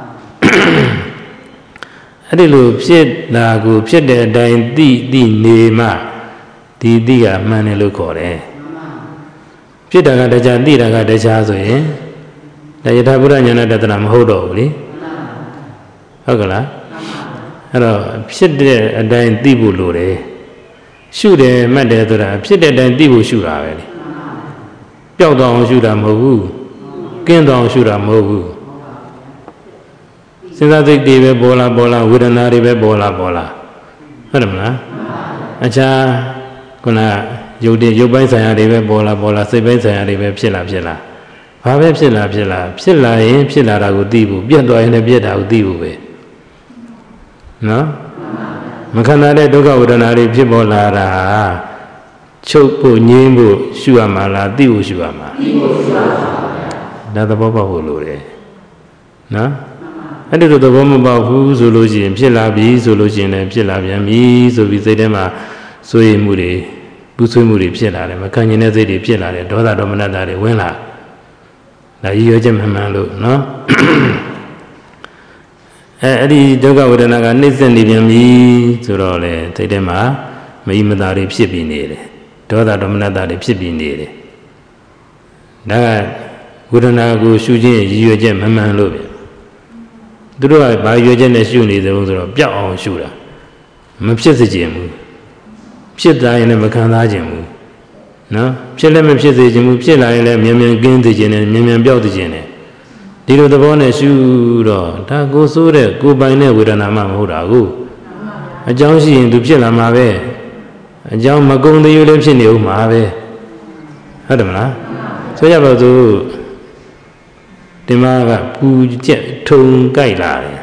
အဲ့ဒီလိုဖြစ်လာကိုဖြစ်တဲ့အတိုင်းသိသိနေမှဒီသိကမှန်တယ်လို့ခေါ်တယ်ဖြစ်တာကတရားသိတာကတရားဆိုရင်ဒါယထာဘုရားဉာဏတတနာမဟုတ်တော့ဘူးလေဟုတ်ကလားအဲ့တော့ဖြစ်တဲ့အတိုင်းသိဖို့လိုတယ်ရှုတယ်မှတ်တယ်ဆိုတာဖြစ်တဲ့အတိုင်းသိဖို့ရှုတာပဲလေပျောက်သွားအောင်ရှုတာမဟုတ်ဘူးကင်းသွားအောင်ရှုတာမဟုတ်ဘူးစဉ်းစားစိတ်တွေပဲပေါ်လာပေါ်လာဝေဒနာတွေပဲပေါ်လာပေါ်လာဟုတ်တယ်မလားအခြားခုနရုပ်တွေရုပ်ပိုင်းဆိုင်ရာတွေပဲပေါ်လာပေါ်လာစိတ်ပိုင်းဆိုင်ရာတွေပဲဖြစ်လာဖြစ်လာဘာပဲဖြစ်လာဖြစ်လာဖြစ်လာရင်ဖြစ်လာတာကိုသိဖို့ပြတ်သွားရင်လည်းပြတ်တာကိုသိဖို့ပဲနော်မခန္ဓာတဲ့ဒုက္ခဝေဒနာတွေဖြစ်ပေါ်လာတာချုပ်ဖို့ငြင်းဖို့ရှုရမှာလားသိဖို့ရှုရမှာသိဖို့ရှုရမှာဒါသဘောပေါက်ဖို့လိုတယ်နော်အဲ့ဒီလိုသဘောမပေါက်ဘူးဆိုလို့ရှိရင်ဖြစ်လာပြီဆိုလို့ရှိရင်လည်းဖြစ်လာပြန်ပြီဆိုပြီးစိတ်ထဲမှာစိုးရိမ်မှုတွေပူဆွေးမှုတွေဖြစ်လာတယ်မခံကျင်တဲ့စိတ်တွေဖြစ်လာတယ်ဒေါသဒေါမနတာတွေဝင်လာဒါရည်ရွယ်ချက်မှန်မှန်လို့နော်အဲအဲ့ဒီဒုက္ခဝေဒနာကနှိမ့်ဆက်နေပြန်ပြီဆိုတော့လေစိတ်ထဲမှာမအိမသာတွေဖြစ်ပြီးနေတယ်ဒေါသဒေါမနတာတွေဖြစ်ပြီးနေတယ်ဒါကဝေဒနာကိုရှုခြင်းရည်ရွယ်ချက်မှန်မှန်လို့ပဲသူတို့ကဘာရွယ်ချက်နဲ့ရှုနေသလဲဆိုတော့ပြောက်အောင်ရှုတာမဖြစ်စေခြင်းဘူးဖြစ်လာရင်လည်းမခံစားခြင်းဘူးနော်ဖြစ်လည်းမဖြစ်စေခြင်းဘူးဖြစ်လာရင်လည်းမြန်မြန်ကင်းစေခြင်းနဲ့မြန်မြန်ပြောက်စေခြင်းနဲ့ဒီလိုသဘောနဲ့ရှုတော့ဒါကိုဆိုးတဲ့ကိုပိုင်တဲ့ဝေဒနာမှမဟုတ်တာကိုအကြောင်းရှိရင်သူဖြစ်လာမှာပဲအကြောင်းမကုန်သေးဘူးလည်းဖြစ်နေဦးမှာပဲဟုတ်တယ်မလားဆိုရပါစို့ဒီမှာကပူကျက်ထုံကြိုက်လာတယ်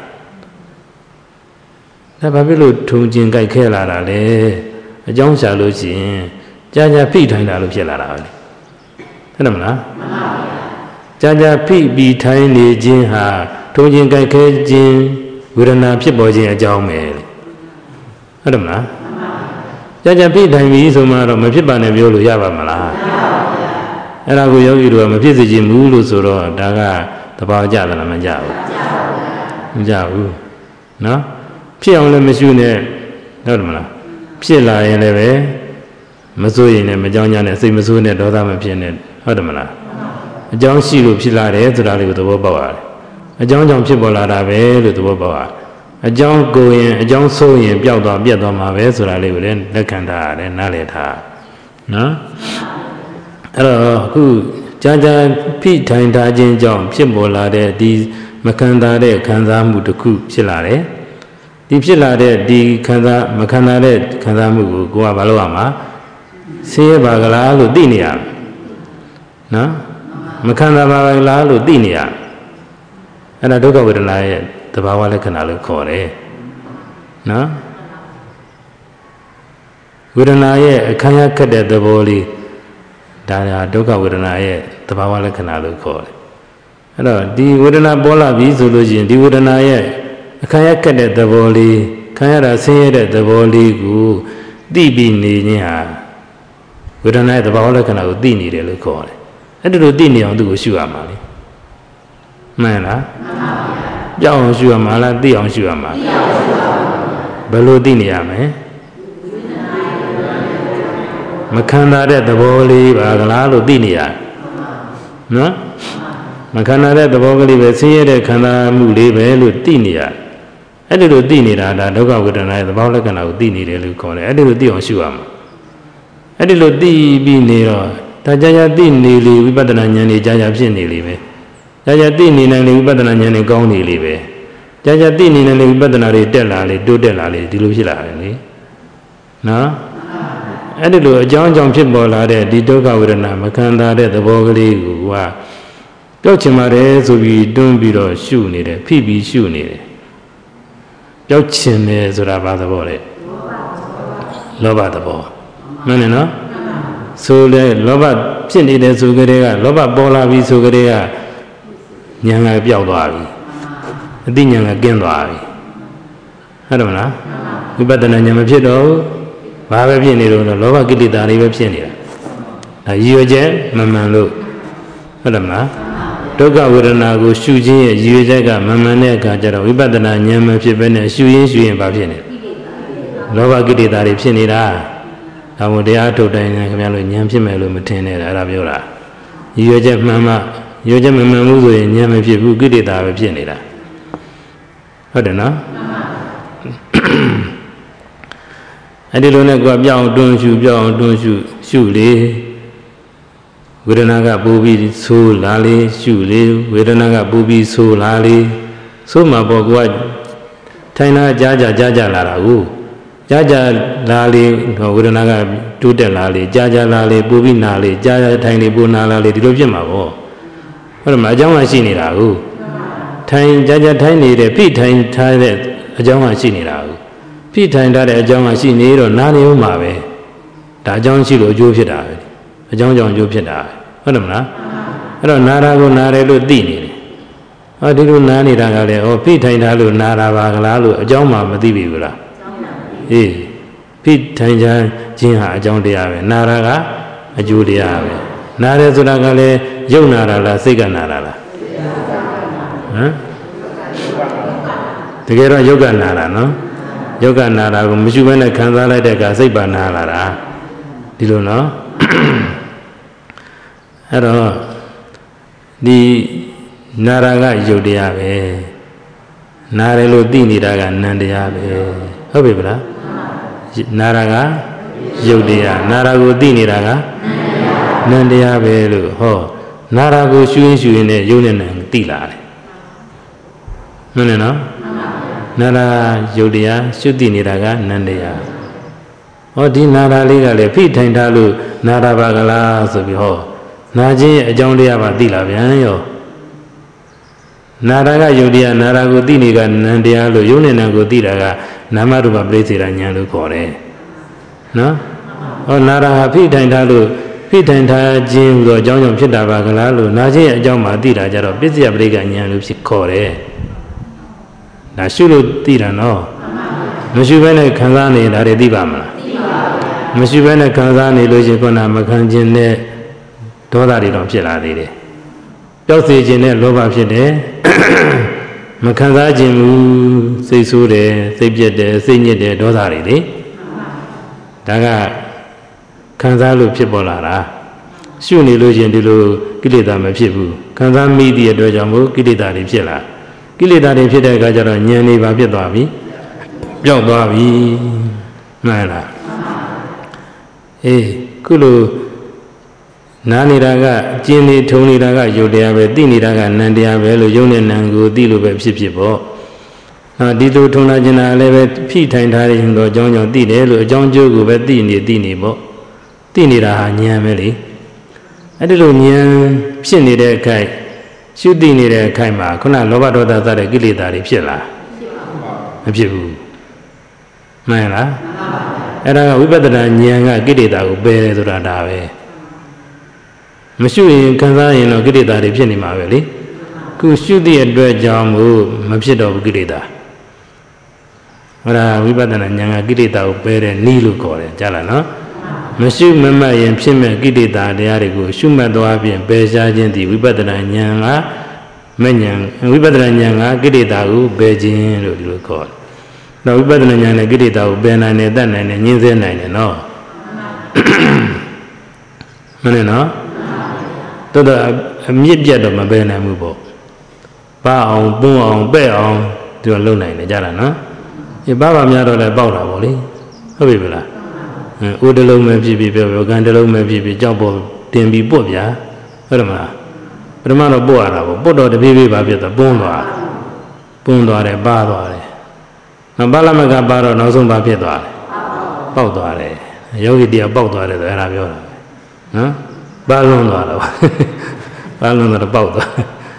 ဒါဘာဖြစ်လို့ထုံကျင်ကြိုက်ခဲလာတာလဲအကြောင်းရှာလို့ရှိရင်ကြာကြာဖိထိုင်တာလို့ဖြစ်လာတာပဲဟုတ်တယ်မလားကြာကြာဖိပြီးထိုင်နေခြင်းဟာထုံကျင်ကြိုက်ခဲခြင်းဝေဒနာဖြစ်ပေါ်ခြင်းအကြောင်းပဲဟုတ်တယ်မလားကြာကြာဖိထိုင်ပြီးဆိုမှတော့မဖြစ်ပါနဲ့ပြောလို့ရပါမလားအဲ့ဒါကိုယောဂီတို့ကမဖြစ်စေချင်ဘူးလို့ဆိုတော့ဒါကသဘာဝကျတယ်လားမကြဘူးမကြဘူးနော်ဖြစ်အောင်လည်းမရှိနဲ့ဟုတ်တယ်မလားဖြစ်လာရင်လည်းပဲမစိုးရင်လည်းမကြောင်းကြနဲ့စိတ်မဆိုးနဲ့ဒေါသမဖြစ်နဲ့ဟုတ်တယ်မလားအကြောင်းရှိလို့ဖြစ်လာတယ်ဆိုတာလေးကိုသဘောပေါက်ရတယ်အကြောင်းကြောင့်ဖြစ်ပေါ်လာတာပဲလို့သဘောပေါက်ရအကြောင်းကိုရင်အကြောင်းဆိုးရင်ပျောက်သွားပြတ်သွားမှာပဲဆိုတာလေးကိုလည်းလက်ခံထားရတယ်နားလည်ထားနော်အဲ့တော့အခုကြာကြာဖိထိုင်ထားခြင်းကြောင့်ဖြစ်ပေါ်လာတဲ့ဒီမခံစားတဲ့ခံစားမှုတစ်ခုဖြစ်လာတယ်ဒီဖြစ်လာတဲ့ဒီခံစားမခံစားတဲ့ခံစားမှုကိုကိုကဘာလို့ရမှာဆင်းရဲပါကလားလို့သိနေရနော်မခံစားပါကလားလို့သိနေရအဲ့ဒါဒုက္ခဝေဒနာရဲ့သဘာဝလက္ခဏာလို့ခေါ်တယ်နော်ဝေဒနာရဲ့အခမ်းရခက်တဲ့သဘောလေးဒါကဒုက္ခဝေဒနာရဲ့သဘာဝလက္ခဏာလို့ခေါ်တယ်အဲ့တော့ဒီဝေဒနာပေါ်လာပြီဆိုလို့ရှိရင်ဒီဝေဒနာရဲ့အခမ်းရခက်တဲ့သဘောလေးခံရတာဆင်းရဲတဲ့သဘောလေးကိုသိပြီးနေခြင်းဟာဝေဒနာရဲ့သဘာဝလက္ခဏာကိုသိနေတယ်လို့ခေါ်တယ်အဲ့ဒါလိုသိနေအောင်သူ့ကိုရှုရမှာလေမှန်လားပြောင်းအောင်ရှုရမှာလားသိအောင်ရှုရမှာဘယ်လိုသိနေရမလဲမခံစားတဲ့သဘောလေးပါကလားလို့သိနေရနော်မခံစားတဲ့သဘောကလေးပဲဆင်းရဲတဲ့ခံစားမှုလေးပဲလို့သိနေရအဲ့ဒီလိုသိနေတာဒါဒုက္ခဝေဒနာရဲ့သဘောလက္ခဏာကိုသိနေတယ်လို့ခေါ်တယ်အဲ့ဒီလိုသိအောင်ရှုရမှာအဲ့ဒီလိုသိပြီးနေတော့ဒါကြာကြာသိနေလေဝိပဿနာဉာဏ်တွေကြာကြာဖြစ်နေလေပဲကြာကြာသိနေနိုင်လေဝိပဿနာဉာဏ်တွေကောင်းနေလေပဲကြာကြာသိနေနိုင်လေဝိပဿနာတွေတက်လာလေတိုးတက်လာလေဒီလိုဖြစ်လာတယ်လေနော်အဲ့ဒီလိုအကြောင်းအကြောင်းဖြစ်ပေါ်လာတဲ့ဒီဒုက္ခဝေဒနာမခံစားတဲ့သဘောကလေးကိုကပျောက်ချင်ပါတယ်ဆိုပြီးတွန်းပြီးတော့ရှုနေတယ်ဖိပြီးရှုနေတယ်ပျောက်ချင်တယ်ဆိုတာဘာသဘောလဲလောဘသဘောမှန်တယ်နော်ဆိုလေလောဘဖြစ်နေတဲ့ဆိုကြတဲ့ကလောဘပေါ်လာပြီဆိုကြတဲ့ကဉာဏ်ကပျောက်သွားပြီအသိဉာဏ်ကကင်းသွားပြီဟုတ်တယ်မလားဝိပဿနာဉာဏ်မဖြစ်တော့ဘာပဲဖြစ်နေတော့လောဘကိလေသာတွေပဲဖြစ်နေတာဒါရည်ရွယ်ချက်မမှန်လို့ဟုတ်တယ်မလားဒုက္ခဝေဒနာကိုရှုခြင်းရဲ့ရည်ရွယ်ချက်ကမမှန်တဲ့အခါကျတော့ဝိပဿနာဉာဏ်မဖြစ်ဘဲနဲ့ရှုရင်းရှုရင်ဘာဖြစ်နေလောဘကိလေသာတွေဖြစ်နေတာဒါမို့တရားထုတ်တိုင်းခင်ဗျားတို့ဉာဏ်ဖြစ်မယ်လို့မထင်နဲ့အဲ့ဒါပြောတာရည်ရွယ်ချက်မှန်မှရည်ရွယ်ချက်မမှန်ဘူးဆိုရင်ဉာဏ်မဖြစ်ဘူးကိလေသာပဲဖြစ်နေတာဟုတ်တယ်နော်အဲ့ဒီလိုနဲ့ကိုယ်ပြောင်းတွန်းရှုပြောင်းတွန်းရှုရှုလေဝေဒနာကပူပြီးဆိုးလာလေရှုလေဝေဒနာကပူပြီးဆိုးလာလေဆိုးမှာပေါ့ကိုကထိုင်တာကြားကြကြားကြလာတာကိုကြားကြလာလေဝေဒနာကတိုးတက်လာလေကြားကြလာလေပူပြီးနာလေကြားကြထိုင်လေပူနာလာလေဒီလိုဖြစ်မှာပေါ့ဟုတ်တယ်မအကြောင်းကရှိနေတာကိုထိုင်ကြားကြထိုင်နေတဲ့ဖိထိုင်ထားတဲ့အကြောင်းကရှိနေတာကိုဖိထိုင်ထားတဲ့အကြောင်းကရှိနေတော့နာနေဦးမှာပဲဒါအကြောင်းရှိလို့အကျိုးဖြစ်တာပဲအကြောင်းကြောင့်အကျိုးဖြစ်တာဟုတ်တယ်မလားအဲ့တော့နာတာကိုနာတယ်လို့သိနေတယ်အော်ဒီလိုနားနေတာကလည်းဩဖိထိုင်ထားလို့နာတာပါကလားလို့အကြောင်းမှမသိပြီဘူးလားအေးဖိထိုင်ခြင်းဟာအကြောင်းတရားပဲနာတာကအကျိုးတရားပဲနာတယ်ဆိုတာကလည်းယုံနာတာလားစိတ်ကနာတာလားဟမ်တကယ်တော့ယုတ်ကနာတာနော်ယုတ်ကနာတာကိုမရှိဘဲနဲ့ခံစားလိုက်တဲ့အခါစိတ်ပါနာလာတာဒီလိုနော်အဲ့တော့ဒီနာရာကယုတ်တရားပဲနာတယ်လို့သိနေတာကနံတရားပဲဟုတ်ပြီဗလားနာရာကယုတ်တရားနာရာကိုသိနေတာကနံတရားပဲလို့ဟောနာရာကိုရှုရင်ရှုရင်နဲ့ယုတ်နဲ့နံသိလာတယ်မှန်တယ်နော်နာရာယုတ်တရားရှုသိနေတာကနံတရားဟောဒီနာရာလေးကလည်းဖိထိုင်ထားလို့နာရာပါကလားဆိုပြီးဟောနာခြင်းရဲ့အကြောင်းတရားပါသိလာပြန်ရောနာရာကယုတ်တရားနာရာကိုသိနေကနံတရားလို့ယုတ်နဲ့နံကိုသိတာကနာမရူပပရိစ္ဆေဒဉာဏ်လို့ခေါ်တယ်နော်ဟောနာရာဟာဖိထိုင်ထားလို့ဖိထိုင်ထားခြင်းဟူသောအကြောင်းကြောင့်ဖြစ်တာပါကလားလို့နာခြင်းရဲ့အကြောင်းမှသိတာကြတော့ပစ္စယပရိက္ခဉာဏ်လို့ဖြစ်ခေါ်တယ်ဒါရှုလို့သိတာနော်မရှိဘဲနဲ့ခံစားနေတာတွေသိပါမလားသိပါဘူးမရှိဘဲနဲ့ခံစားနေလို့ရှိရင်ခုနမခံခြင်းနဲ့ဒေါသတွေတော့ဖြစ်လာသေးတယ်ပျောက်စေခြင်းနဲ့လောဘဖြစ်တယ်မခံစားခြင်းဘူးစိတ်ဆိုးတယ်စိတ်ပြက်တယ်စိတ်ညစ်တယ်ဒေါသတွေလေဒါကခံစားလို့ဖြစ်ပေါ်လာတာရှုနေလို့ရှိရင်ဒီလိုကိလေသာမဖြစ်ဘူးခံစားမိသည့်အတွက်ကြောင့်မို့ကိလေသာတွေဖြစ်လာကိလေသာတွေဖြစ်တဲ့အခါကျတော့ဉာဏ်တွေပါဖြစ်သွားပြီပျောက်သွားပြီမှန်လားအေးခုလိုနားနေတာကကျင်းနေထုံနေတာကယုတ်တရားပဲသိနေတာကနံတရားပဲလို့ယုံနဲ့နံကိုသိလို့ပဲဖြစ်ဖြစ်ပေါ့ဟာဒီလိုထုံလာခြင်းတာလည်းပဲဖိထိုင်ထားရင်တော့အကြောင်းကြောင့်သိတယ်လို့အကြောင်းကျိုးကိုပဲသိနေသိနေပေါ့သိနေတာဟာဉာဏ်ပဲလေအဲ့ဒီလိုဉာဏ်ဖြစ်နေတဲ့အခိုက်ရှုသိနေတဲ့အခိုက်မှာခုနလောဘဒေါသစတဲ့ကိလေသာတွေဖြစ်လာမဖြစ်ဘူးမှန်လားအဲ့ဒါကဝိပဿနာဉာဏ်ကကိလေသာကိုပယ်တယ်ဆိုတာဒါပဲမရှုရင်ခံစားရင်တော့ကိလေသာတွေဖြစ်နေမှာပဲလေခုရှုသည့်အတွက်ကြောင့်မို့မဖြစ်တော့ဘူးကိလေသာဟောဒါဝိပဿနာဉာဏ်ကကိလေသာကိုပယ်တဲ့နည်းလို့ခေါ်တယ်ကြားလားနော်မရှုမမှတ်ရင်ဖြစ်မဲ့ကိလေသာတရားတွေကိုရှုမှတ်သွားပြင်ပယ်ရှားခြင်းသည်ဝိပဿနာဉာဏ်ကမဉဏ်ဝိပဿနာဉာဏ်ကကိလေသာကိုပယ်ခြင်းလို့ဒီလိုခေါ်တယ်။နောက်ဝိပဿနာဉာဏ်နဲ့ကိလေသာကိုပယ်နိုင်တယ်တတ်နိုင်တယ်ညှင်းဆဲနိုင်တယ်နော်။မှန်တယ်နော်။တော်တော်အမြင့်ပြတ်တော့မပယ်နိုင်ဘူးပေါ့။ပါအောင်ပွန်းအောင်ပဲ့အောင်ဒီလိုလုပ်နိုင်တယ်ကြားလားနော်။ဒီပါပါများတော့လည်းပေါက်တာပေါ့လေ။ဟုတ်ပြီလား။အဲဦးတလုံးပဲဖြစ်ဖြစ်ပြောပြောကန်တလုံးပဲဖြစ်ဖြစ်ကြောက်ပေါ်တင်ပြီးပုတ်ဗျာဟုတ်တယ်မလားပထမတော့ပုတ်ရတာပေါ့ပုတ်တော့တပြေးပြေးပါဖြစ်တော့ပွန်းသွားပွန်းသွားတယ်ပါသွားတယ်နောက်ပါဠမကပါတော့နောက်ဆုံးပါဖြစ်သွားတယ်ပေါက်သွားတယ်ယောဂီတရားပေါက်သွားတယ်ဆိုအဲ့ဒါပြောတာနော်ပါလွန်သွားတော့ပါလွန်တော့ပေါက်သွား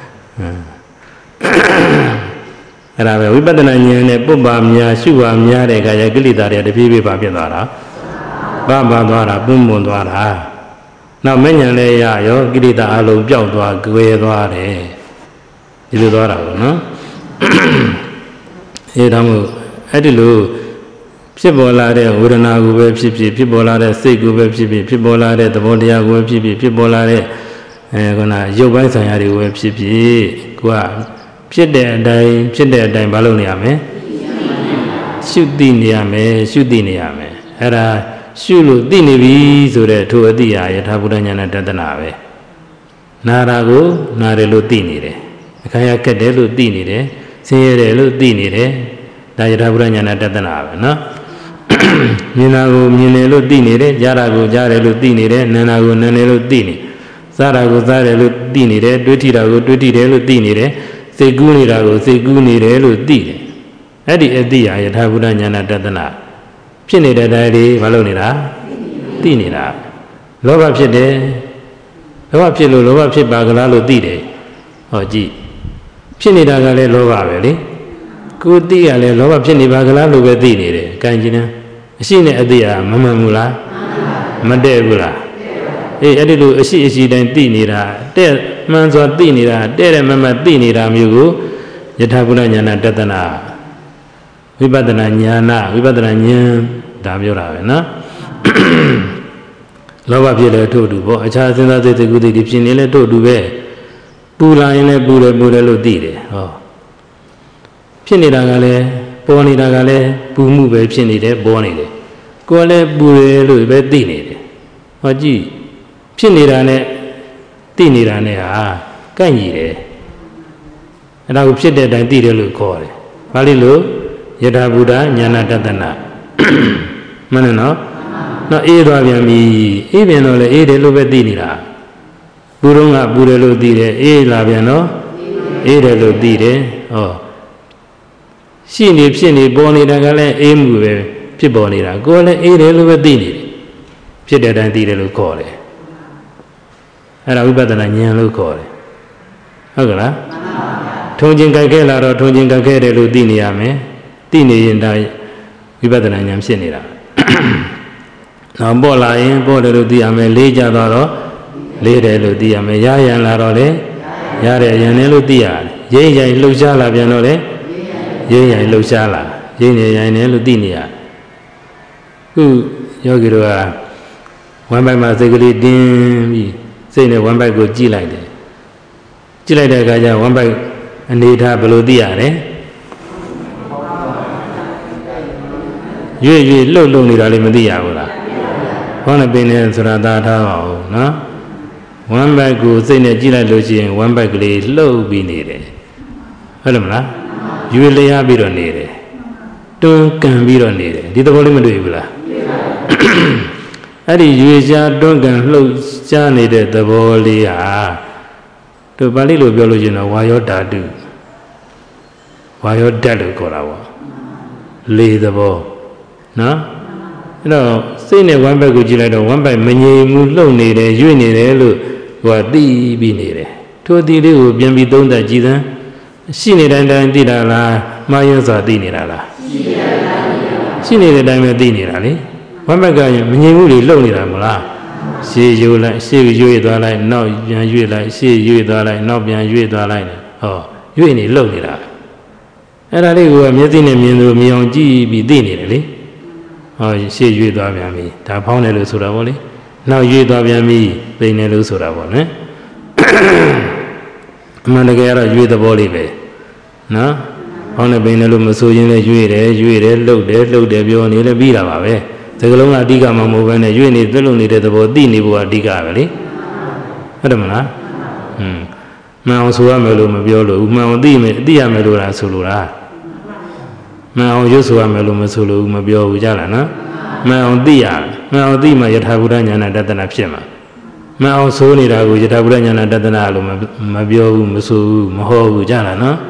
အဲ့ဒါပဲဝိပဿနာဉာဏ်နဲ့ပုပ္ပါများရှုပါများတဲ့အခါကျကိလေသာတွေတပြေးပြေးပါဖြစ်သွားတာပါပါသွားတာပွန်းပွန်းသွားတာနောက်မဉ္ဇဉ်လည်းရရောကိလေသာအလုံးပျောက်သွားကြွယ်သွားတယ်ဒီလိုသွားတာပေါ့နော်အဲဒါမို့အဲ့ဒီလိုဖြစ်ပေါ်လာတဲ့ဝေဒနာကိုပဲဖြစ်ဖြစ်ဖြစ်ပေါ်လာတဲ့စိတ်ကိုပဲဖြစ်ဖြစ်ဖြစ်ပေါ်လာတဲ့သဘောတရားကိုပဲဖြစ်ဖြစ်ဖြစ်ပေါ်လာတဲ့အဲခုနရုပ်ပိုင်းဆိုင်ရာတွေကိုပဲဖြစ်ဖြစ်ကိုကဖြစ်တဲ့အတိုင်းဖြစ်တဲ့အတိုင်းမလုပ်နေရမယ်ရှုသိနေရမယ်ရှုသိနေရမယ်အဲ့ဒါရှုလို့သိနေပြီဆိုတဲ့ထိုအသိဟာယထာဘုဒ္ဓဉာဏတတနာပဲနာတာကိုနာတယ်လို့သိနေတယ်အခါရကက်တယ်လို့သိနေတယ်ဆင်းရဲတယ်လို့သိနေတယ်ဒါယထာဘုဒ္ဓဉာဏတတနာပဲနော်မြင်တာကိုမြင်တယ်လို့သိနေတယ်ကြားတာကိုကြားတယ်လို့သိနေတယ်နာတာကိုနာတယ်လို့သိနေစားတာကိုစားတယ်လို့သိနေတယ်တွေးထိတာကိုတွေးထိတယ်လို့သိနေတယ်စိတ်ကူးနေတာကိုစိတ်ကူးနေတယ်လို့သိတယ်အဲ့ဒီအသိဟာယထာဘုဒ္ဓဉာဏတတနာဖြစ်နေတဲ့တိုင်းလေးမလုပ်နေတာသိနေတာလောဘဖြစ်တယ်လောဘဖြစ်လို့လောဘဖြစ်ပါကလားလို့သိတယ်ဟောကြည့်ဖြစ်နေတာကလည်းလောဘပဲလေကိုသိရလဲလောဘဖြစ်နေပါကလားလို့ပဲသိနေတယ်ကံကျင်တယ်အရှိနဲ့အသိဟာမမှန်ဘူးလားမတည့်ဘူးလားအေးအဲ့ဒီလိုအရှိအရှိတိုင်းသိနေတာတဲ့မှန်စွာသိနေတာတဲ့တဲ့မမသိနေတာမျိုးကိုယထာဘုဒ္ဓဉာဏတတနာဝိပဿနာဉာဏဝိပဿနာဉာဏ်ဒါပြောတာပဲနော်လောဘဖြစ်လဲထို့တူပေါ့အခြားစဉ်းစားစိတ်တကူသိတွေဖြစ်နေလဲထို့တူပဲပူလာရင်လည်းပူတယ်ပူတယ်လို့သိတယ်ဟောဖြစ်နေတာကလည်းပေါ်နေတာကလည်းပူမှုပဲဖြစ်နေတယ်ပေါ်နေတယ်ကိုယ်လည်းပူတယ်လို့ပဲသိနေတယ်ဟောကြည့်ဖြစ်နေတာနဲ့သိနေတာနဲ့ဟာကိုက်ညီတယ်အဲ့ဒါကိုဖြစ်တဲ့အတိုင်းသိတယ်လို့ခေါ်တယ်ဘာလို့လို့ယထာဘုဒ္ဓဉာဏတတနာမှန်တယ်နော်နော်အေးသွားပြန်ပြီအေးပြန်တော့လေအေးတယ်လို့ပဲသိနေတာပူတော့ကပူတယ်လို့သိတယ်အေးလာပြန်တော့အေးတယ်လို့သိတယ်ဟောရှိနေဖြစ်နေပေါ်နေတာကလည်းအေးမှုပဲဖြစ်ပေါ်နေတာကိုယ်လည်းအေးတယ်လို့ပဲသိနေတယ်ဖြစ်တဲ့အတိုင်းသိတယ်လို့ခေါ်တယ်အဲ့ဒါဝိပဿနာဉာဏ်လို့ခေါ်တယ်ဟုတ်ကလားထုံချင်းကြိုက်ခဲ့လာတော့ထုံချင်းကြိုက်ခဲ့တယ်လို့သိနေရမယ်သိနေရင်ဒါဝိပဿနာဉာဏ်ဖြစ်နေတာနောက်ပေါ်လာရင်ပေါ်တယ်လို့သိရမယ်လေးကြတော့လေးတယ်လို့သိရမယ်ရရန်လာတော့လေရတယ်ရန်တယ်လို့သိရတယ်ရိမ့်ရိုင်လှုပ်ရှားလာပြန်တော့လေရိမ့်ရိုင်လှုပ်ရှားလာရိမ့်နေရိုင်တယ်လို့သိနေရခုယောဂီတို့ကဝမ်းပိုက်မှာစိတ်ကလေးတင်းပြီးစိတ်နဲ့ဝမ်းပိုက်ကိုကြည့်လိုက်တယ်ကြည့်လိုက်တဲ့အခါကျဝမ်းပိုက်အနေထားဘယ်လိုသိရလဲရွေ့ရွေ့လှုပ်လှုပ်နေတာလည်းမသိရဘူးလားခေါင်းနဲ့ပင်နဲ့ဆိုတာသာထားပါဦးနော်ဝမ်းပိုက်ကိုစိတ်နဲ့ကြည့်လိုက်လို့ရှိရင်ဝမ်းပိုက်ကလေးလှုပ်ပြီးနေတယ်ဟုတ်တယ်မလားရွေ့လျားပြီးတော့နေတယ်တွန်းကန်ပြီးတော့နေတယ်ဒီသဘောလေးမတွေ့ဘူးလားအဲ့ဒီရွေရှားတွန်းကန်လှုပ်ရှားနေတဲ့သဘောလေးဟာတို့ပါဠိလိုပြောလို့ရှိရင်တော့ဝါယောဓာတုဝါယောဓာတ်လို့ခေါ်တာပေါ့လေသဘောနော်အဲ့တော့စိတ်နဲ့ဝမ်းဘက်ကိုကြည့်လိုက်တော့ဝမ်းဘက်မငြိမ်ဘူးလှုပ်နေတယ်ရွေ့နေတယ်လို့ဟိုကသိပြီးနေတယ်ထိုအသီးလေးကိုပြန်ပြီးသုံးသပ်ကြည့်စမ်းရှိနေတဲ့အတိုင်းသိတာလားမှားရွံ့စွာသိနေတာလားရှိနေတဲ့အတိုင်းပဲသိနေတာလေဝမ်းဘက်ကမငြိမ်ဘူးလေလှုပ်နေတာမလားရှေ့ရွေ့လိုက်ရှေ့ရွေ့သွားလိုက်နောက်ပြန်ရွေ့လိုက်ရှေ့ရွေ့သွားလိုက်နောက်ပြန်ရွေ့သွားလိုက်ဟောရွေ့နေလှုပ်နေတာအဲ့ဒါလေးကမျက်စိနဲ့မြင်လို့မြင်အောင်ကြည့်ပြီးသိနေတယ်လေဟောရှေ့ရွေ့သွားပြန်ပြီဒါဖောင်းတယ်လို့ဆိုတာပေါ့လေနောက်ရွေ့သွားပြန်ပြီသိနေလို့ဆိုတာပေါ့နော်အမှန်တကယ်ကတော့ရွေ့သဘောလေးပဲနော်ဖောင်းနေပင်တယ်လို့မဆိုရင်လည်းရွေ့တယ်ရွေ့တယ်လှုပ်တယ်လှုပ်တယ်ပြောနေလည်းပြီးတာပါပဲဒီကလုံးကအဓိကမှမဟုတ်ဘဲနဲ့ရွေ့နေသလုံးနေတဲ့သဘောသိနေဖို့အဓိကပဲလေဟုတ်တယ်မလားอืมမှန်အောင်ဆိုရမယ်လို့မပြောလို့မှန်အောင်သိမယ်သိရမယ်လို့လားဆိုလို့လားမှန်အောင်ရွတ်ဆိုရမယ်လို့မဆိုလို့မပြောဘူးကြလားနော်မှန်အောင်သိရမှန်အောင်သိမှယထာဘုဒ္ဓဉာဏတတနာဖြစ်မှာမှန်အောင်ဆိုနေတာကိုယထာဘုဒ္ဓဉာဏတတနာလို့မပြောဘူးမဆိုဘူးမဟောဘူးကြလားနော်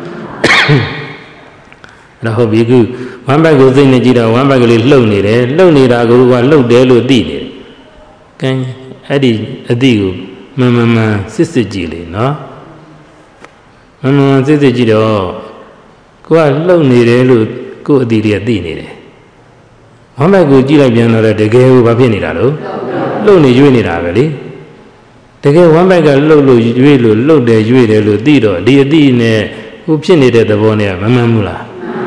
အဲ့တော့ဟုတ်ပြီခုဝမ်းဘက်ကိုစိတ်နဲ့ကြည့်တော့ဝမ်းဘက်ကလေးလှုပ်နေတယ်လှုပ်နေတာကိုကလှုပ်တယ်လို့သိနေတယ်ကဲအဲ့ဒီအသိကိုမှန်မှန်မှန်စစ်စစ်ကြည့်လေနော်မှန်မှန်စစ်စစ်ကြည့်တော့ကိုကလှုပ်နေတယ်လို့ကိုယ်အသိတွေကသိနေတယ်ဝမ်းဘက်ကိုကြည့်လိုက်ပြန်တော့တကယ်ကိုဘာဖြစ်နေတာလို့လှုပ်နေရွေ့နေတာပဲလေတကယ်ဝမ်းဘက်ကလှုပ်လို့ရွေ့လို့လှုပ်တယ်ရွေ့တယ်လို့သိတော့ဒီအသိနဲ့ဟိုဖြစ်နေတဲ့သဘောနဲ့မမှန်ဘူးလား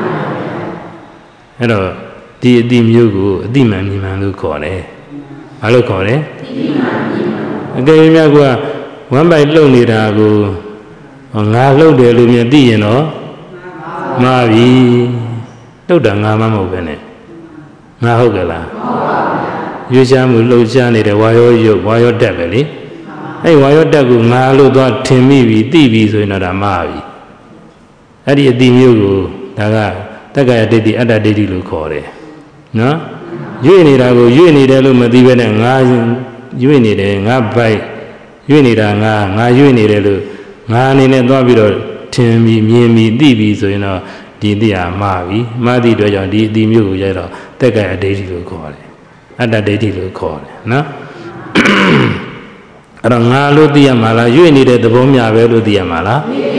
အဲ့တော့ဒီအတိမျိုးကိုအတိမှန်မြင်မှန်လို့ခေါ်တယ်။ဘာလို့ခေါ်လဲ။အတိမှန်များကဝမ်းပိုက်လှုပ်နေတာကိုငါလှုပ်တယ်လို့မြင်သိရင်တော့မှားပြီ။လှုပ်တာငါမှမဟုတ်ပဲနဲ့။ငါဟုတ်ကြလား။ရွေးချမှုလှုပ်ရှားနေတဲ့ဝါရောရုပ်ဝါရောတက်ပဲလေ။အဲ့ဝါရောတက်ကိုငါလို့သွားထင်မိပြီသိပြီဆိုရင်တော့ဒါမှားပြီ။အဲ့ဒီအတိမျိုးကိုဒါကတက္ကရာဒိဋ္ဌိအတ္တဒိဋ္ဌိလို့ခေါ်တယ်နော်ရွေ့နေတာကိုရွေ့နေတယ်လို့မသိဘဲနဲ့ငါရွေ့နေတယ်ငါဘိုက်ရွေ့နေတာငါငါရွေ့နေတယ်လို့ငါအနေနဲ့သွားပြီးတော့ထင်ပြီးမြင်ပြီးသိပြီးဆိုရင်တော့ဒီသိရမှားပြီမှားသည့်အတွက်ကြောင့်ဒီအတိမျိုးကိုရတော့တက္ကရာဒိဋ္ဌိလို့ခေါ်တယ်အတ္တဒိဋ္ဌိလို့ခေါ်တယ်နော်အဲ့တော့ငါလို့သိရမှာလားရွေ့နေတဲ့သဘောများပဲလို့သိရမှာလား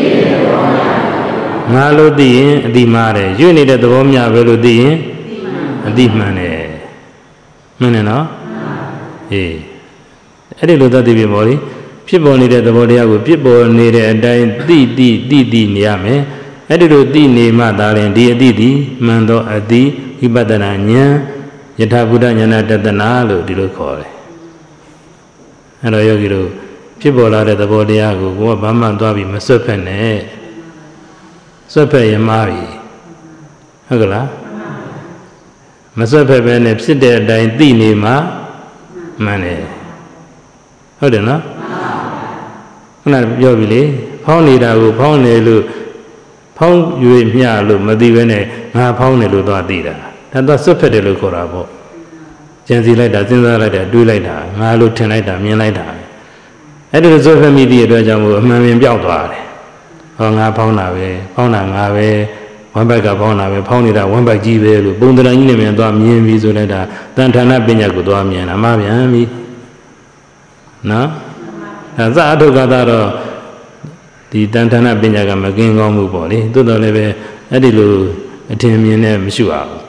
ငါလို့သိရင်အတိမှားတယ်ရွေ့နေတဲ့သဘောများပဲလို့သိရင်အတိမှန်တယ်မှန်တယ်နော်အေးအဲ့ဒီလိုသတ်သိပြီပေါ့လေဖြစ်ပေါ်နေတဲ့သဘောတရားကိုဖြစ်ပေါ်နေတဲ့အတိုင်းသိသိသိသိနေရမယ်အဲ့ဒီလိုသိနေမှသာလျှင်ဒီအသိဒီမှန်သောအသိဝိပဿနာဉာဏ်ယထာဘုဒ္ဓဉာဏတတနာလို့ဒီလိုခေါ်တယ်အဲ့တော့ယောဂီတို့ဖြစ်ပေါ်လာတဲ့သဘောတရားကိုကိုယ်ကဘာမှသွားပြီးမစွတ်ဖက်နဲ့စွတ်ဖက်ရင်မှားပြီဟုတ်ကလားမစွတ်ဖက်ပဲနဲ့ဖြစ်တဲ့အတိုင်းသိနေမှမှန်တယ်ဟုတ်တယ်နော်ခုနပြောပြီလေဖောင်းနေတာကိုဖောင်းနေလို့ဖောင်းရွေမျှလို့မသိဘဲနဲ့ငါဖောင်းနေလို့သွားသိတာဒါတော့စွတ်ဖက်တယ်လို့ခေါ်တာပေါ့ကြံစီလိုက်တာစဉ်းစားလိုက်တာတွေးလိုက်တာငါလို့ထင်လိုက်တာမြင်လိုက်တာအဲ့ဒီလိုစွတ်ဖက်မိသည့်အတွက်ကြောင့်မို့အမှန်မြင်ပြောက်သွားတယ်ဟောငါဖောင်းတာပဲဖောင်းတာငါပဲဝမ်းဘက်ကဖောင်းတာပဲဖောင်းနေတာဝမ်းဘက်ကြီးပဲလို့ပုံတရံကြီးနဲ့မြန်သွားမြင်ပြီးဆိုလိုက်တာတန်ဌာနပညာကိုသွားမြင်တာမှပြန်ပြီနော်အဲသာအထုကသာတော့ဒီတန်ဌာနပညာကမကင်းကောင်းမှုပေါ့လေသို့တော်လည်းပဲအဲ့ဒီလိုအထင်မြင်နဲ့မရှိပါဘူး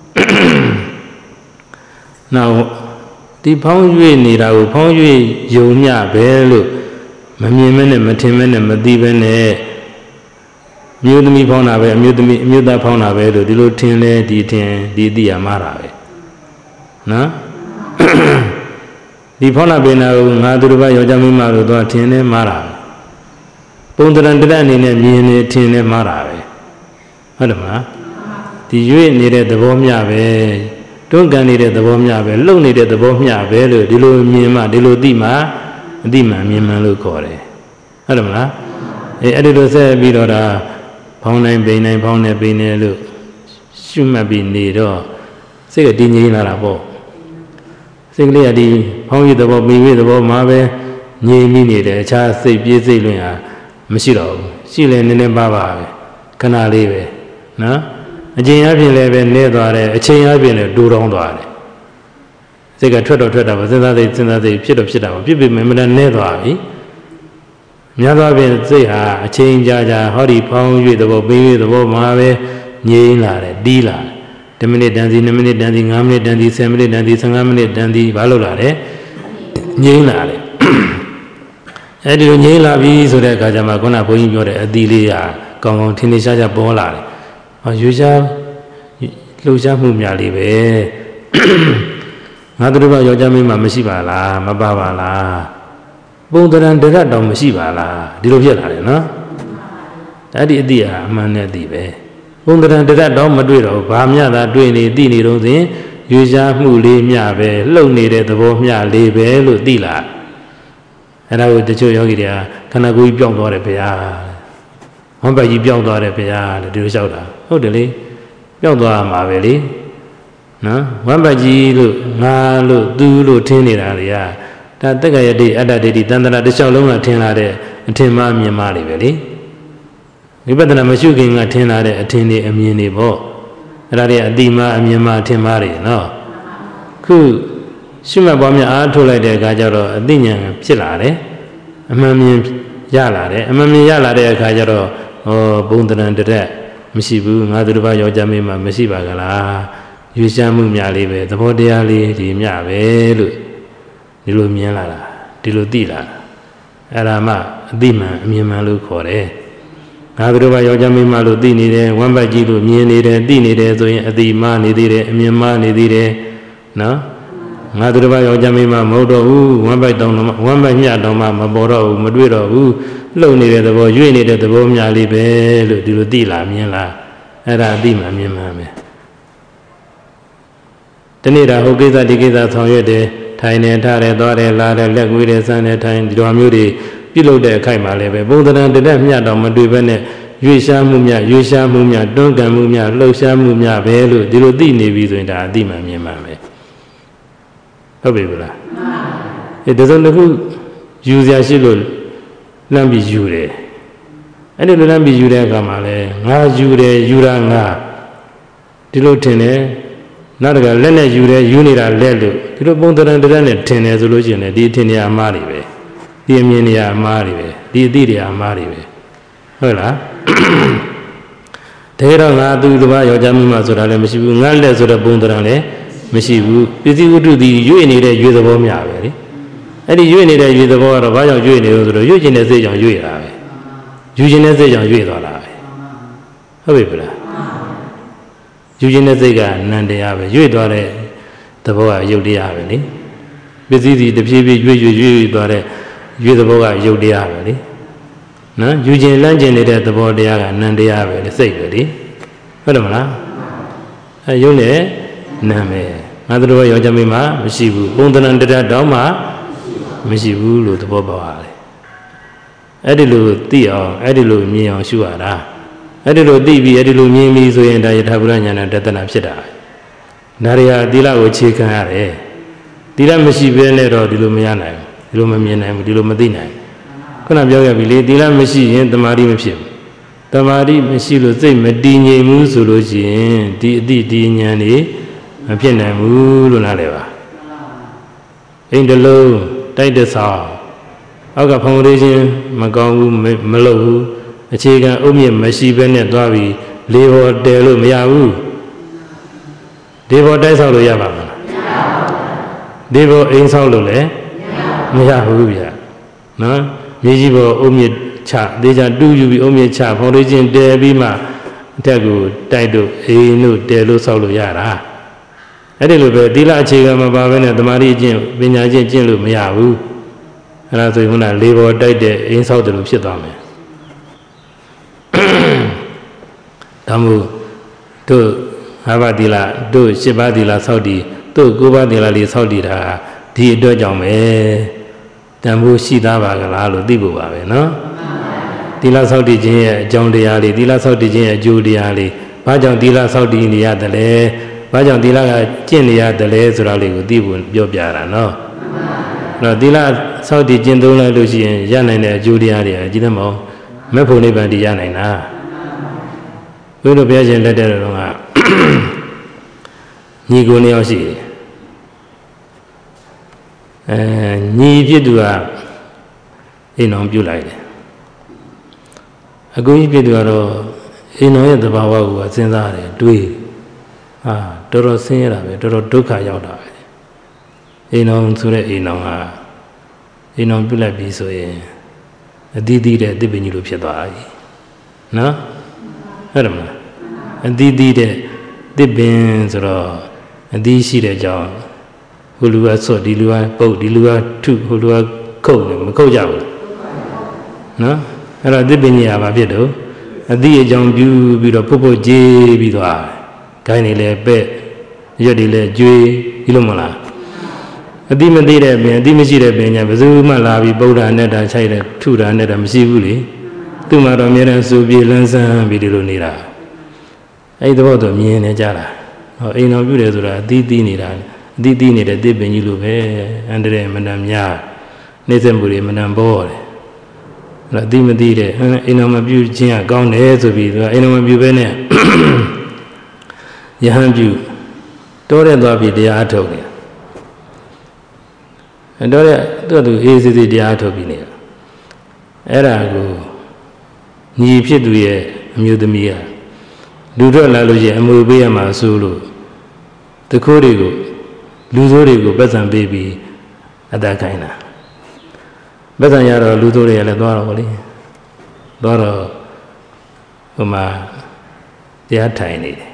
နောက်ဒီဖောင်းရွေ့နေတာကိုဖောင်းရွေ့ယုံညပဲလို့မမြင်မဲနဲ့မထင်မဲနဲ့မသိပဲနဲ့မျိုးသမီးဖောင်းတာပဲအမျိုးသမီးအမျိုးသားဖောင်းတာပဲလို့ဒီလိုထင်လဲဒီထင်ဒီသိရမှားတာပဲနော်ဒီဖောင်းတာပင်နာကိုငါသူတစ်ပါးယောက်ျားမိန်းမလို့သွားထင်နေမှားတာပုံတရံတရအနေနဲ့မြင်နေထင်နေမှားတာပဲဟုတ်တယ်မလားဒီရွေ့နေတဲ့သဘောမျှပဲတွန်းကန်နေတဲ့သဘောမျှပဲလှုပ်နေတဲ့သဘောမျှပဲလို့ဒီလိုမြင်မှဒီလိုသိမှအသိမှန်မြင်မှန်လို့ခေါ်တယ်ဟုတ်တယ်မလားအဲအဲ့ဒီလိုဆက်ပြီးတော့ဒါဖောင်းနိုင်ပိန်နိုင်ဖောင်းနေပိန်နေလို့ရှုမှတ်ပြီးနေတော့စိတ်ကတည်ငြိမ်လာတာပေါ့စိတ်ကလေးကဒီဖောင်းရည်သဘောပိန်ရည်သဘောမှာပဲငြိမ်မိနေတယ်အခြားစိတ်ပြေးစိတ်လွင်ဟာမရှိတော့ဘူးရှိလဲနည်းနည်းပါးပါပဲခဏလေးပဲနော်အချိန်အပြင်လည်းပဲနေသွားတယ်အချိန်အပြင်လည်းတိုးတောင်းသွားတယ်စိတ်ကထွက်တော့ထွက်တာပါစဉ်းစားစိတ်စဉ်းစားစိတ်ဖြစ်တော့ဖြစ်တာပါဖြစ်ပြီမမတန်နေသွားပြီများသောဖြင့်စိတ်ဟာအချိန်ကြာကြာဟောဒီဖောင်း၍သဘောပိန်၍သဘောမှာပဲငြိမ်လာတယ်တီးလာတယ်tenမိနစ်တန်စီtwoမိနစ်တန်စီfiveမိနစ်တန်စီtenမိနစ်တန်စီfifteenမိနစ်တန်စီဘာလို့လာလဲငြိမ်လာတယ်အဲ့ဒီလိုငြိမ်လာပြီဆိုတဲ့အခါကျမှခုနဘုန်းကြီးပြောတဲ့အသီးလေးဟာကောင်းကောင်းထင်ထင်ရှားရှားပေါ်လာတယ်ဟောရွှေရှားလှူရှားမှုများလေးပဲငါတို့ဘာယောက်ျားမင်းမမရှိပါလားမပါပါလားပုံတရံတရတ်တောင်မရှိပါလားဒီလိုဖြစ်လာတယ်နော်ဒါဒီအသီးဟာအမှန်နဲ့အသီးပဲပုံတရံတရတ်တောင်မတွေ့တော့ဘာမျှသာတွေ့နေသိနေတော့စဉ်ရွှေရှားမှုလေးမျှပဲလှုပ်နေတဲ့သဘောမျှလေးပဲလို့သိလာအဲ့ဒါကိုတချို့ယောဂီတွေကခန္ဓာကိုယ်ကြီးပြောင်းသွားတယ်ဗျာဝမ်းပိုက်ကြီးပြောင်းသွားတယ်ဗျာလို့ဒီလိုလျှောက်တာဟုတ်တယ်လေပြောင်းသွားမှာပဲလေနော်ဝမ်းပိုက်ကြီးလို့ငါလို့သူလို့ထင်နေတာတွေကဒါတက္ကရာတိအတ္တဒိဋ္ဌိတန်တရာတစ်လျှောက်လုံးကထင်လာတဲ့အထင်မှားမြင်မှားတွေပဲလေဝိပဿနာမရှိခင်ကထင်လာတဲ့အထင်တွေအမြင်တွေပေါ့အဲ့ဒါတွေအတိမှားအမြင်မှားအထင်မှားတွေနော်ခုရှုမှတ်ပွားများအားထုတ်လိုက်တဲ့အခါကျတော့အသိဉာဏ်ဖြစ်လာတယ်အမှန်မြင်ရလာတယ်အမှန်မြင်ရလာတဲ့အခါကျတော့ဟောဘုံတရံတရက်မရှိဘူးငါသူတစ်ပါးယောက်ျားမင်းမမရှိပါကလားရွေးရှားမှုများလေးပဲသဘောတရားလေးဒီမြပဲလို့ဒီလိုမြင်လာတာဒီလိုသိလာတာအဲ့ဒါမှအသိမှန်အမြင်မှန်လို့ခေါ်တယ်ငါသူတစ်ပါးယောက်ျားမင်းမလို့သိနေတယ်ဝမ်းပတ်ကြီးလို့မြင်နေတယ်သိနေတယ်ဆိုရင်အသိမှနေသေးတယ်အမြင်မှနေသေးတယ်နော်ငါသူတစ်ပါးယောက်ျားမင်းမမဟုတ်တော့ဘူးဝမ်းပိုက်တောင်းတော့ဝမ်းပိုက်မြတောင်းမှမပေါ်တော့ဘူးမတွေ့တော့ဘူးလှုပ်နေတဲ့သဘောရွေ့နေတဲ့သဘောများလေးပဲလို့ဒီလိုသိလာမြင်လာအဲ့ဒါအသိမှမြင်မှပဲတနေ့တာဟိုကိစ္စဒီကိစ္စဆောင်ရွက်တယ်ထိုင်နေထားတယ်သွားတယ်လာတယ်လက်ကွေးတယ်စမ်းတယ်ထိုင်ဒီလိုမျိုးတွေပြုလုပ်တဲ့အခိုက်မှာလည်းပဲဘုံတရံတရက်မြတောင်မတွေ့ဘဲနဲ့ရွေ့ရှားမှုများရွေ့ရှားမှုများတွန်းကန်မှုများလှုပ်ရှားမှုများပဲလို့ဒီလိုသိနေပြီဆိုရင်ဒါအသိမှမြင်မှပဲဟုတ်ပြီဗလားအဲဒါဆိုလည်းခုယူစရာရှိလို့လမ်းပြီးယူတယ်အဲ့ဒီလိုလမ်းပြီးယူတဲ့အခါမှာလဲငါယူတယ်ယူတာငါဒီလိုထင်တယ်နောက်တကလက်နဲ့ယူတယ်ယူနေတာလက်လို့ဒီလိုပုံတရံတရက်နဲ့ထင်တယ်ဆိုလို့ရှိရင်လည်းဒီထင်နေရအမှားတွေပဲဒီအမြင်နေရအမှားတွေပဲဒီအသိတွေအမှားတွေပဲဟုတ်လားတကယ်တော့ငါသူတစ်ပါးယောက်ျားမင်းမဆိုတာလည်းမရှိဘူးငါလက်ဆိုတဲ့ပုံတရံလည်းမရှိဘူးပစ္စည်းဝတ္ထုဒီရွေ့နေတဲ့ရွေ့သဘောများပဲလေအဲ့ဒီရွေ့နေတဲ့ရွေ့သဘောကတော့ဘာကြောင့်ရွေ့နေလို့ဆိုတော့ရွေ့ခြင်းတဲ့စိတ်ကြောင့်ရွေ့တာပဲယူခြင်းတဲ့စိတ်ကြောင့်ရွေ့သွားတာပဲဟုတ်ပြီလားယူခြင်းတဲ့စိတ်ကနံတရားပဲရွေ့သွားတဲ့သဘောကရုပ်တရားပဲလေပစ္စည်းစီတဖြည်းဖြည်းရွေ့ရွေ့ရွေ့သွားတဲ့ရွေ့သဘောကရုပ်တရားပဲလေနော်ယူခြင်းလန့်ခြင်းနေတဲ့သဘောတရားကနံတရားပဲလေစိတ်ပဲလေဟုတ်တယ်မလားအဲရုပ်နဲ့နာမည်ငါတို့ရောကြမိမှာမရှိဘူးပုံသဏ္ဍာန်တရားတောင်းမှမရှိဘူးလို့သဘောပေါက်ရတယ်အဲ့ဒီလိုသိအောင်အဲ့ဒီလိုမြင်အောင်ရှုရတာအဲ့ဒီလိုသိပြီးအဲ့ဒီလိုမြင်ပြီးဆိုရင်ဒါယထာဘုရားဉာဏ်တတနာဖြစ်တာဒါရီဟာသီလကိုခြေခံရတယ်သီလမရှိဘဲနဲ့တော့ဒီလိုမရနိုင်ဘူးဒီလိုမမြင်နိုင်ဘူးဒီလိုမသိနိုင်ဘူးခုနပြောခဲ့ပြီလေသီလမရှိရင်တမာတိမဖြစ်ဘူးတမာတိမရှိလို့စိတ်မတည်ငြိမ်ဘူးဆိုလို့ရှိရင်ဒီအတိဒီဉာဏ်นี่မဖြစ်နိုင်ဘူးလို့နားလည်ပါအိမ်တလုံးတိုက်တဆောက်အောက်ကဖောင်ဒေးရှင်းမကောင်းဘူးမလုပ်ဘူးအခြေခံအုတ်မြစ်မရှိဘဲနဲ့သွားပြီးလေပေါ်တဲလို့မရဘူးဒီပေါ်တိုက်ဆောက်လို့ရပါမလားဒီပေါ်အိမ်ဆောက်လို့လည်းမရဘူးဗျာနော်မြေကြီးပေါ်အုတ်မြစ်ချဒေးချတူးယူပြီးအုတ်မြစ်ချဖောင်ဒေးရှင်းတဲပြီးမှအထက်ကိုတိုက်တို့အိမ်တို့တဲလို့ဆောက်လို့ရတာအဲ့ဒီလိုပဲသီလအခြေခံမပါဘဲနဲ့တမာတိကျင့်ပညာကျင့်ကျင့်လို့မရဘူးအဲ့ဒါဆိုရင်ခုနလေပေါ်တိုက်တဲ့အိမ်ဆောက်တယ်လို့ဖြစ်သွားမယ်ဒါမို့တို့ငါးပါးသီလတို့ရှစ်ပါးသီလဆောက်တည်တို့ကိုးပါးသီလလေးဆောက်တည်တာဒီအတွက်ကြောင့်ပဲတန်ဖိုးရှိသားပါကလားလို့သိဖို့ပါပဲနော်သီလဆောက်တည်ခြင်းရဲ့အကြောင်းတရားလေးသီလဆောက်တည်ခြင်းရဲ့အကျိုးတရားလေးဘာကြောင့်သီလဆောက်တည်နေရတယ်လဲဘာကြောင့်သီလကကျင့်နေရတယ်လဲဆိုတာလေးကိုသိဖို့ပြောပြတာနော်အဲ့တော့သီလဆောက်တည်ကျင့်သုံးလိုက်လို့ရှိရင်ရနိုင်တဲ့အကျိုးတရားတွေအကြည့်သမောမက်ဖို့နိဗ္ဗာန်တည်ရနိုင်တာဘုရားဘုရားရှင်လက်တဲ့တော်ကညီကိုနှစ်ယောက်ရှိတယ်အဲညီဖြစ်သူကအိမ်တော်ပြုတ်လိုက်တယ်အကူကြီးဖြစ်သူကတော့အိမ်တော်ရဲ့သဘာဝကိုစဉ်းစားတယ်တွေးဟာတော်တော်ဆင်းရဲတာပဲတော်တော်ဒုက္ခရောက်တာပဲအိမ်တော်ဆိုတဲ့အိမ်တော်ကအိမ်တော်ပြုတ်လိုက်ပြီဆိုရင်အသီးသီးတဲ့တစ်ပင်ကြီးလိုဖြစ်သွားပြီနော်ဟုတ်တယ်မလားအသီးသီးတဲ့တစ်ပင်ဆိုတော့အသီးရှိတဲ့ကြောင့်ဟိုလူကဆော့ဒီလူကပုတ်ဒီလူကထုဟိုလူကခုတ်တယ်မခုတ်ကြဘူးနော်အဲ့တော့တစ်ပင်ကြီးကဘာဖြစ်တော့အသီးအကြောင်းပြုပြီးတော့ပုတ်ပုတ်ကြေးပြီးသွားဂိုင်းနေလဲပဲ့ရွက်တွေလဲကျွေးဒီလိုမလားအတိမသိတဲ့ပင်အတိမရှိတဲ့ပင်ညာဘယ်သူမှလာပြီးပုဒ္ဓနဲ့တာခြိုက်တယ်ထုတာနဲ့တာမရှိဘူးလေသူ့မှာတော့အများနဲ့စူပြေလန်းဆန်းပြီးဒီလိုနေတာအဲ့ဒီတော့တော့မြင်နေကြတာဟောအိမ်တော်ပြုတယ်ဆိုတာအတိတိနေတာအတိတိနေတဲ့တစ်ပင်ကြီးလိုပဲအန္တရာယ်မနှံများနေစမှုတွေမနှံပေါ်တယ်အဲ့တော့အတိမသိတဲ့အိမ်တော်မပြုခြင်းကကောင်းတယ်ဆိုပြီးသူကအိမ်တော်မပြုဘဲနဲ့ယဟန်ပြုတိုးတဲ့သွားပြီးတရားအထုတ်တယ်အဲ့တော့သူ့သူအေးစစ်စစ်တရားထုတ်ပြီးနေတာအဲ့ဒါကိုညီဖြစ်သူရဲ့အမျိုးသမီးကလူထွက်လာလို့ရှိရင်အမှုပေးရမှာဆိုလို့တခိုးတွေကိုလူဆိုးတွေကိုပတ်စံပေးပြီးအတတ်ခိုင်းတာပတ်စံရတော့လူဆိုးတွေကလည်းသွားတော့ဗောလေသွားတော့ဟိုမှာတရားထိုင်နေတယ်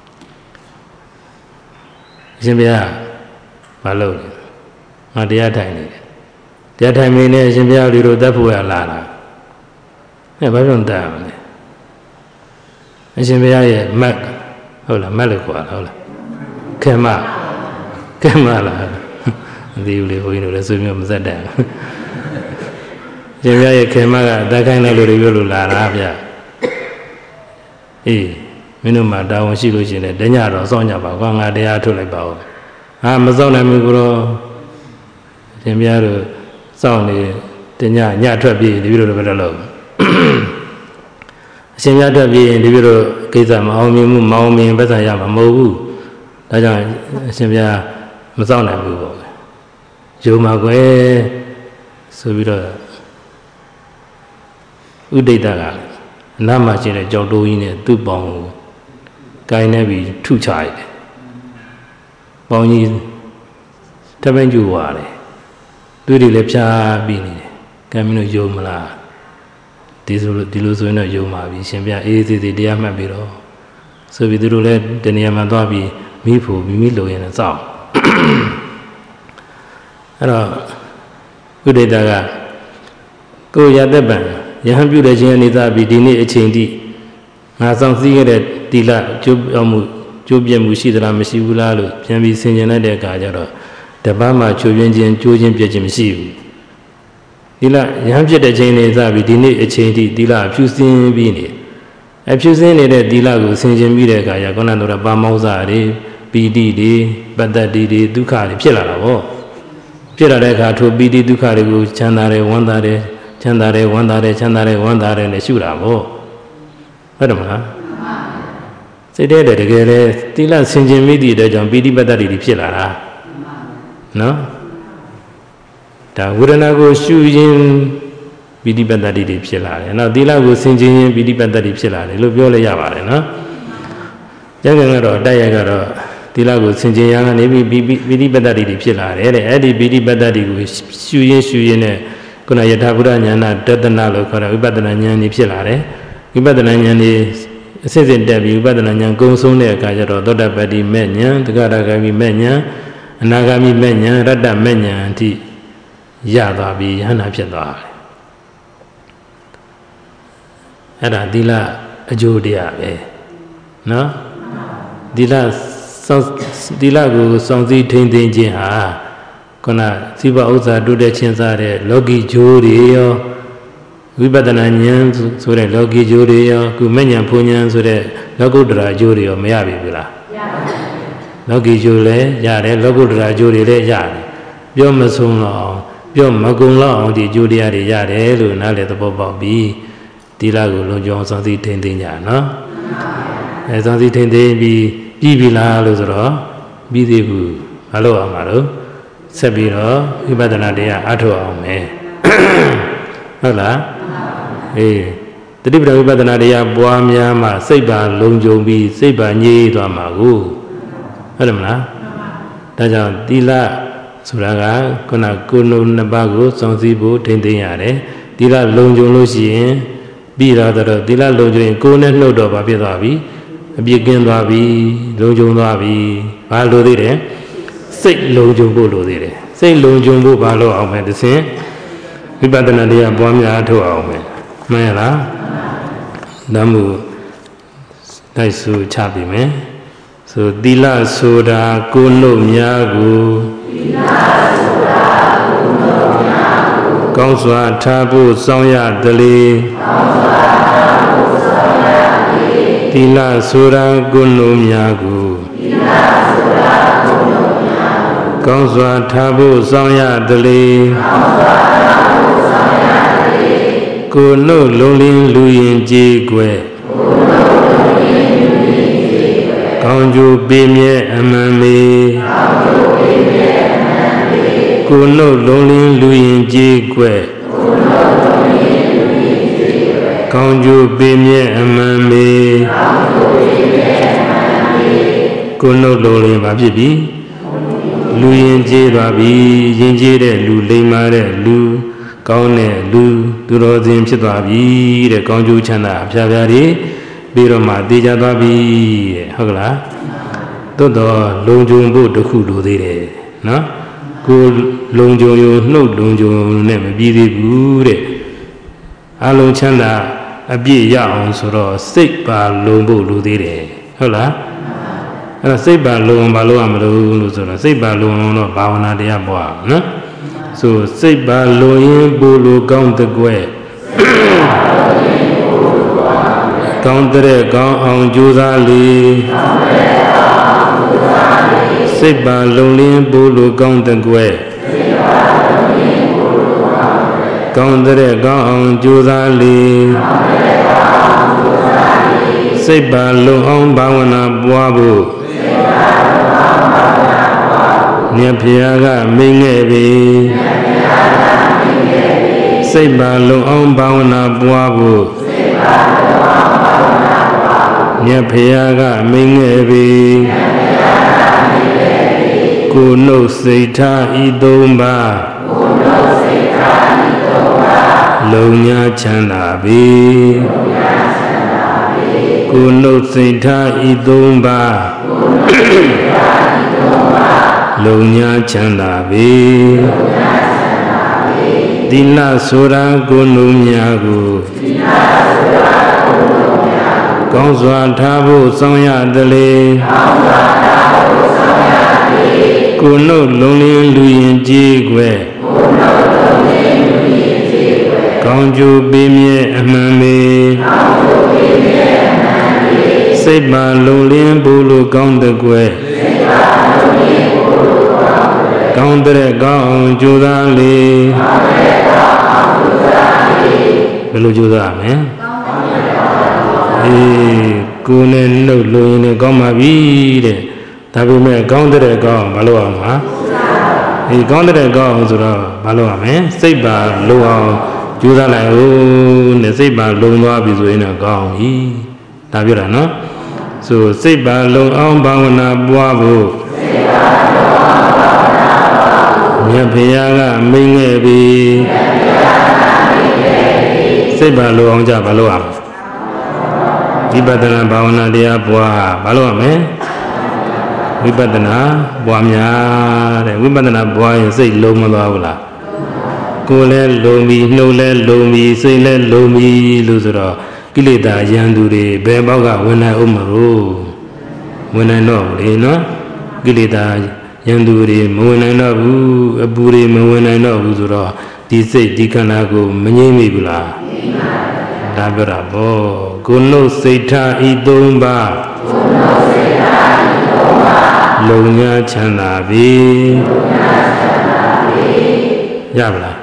အရှင်ဘုရားမလုပ်နဲ့ငါတရားထိုင်နေတယ်တရားထိုင်နေနေအရှင်ဘုရားလူတို့တတ်ဖို့ရလာတာအဲဘာကြောင့်တတ်မလဲအရှင်ဘုရားရဲ့မတ်ဟုတ်လားမတ်လို့ခေါ်တာဟုတ်လားခေမခေမလားမသိဘူးလေဘုန်းကြီးတို့လည်းဆွေးမျိုးမစက်တယ်အရှင်ဘုရားရဲ့ခေမကတတ်ခိုင်းလိုက်လို့ပြောလို့လာတာဗျအေးမင်းတို့မှတာဝန်ရှိလို့ရှိရင်လည်းညတော့စောင့်ကြပါကွာငါတရားထုတ်လိုက်ပါဦးဟာမစောင့်နိုင်ဘူးကောအရှင်ဘုရားတို့စောင့်နေတညညထွက်ပြေးဒီလိုလိုပဲလို့အရှင်ဘုရားထွက်ပြေးရင်ဒီလိုလိုကိစ္စမအောင်မြင်မှုမအောင်မြင်ပတ်စံရမှာမဟုတ်ဘူးဒါကြောင့်အရှင်ဘုရားမစောင့်နိုင်ဘူးပေါ့ယုံမှာကွယ်ဆိုပြီးတော့ဥဒိဋ္ဌကအနားမှာရှိတဲ့ကြောက်တိုးကြီးနဲ့သူ့ပေါင်ကိုကိုင်းနေပြီးထုချရတယ်ပေါင်ကြီးတပင်းကျူသွားတယ်သူသူတွေလည်းဖြားပြီးနေတယ်ကံမင်းတို့ယုံမလားဒီဆိုဒီလိုဆိုရင်တော့ယုံပါပြီရှင်ပြအေးသေးသေးတရားမှတ်ပြီးတော့ဆိုပြီးသူတို့လည်းတဏှာမှသွားပြီးမိဖို့မိမိလိုရင်လည်းစောင့်အဲ့တော့ဥဒိတကကိုရသက်ပံယဟန်ပြုတဲ့ခြင်းအနေသာပြီးဒီနေ့အချိန်ထိငါဆောင်စည်းခဲ့တဲ့တိလကျိုးပြောမှုကျိုးပြမှုရှိသလားမရှိဘူးလားလို့ပြန်ပြီးဆင်ခြင်လိုက်တဲ့အခါကျတော့တပတ်မှချိုးပြင်းခြင်းကျိုးခြင်းပြည့်ခြင်းမရှိဘူးတိလယဟန်ဖြစ်တဲ့ခြင်းအနေသာပြီးဒီနေ့အချိန်ထိတိလဖြူစင်းပြီးနေအဖြူစင်းနေတဲ့တိလကိုဆင်ခြင်ပြီးတဲ့အခါကျခုနကတော့ပါမောဇ္ဇတွေပီတိတွေပတ္တတိတွေဒုက္ခတွေဖြစ်လာတာပေါ့ဖြစ်လာတဲ့အခါထိုပီတိဒုက္ခတွေကိုချမ်းသာတယ်ဝမ်းသာတယ်ချမ်းသာတယ်ဝမ်းသာတယ်ချမ်းသာတယ်ဝမ်းသာတယ်နဲ့ရှုတာပေါ့ဟုတ်တယ်မလားစိတ်ထဲတကယ်လေတိလဆင်ခြင်မိသည့်အတွက်ကြောင့်ပီတိပတ္တတိတွေဖြစ်လာတာနော်ဒါဝေဒနာကိုရှုရင်ပီတိပတ္တတိတွေဖြစ်လာတယ်နောက်တိလကိုဆင်ခြင်ရင်ပီတိပတ္တတိဖြစ်လာတယ်လို့ပြောလဲရပါတယ်နော်ကျန်ကန်ကတော့တိုက်ရိုက်ကတော့တိလကိုဆင်ခြင်ရကနေပြီးပီတိပတ္တတိတွေဖြစ်လာတယ်တဲ့အဲ့ဒီပီတိပတ္တတိကိုရှုရင်ရှုရင်နဲ့ခုနယထာဘုဒ္ဓဉာဏတတနာလို့ခေါ်တဲ့ဝိပဿနာဉာဏ်ကြီးဖြစ်လာတယ်ဝိပဿနာဉာဏ်ကြီးအစစ်စစ်တက်ပြီးဝိပဿနာဉာဏ်ကုံဆုံးတဲ့အခါကျတော့သောတပတ္တိမဲ့ဉာဏ်သက္ကရာဂမိမဲ့ဉာဏ်အနာဂမိမဲ့ဉာဏ်ရတ္တမဲ့ဉာဏ်အထိရသွားပြီးယဟနာဖြစ်သွားတယ်အဲ့ဒါသီလအကျိုးတရားပဲနော်သီလစောင့်သီလကိုစောင့်စည်းထိန်းသိမ်းခြင်းဟာခုနစိဘဥစ္စာတုတဲ့ချင်းစားတဲ့လောကီဂျိုးတွေရောဝိပဿနာဉာဏ်ဆိုတဲ့လောကီဂျိုးတွေရောကုမဉ္ဇဉ်ဘုံဉာဏ်ဆိုတဲ့လောကုတ္တရာဂျိုးတွေရောမရပြီဘူးလားရပါဘူးလောကီဂျိုးလည်းရတယ်လောကုတ္တရာဂျိုးတွေလည်းရတယ်ပြောမဆုံးတော့အောင်ပြောမကုံတော့အောင်ဒီဂျိုးတရားတွေရတယ်လို့နားလည်သဘောပေါက်ပြီးသီလကိုလုံခြုံစောင့်စည်းထိန်းသိမ်းကြနော်အဲစောင့်စည်းထိန်းသိမ်းပြီးပြီးပြီလားလို့ဆိုတော့ပြီးသေးဘူးမလုပ်အောင်ပါလို့ဆက်ပြီးတော့ဝိပဿနာတရားအထောက်အောင်မယ်ဟုတ်လားအေးတတိပဒဝိပဿနာတရားပွားများမှစိတ်ပါလုံခြုံပြီးစိတ်ပါငြိမ်းသွားမှာကိုဟုတ်တယ်မလားဒါကြောင့်သီလဆိုတာကခုနကိုယ်လုံးနှစ်ပါးကိုစောင့်စည်းဖို့ထိန်းသိမ်းရတယ်သီလလုံခြုံလို့ရှိရင်ပြီးတော့သီလလုံခြုံရင်ကိုယ်နဲ့နှုတ်တော့ပါဖြစ်သွားပြီအပြစ်ကင်းသွားပြီလုံခြုံသွားပြီဘာလို့သေးတယ်စိတ်လုံခြုံဖို့လိုသေးတယ်စိတ်လုံခြုံဖို့ဘာလို့အောင်မယ်တစဉ်ဝိပဿနာတရားပွားများထုတ်အောင်မယ်မှန်လားဒါမှမဟုတ်တိုက်ဆူချပြီမယ်ဆိုသီလဆိုတာကိုယ်နှုတ်များကိုသီလဆိုတာကိုယ်နှုတ်များကိုကောင်းစွာထားဖို့စောင့်ရသလေကောင်းစွာထားဖို့စောင့်ရသလေသီလဆိုတာကိုယ်နှုတ်များကိုသီလဆိုတာကိုယ်နှုတ်များကိုကောင်းစွာထားဖို့စောင့်ရသလေကောင်းစွာထားဖို့စောင့်ရသလေကိုယ်နှုတ်လုံးလင်းလူရင်ကြည်ွယ်ကိုယ်နှုတ်လုံးလင်းလူရင်ကြည်ွယ်ကောင်းကျိုးပေးမြဲအမှန်မေကောင်းကျိုးပေးမြဲအမှန်မေကိုယ်နှုတ်လုံးလင်းလူရင်ကြည်ွယ်ကိုယ်နှုတ်လုံးလင်းလူရင်ကြည်ွယ်ကောင်းကျိုးပေးမြဲအမှန်မေကောင်းကျိုးပေးမြဲအမှန်မေကိုယ်နှုတ်လုံးလင်းပါဖြစ်ပြီလူရင်ကြည်သွားပြီရင်ကြည်တဲ့လူလိမ္မာတဲ့လူကောင်းတဲ့လူသူတော်စင်ဖြစ်သွားပြီတဲ့ကောင်းကျိုးချမ်းသာဖြာဖြာတွေပြီးတော့မှတည်ကြသွားပြီတဲ့ဟုတ်ကလားသို့တော့လုံခြုံဖို့တစ်ခုလိုသေးတယ်နော်ကိုလုံခြုံရုံနှုတ်လုံခြုံနဲ့မပြီးသေးဘူးတဲ့အလုံးချမ်းသာအပြည့်ရအောင်ဆိုတော့စိတ်ပါလုံဖို့လိုသေးတယ်ဟုတ်လားအဲ့တော့စိတ်ပါလုံအောင်မလုပ်ရမလို့လို့ဆိုတော့စိတ်ပါလုံအောင်တော့ဘာဝနာတရားပွားနော်ဆိုစိတ်ပါလုံရင်ပူလိုကောင်းတဲ့ကွယ်ကောင်းတဲ့ကောင်းအောင်ကြိုးစားလေစိတ်ပါလုံလင်းပူလိုကောင်းတဲ့ကွယ်ကောင်းတဲ့ကောင်းအောင်ကြိုးစားလေစိတ်ပါလုံအောင်ဘာဝနာပွားဖို့မြတ်ဖျားကမိန်ခဲ့ပြီစိတ်ပါလုံအောင်ဘာဝနာပွားဖို့မြတ်ဖျားကမိန်ခဲ့ပြီကိုယ်နှုတ်စိတ်ထားဤသုံးပါးလုံညာချမ်းသာပေကိုယ်နှုတ်စိတ်ထားဤသုံးပါးလုံညာချမ်းသာပေသီလဆိုတာကိုယ်နှုတ်များကိုကောင်းစွာထားဖို့ဆောင်ရသလေကိုယ်နှုတ်လုံးလင်းလူရင်ကြည်ွယ်ကောင်းကျိုးပေးမြဲအမှန်ပေစိတ်ပါလုံးလင်းဖို့လိုကောင်းတဲ့ကွယ်ကောင်းတဲ့ကောင်းအောင်ကြိုးစားလေဘယ်လိုကြိုးစားမလဲအေးကိုယ်နဲ့နှုတ်လို့ရင်လည်းကောင်းပါပြီတဲ့ဒါပေမဲ့ကောင်းတဲ့ကောင်းဘာလို့အောင်မှာအေးကောင်းတဲ့ကောင်းဆိုတော့ဘာလို့ရမလဲစိတ်ပါလုံအောင်ကြိုးစားလိုက်ဦးနဲ့စိတ်ပါလုံသွားပြီဆိုရင်တော့ကောင်းပြီဒါပြောတာနော်ဆိုစိတ်ပါလုံအောင်ဘာဝနာပွားဖို့မြတ်ဖရာကမိန့်ခဲ့ပြီစိတ်ပါလုံအောင်ကြဘာလို့ရမလဲဝိပဿနာဘာဝနာတရားပွားဘာလို့ရမလဲဝိပဿနာပွားများတဲ့ဝိပဿနာပွားရင်စိတ်လုံးမသွားဘူးလားကိုယ်လည်းလုံးပြီးနှုတ်လည်းလုံးပြီးစိတ်လည်းလုံးပြီးလို့ဆိုတော့ကိလေသာရန်သူတွေဘယ်ဘောက်ကဝင်နိုင်အောင်မလို့ဝင်နိုင်တော့ဘူးလေနော်ကိလေသာရန်သူတွေမဝင်နိုင်တော့ဘူးအပူတွေမဝင်နိုင်တော့ဘူးဆိုတော့ဒီစိတ်ဒီခန္ဓာကိုမငြိမ့်မိဘူးလားဒါပြောတာပေါ့ကိုယ်နှုတ်စိတ်ထားဤသုံးပါးလုံညာချမ်းသာပြီရပါလား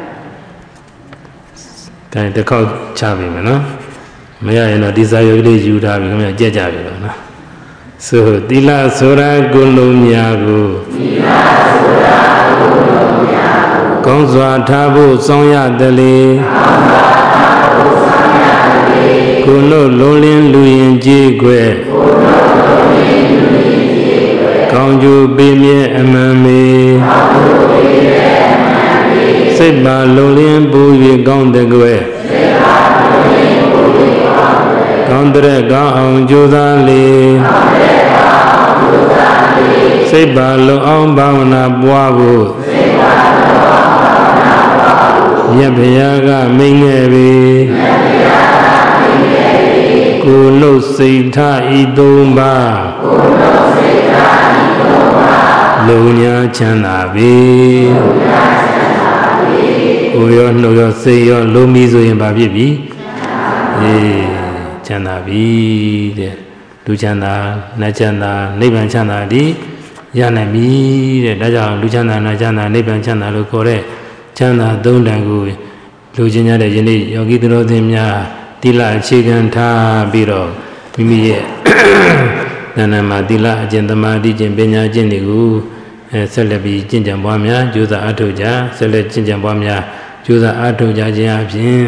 ကဲတစ်ခေါက်ချပြီမနော်မရရင်တော့ဒီစာရုပ်လေးယူထားပြီခင်ဗျကြက်ကြပြီတော့နော်ဆိုသီလဆိုတာကိုယ်လုံးများကိုသီလဆိုတာကိုယ်လုံးများကိုကောင်းစွာထားဖို့ဆောင်ရသလေကောင်းစွာထားဖို့ဆောင်ရသလေကိုယ်လုံးလုံးလင်းလူရင်ကြည်ွယ်ကိုယ်လုံးလုံးလင်းလူရင်ကြည်ွယ်ကောင်းကျိုးပေးမြဲအမှန်ပေကောင်းကျိုးပေးမြဲအမှန်ပေစိတ်ပါလုံးလင်းပူ၍ကောင်းတဲ့ကွယ်စိတ်ပါလုံးလင်းပူ၍ကောင်းတဲ့ကောင်းတဲ့ကောင်းအောင်ကြိုးစားလေကောင်းတဲ့ကောင်းအောင်ကြိုးစားလေစိတ်ပါလုံးအောင်ဘာဝနာပွားဖို့စိတ်ပါလုံးအောင်ဘာဝနာပွားဖို့မြတ်ဗျာကမိန့်ခဲ့ပြီမြတ်ဗျာကမိန့်ခဲ့ပြီကိုယ်နှုတ်စိတ်ထားဤသုံးပါးကိုယ်နှုတ်စိတ်ထားဤသုံးပါးလုံညာချမ်းသာပြီလုံညာချမ်းသာပြီကိုယ်ရောနှုတ်ရောစိတ်ရောလုံးပြီးဆိုရင်ဘာဖြစ်ပြီအေးချမ်းသာပြီတဲ့လူချမ်းသာနတ်ချမ်းသာနိဗ္ဗာန်ချမ်းသာဒီရနိုင်ပြီတဲ့ဒါကြောင့်လူချမ်းသာနတ်ချမ်းသာနိဗ္ဗာန်ချမ်းသာလို့ခေါ်တဲ့ချမ်းသာသုံးတန်ကိုလူချင်းကြတဲ့ယနေ့ယောဂီသူတော်စင်များတိလအခြေခံထားပြီးတော့မိမိရဲ့နာနာမှာတိလအကျင့်သမာဓိကျင့်ပညာကျင့်တွေကိုအဲဆက်လက်ပြီးကျင့်ကြံပွားများကြိုးစားအားထုတ်ကြဆက်လက်ကျင့်ကြံပွားများကြိုးစားအားထုတ်ကြခြင်းအပြင်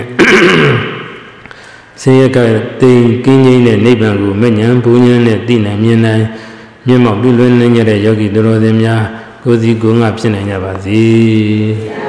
ဆင်းရဲကတိမ်ကင်းငြိမ်းတဲ့နိဗ္ဗာန်ကိုမဉ္ဇဉ်ဘုံဉာဏ်နဲ့သိနိုင်မြင်နိုင်မျက်မှောက်ပြုလွှဲနိုင်ကြတဲ့ယောဂီသူတော်စင်များကိုယ်စီကိုယ်ငါဖြစ်နိုင်ကြပါစေ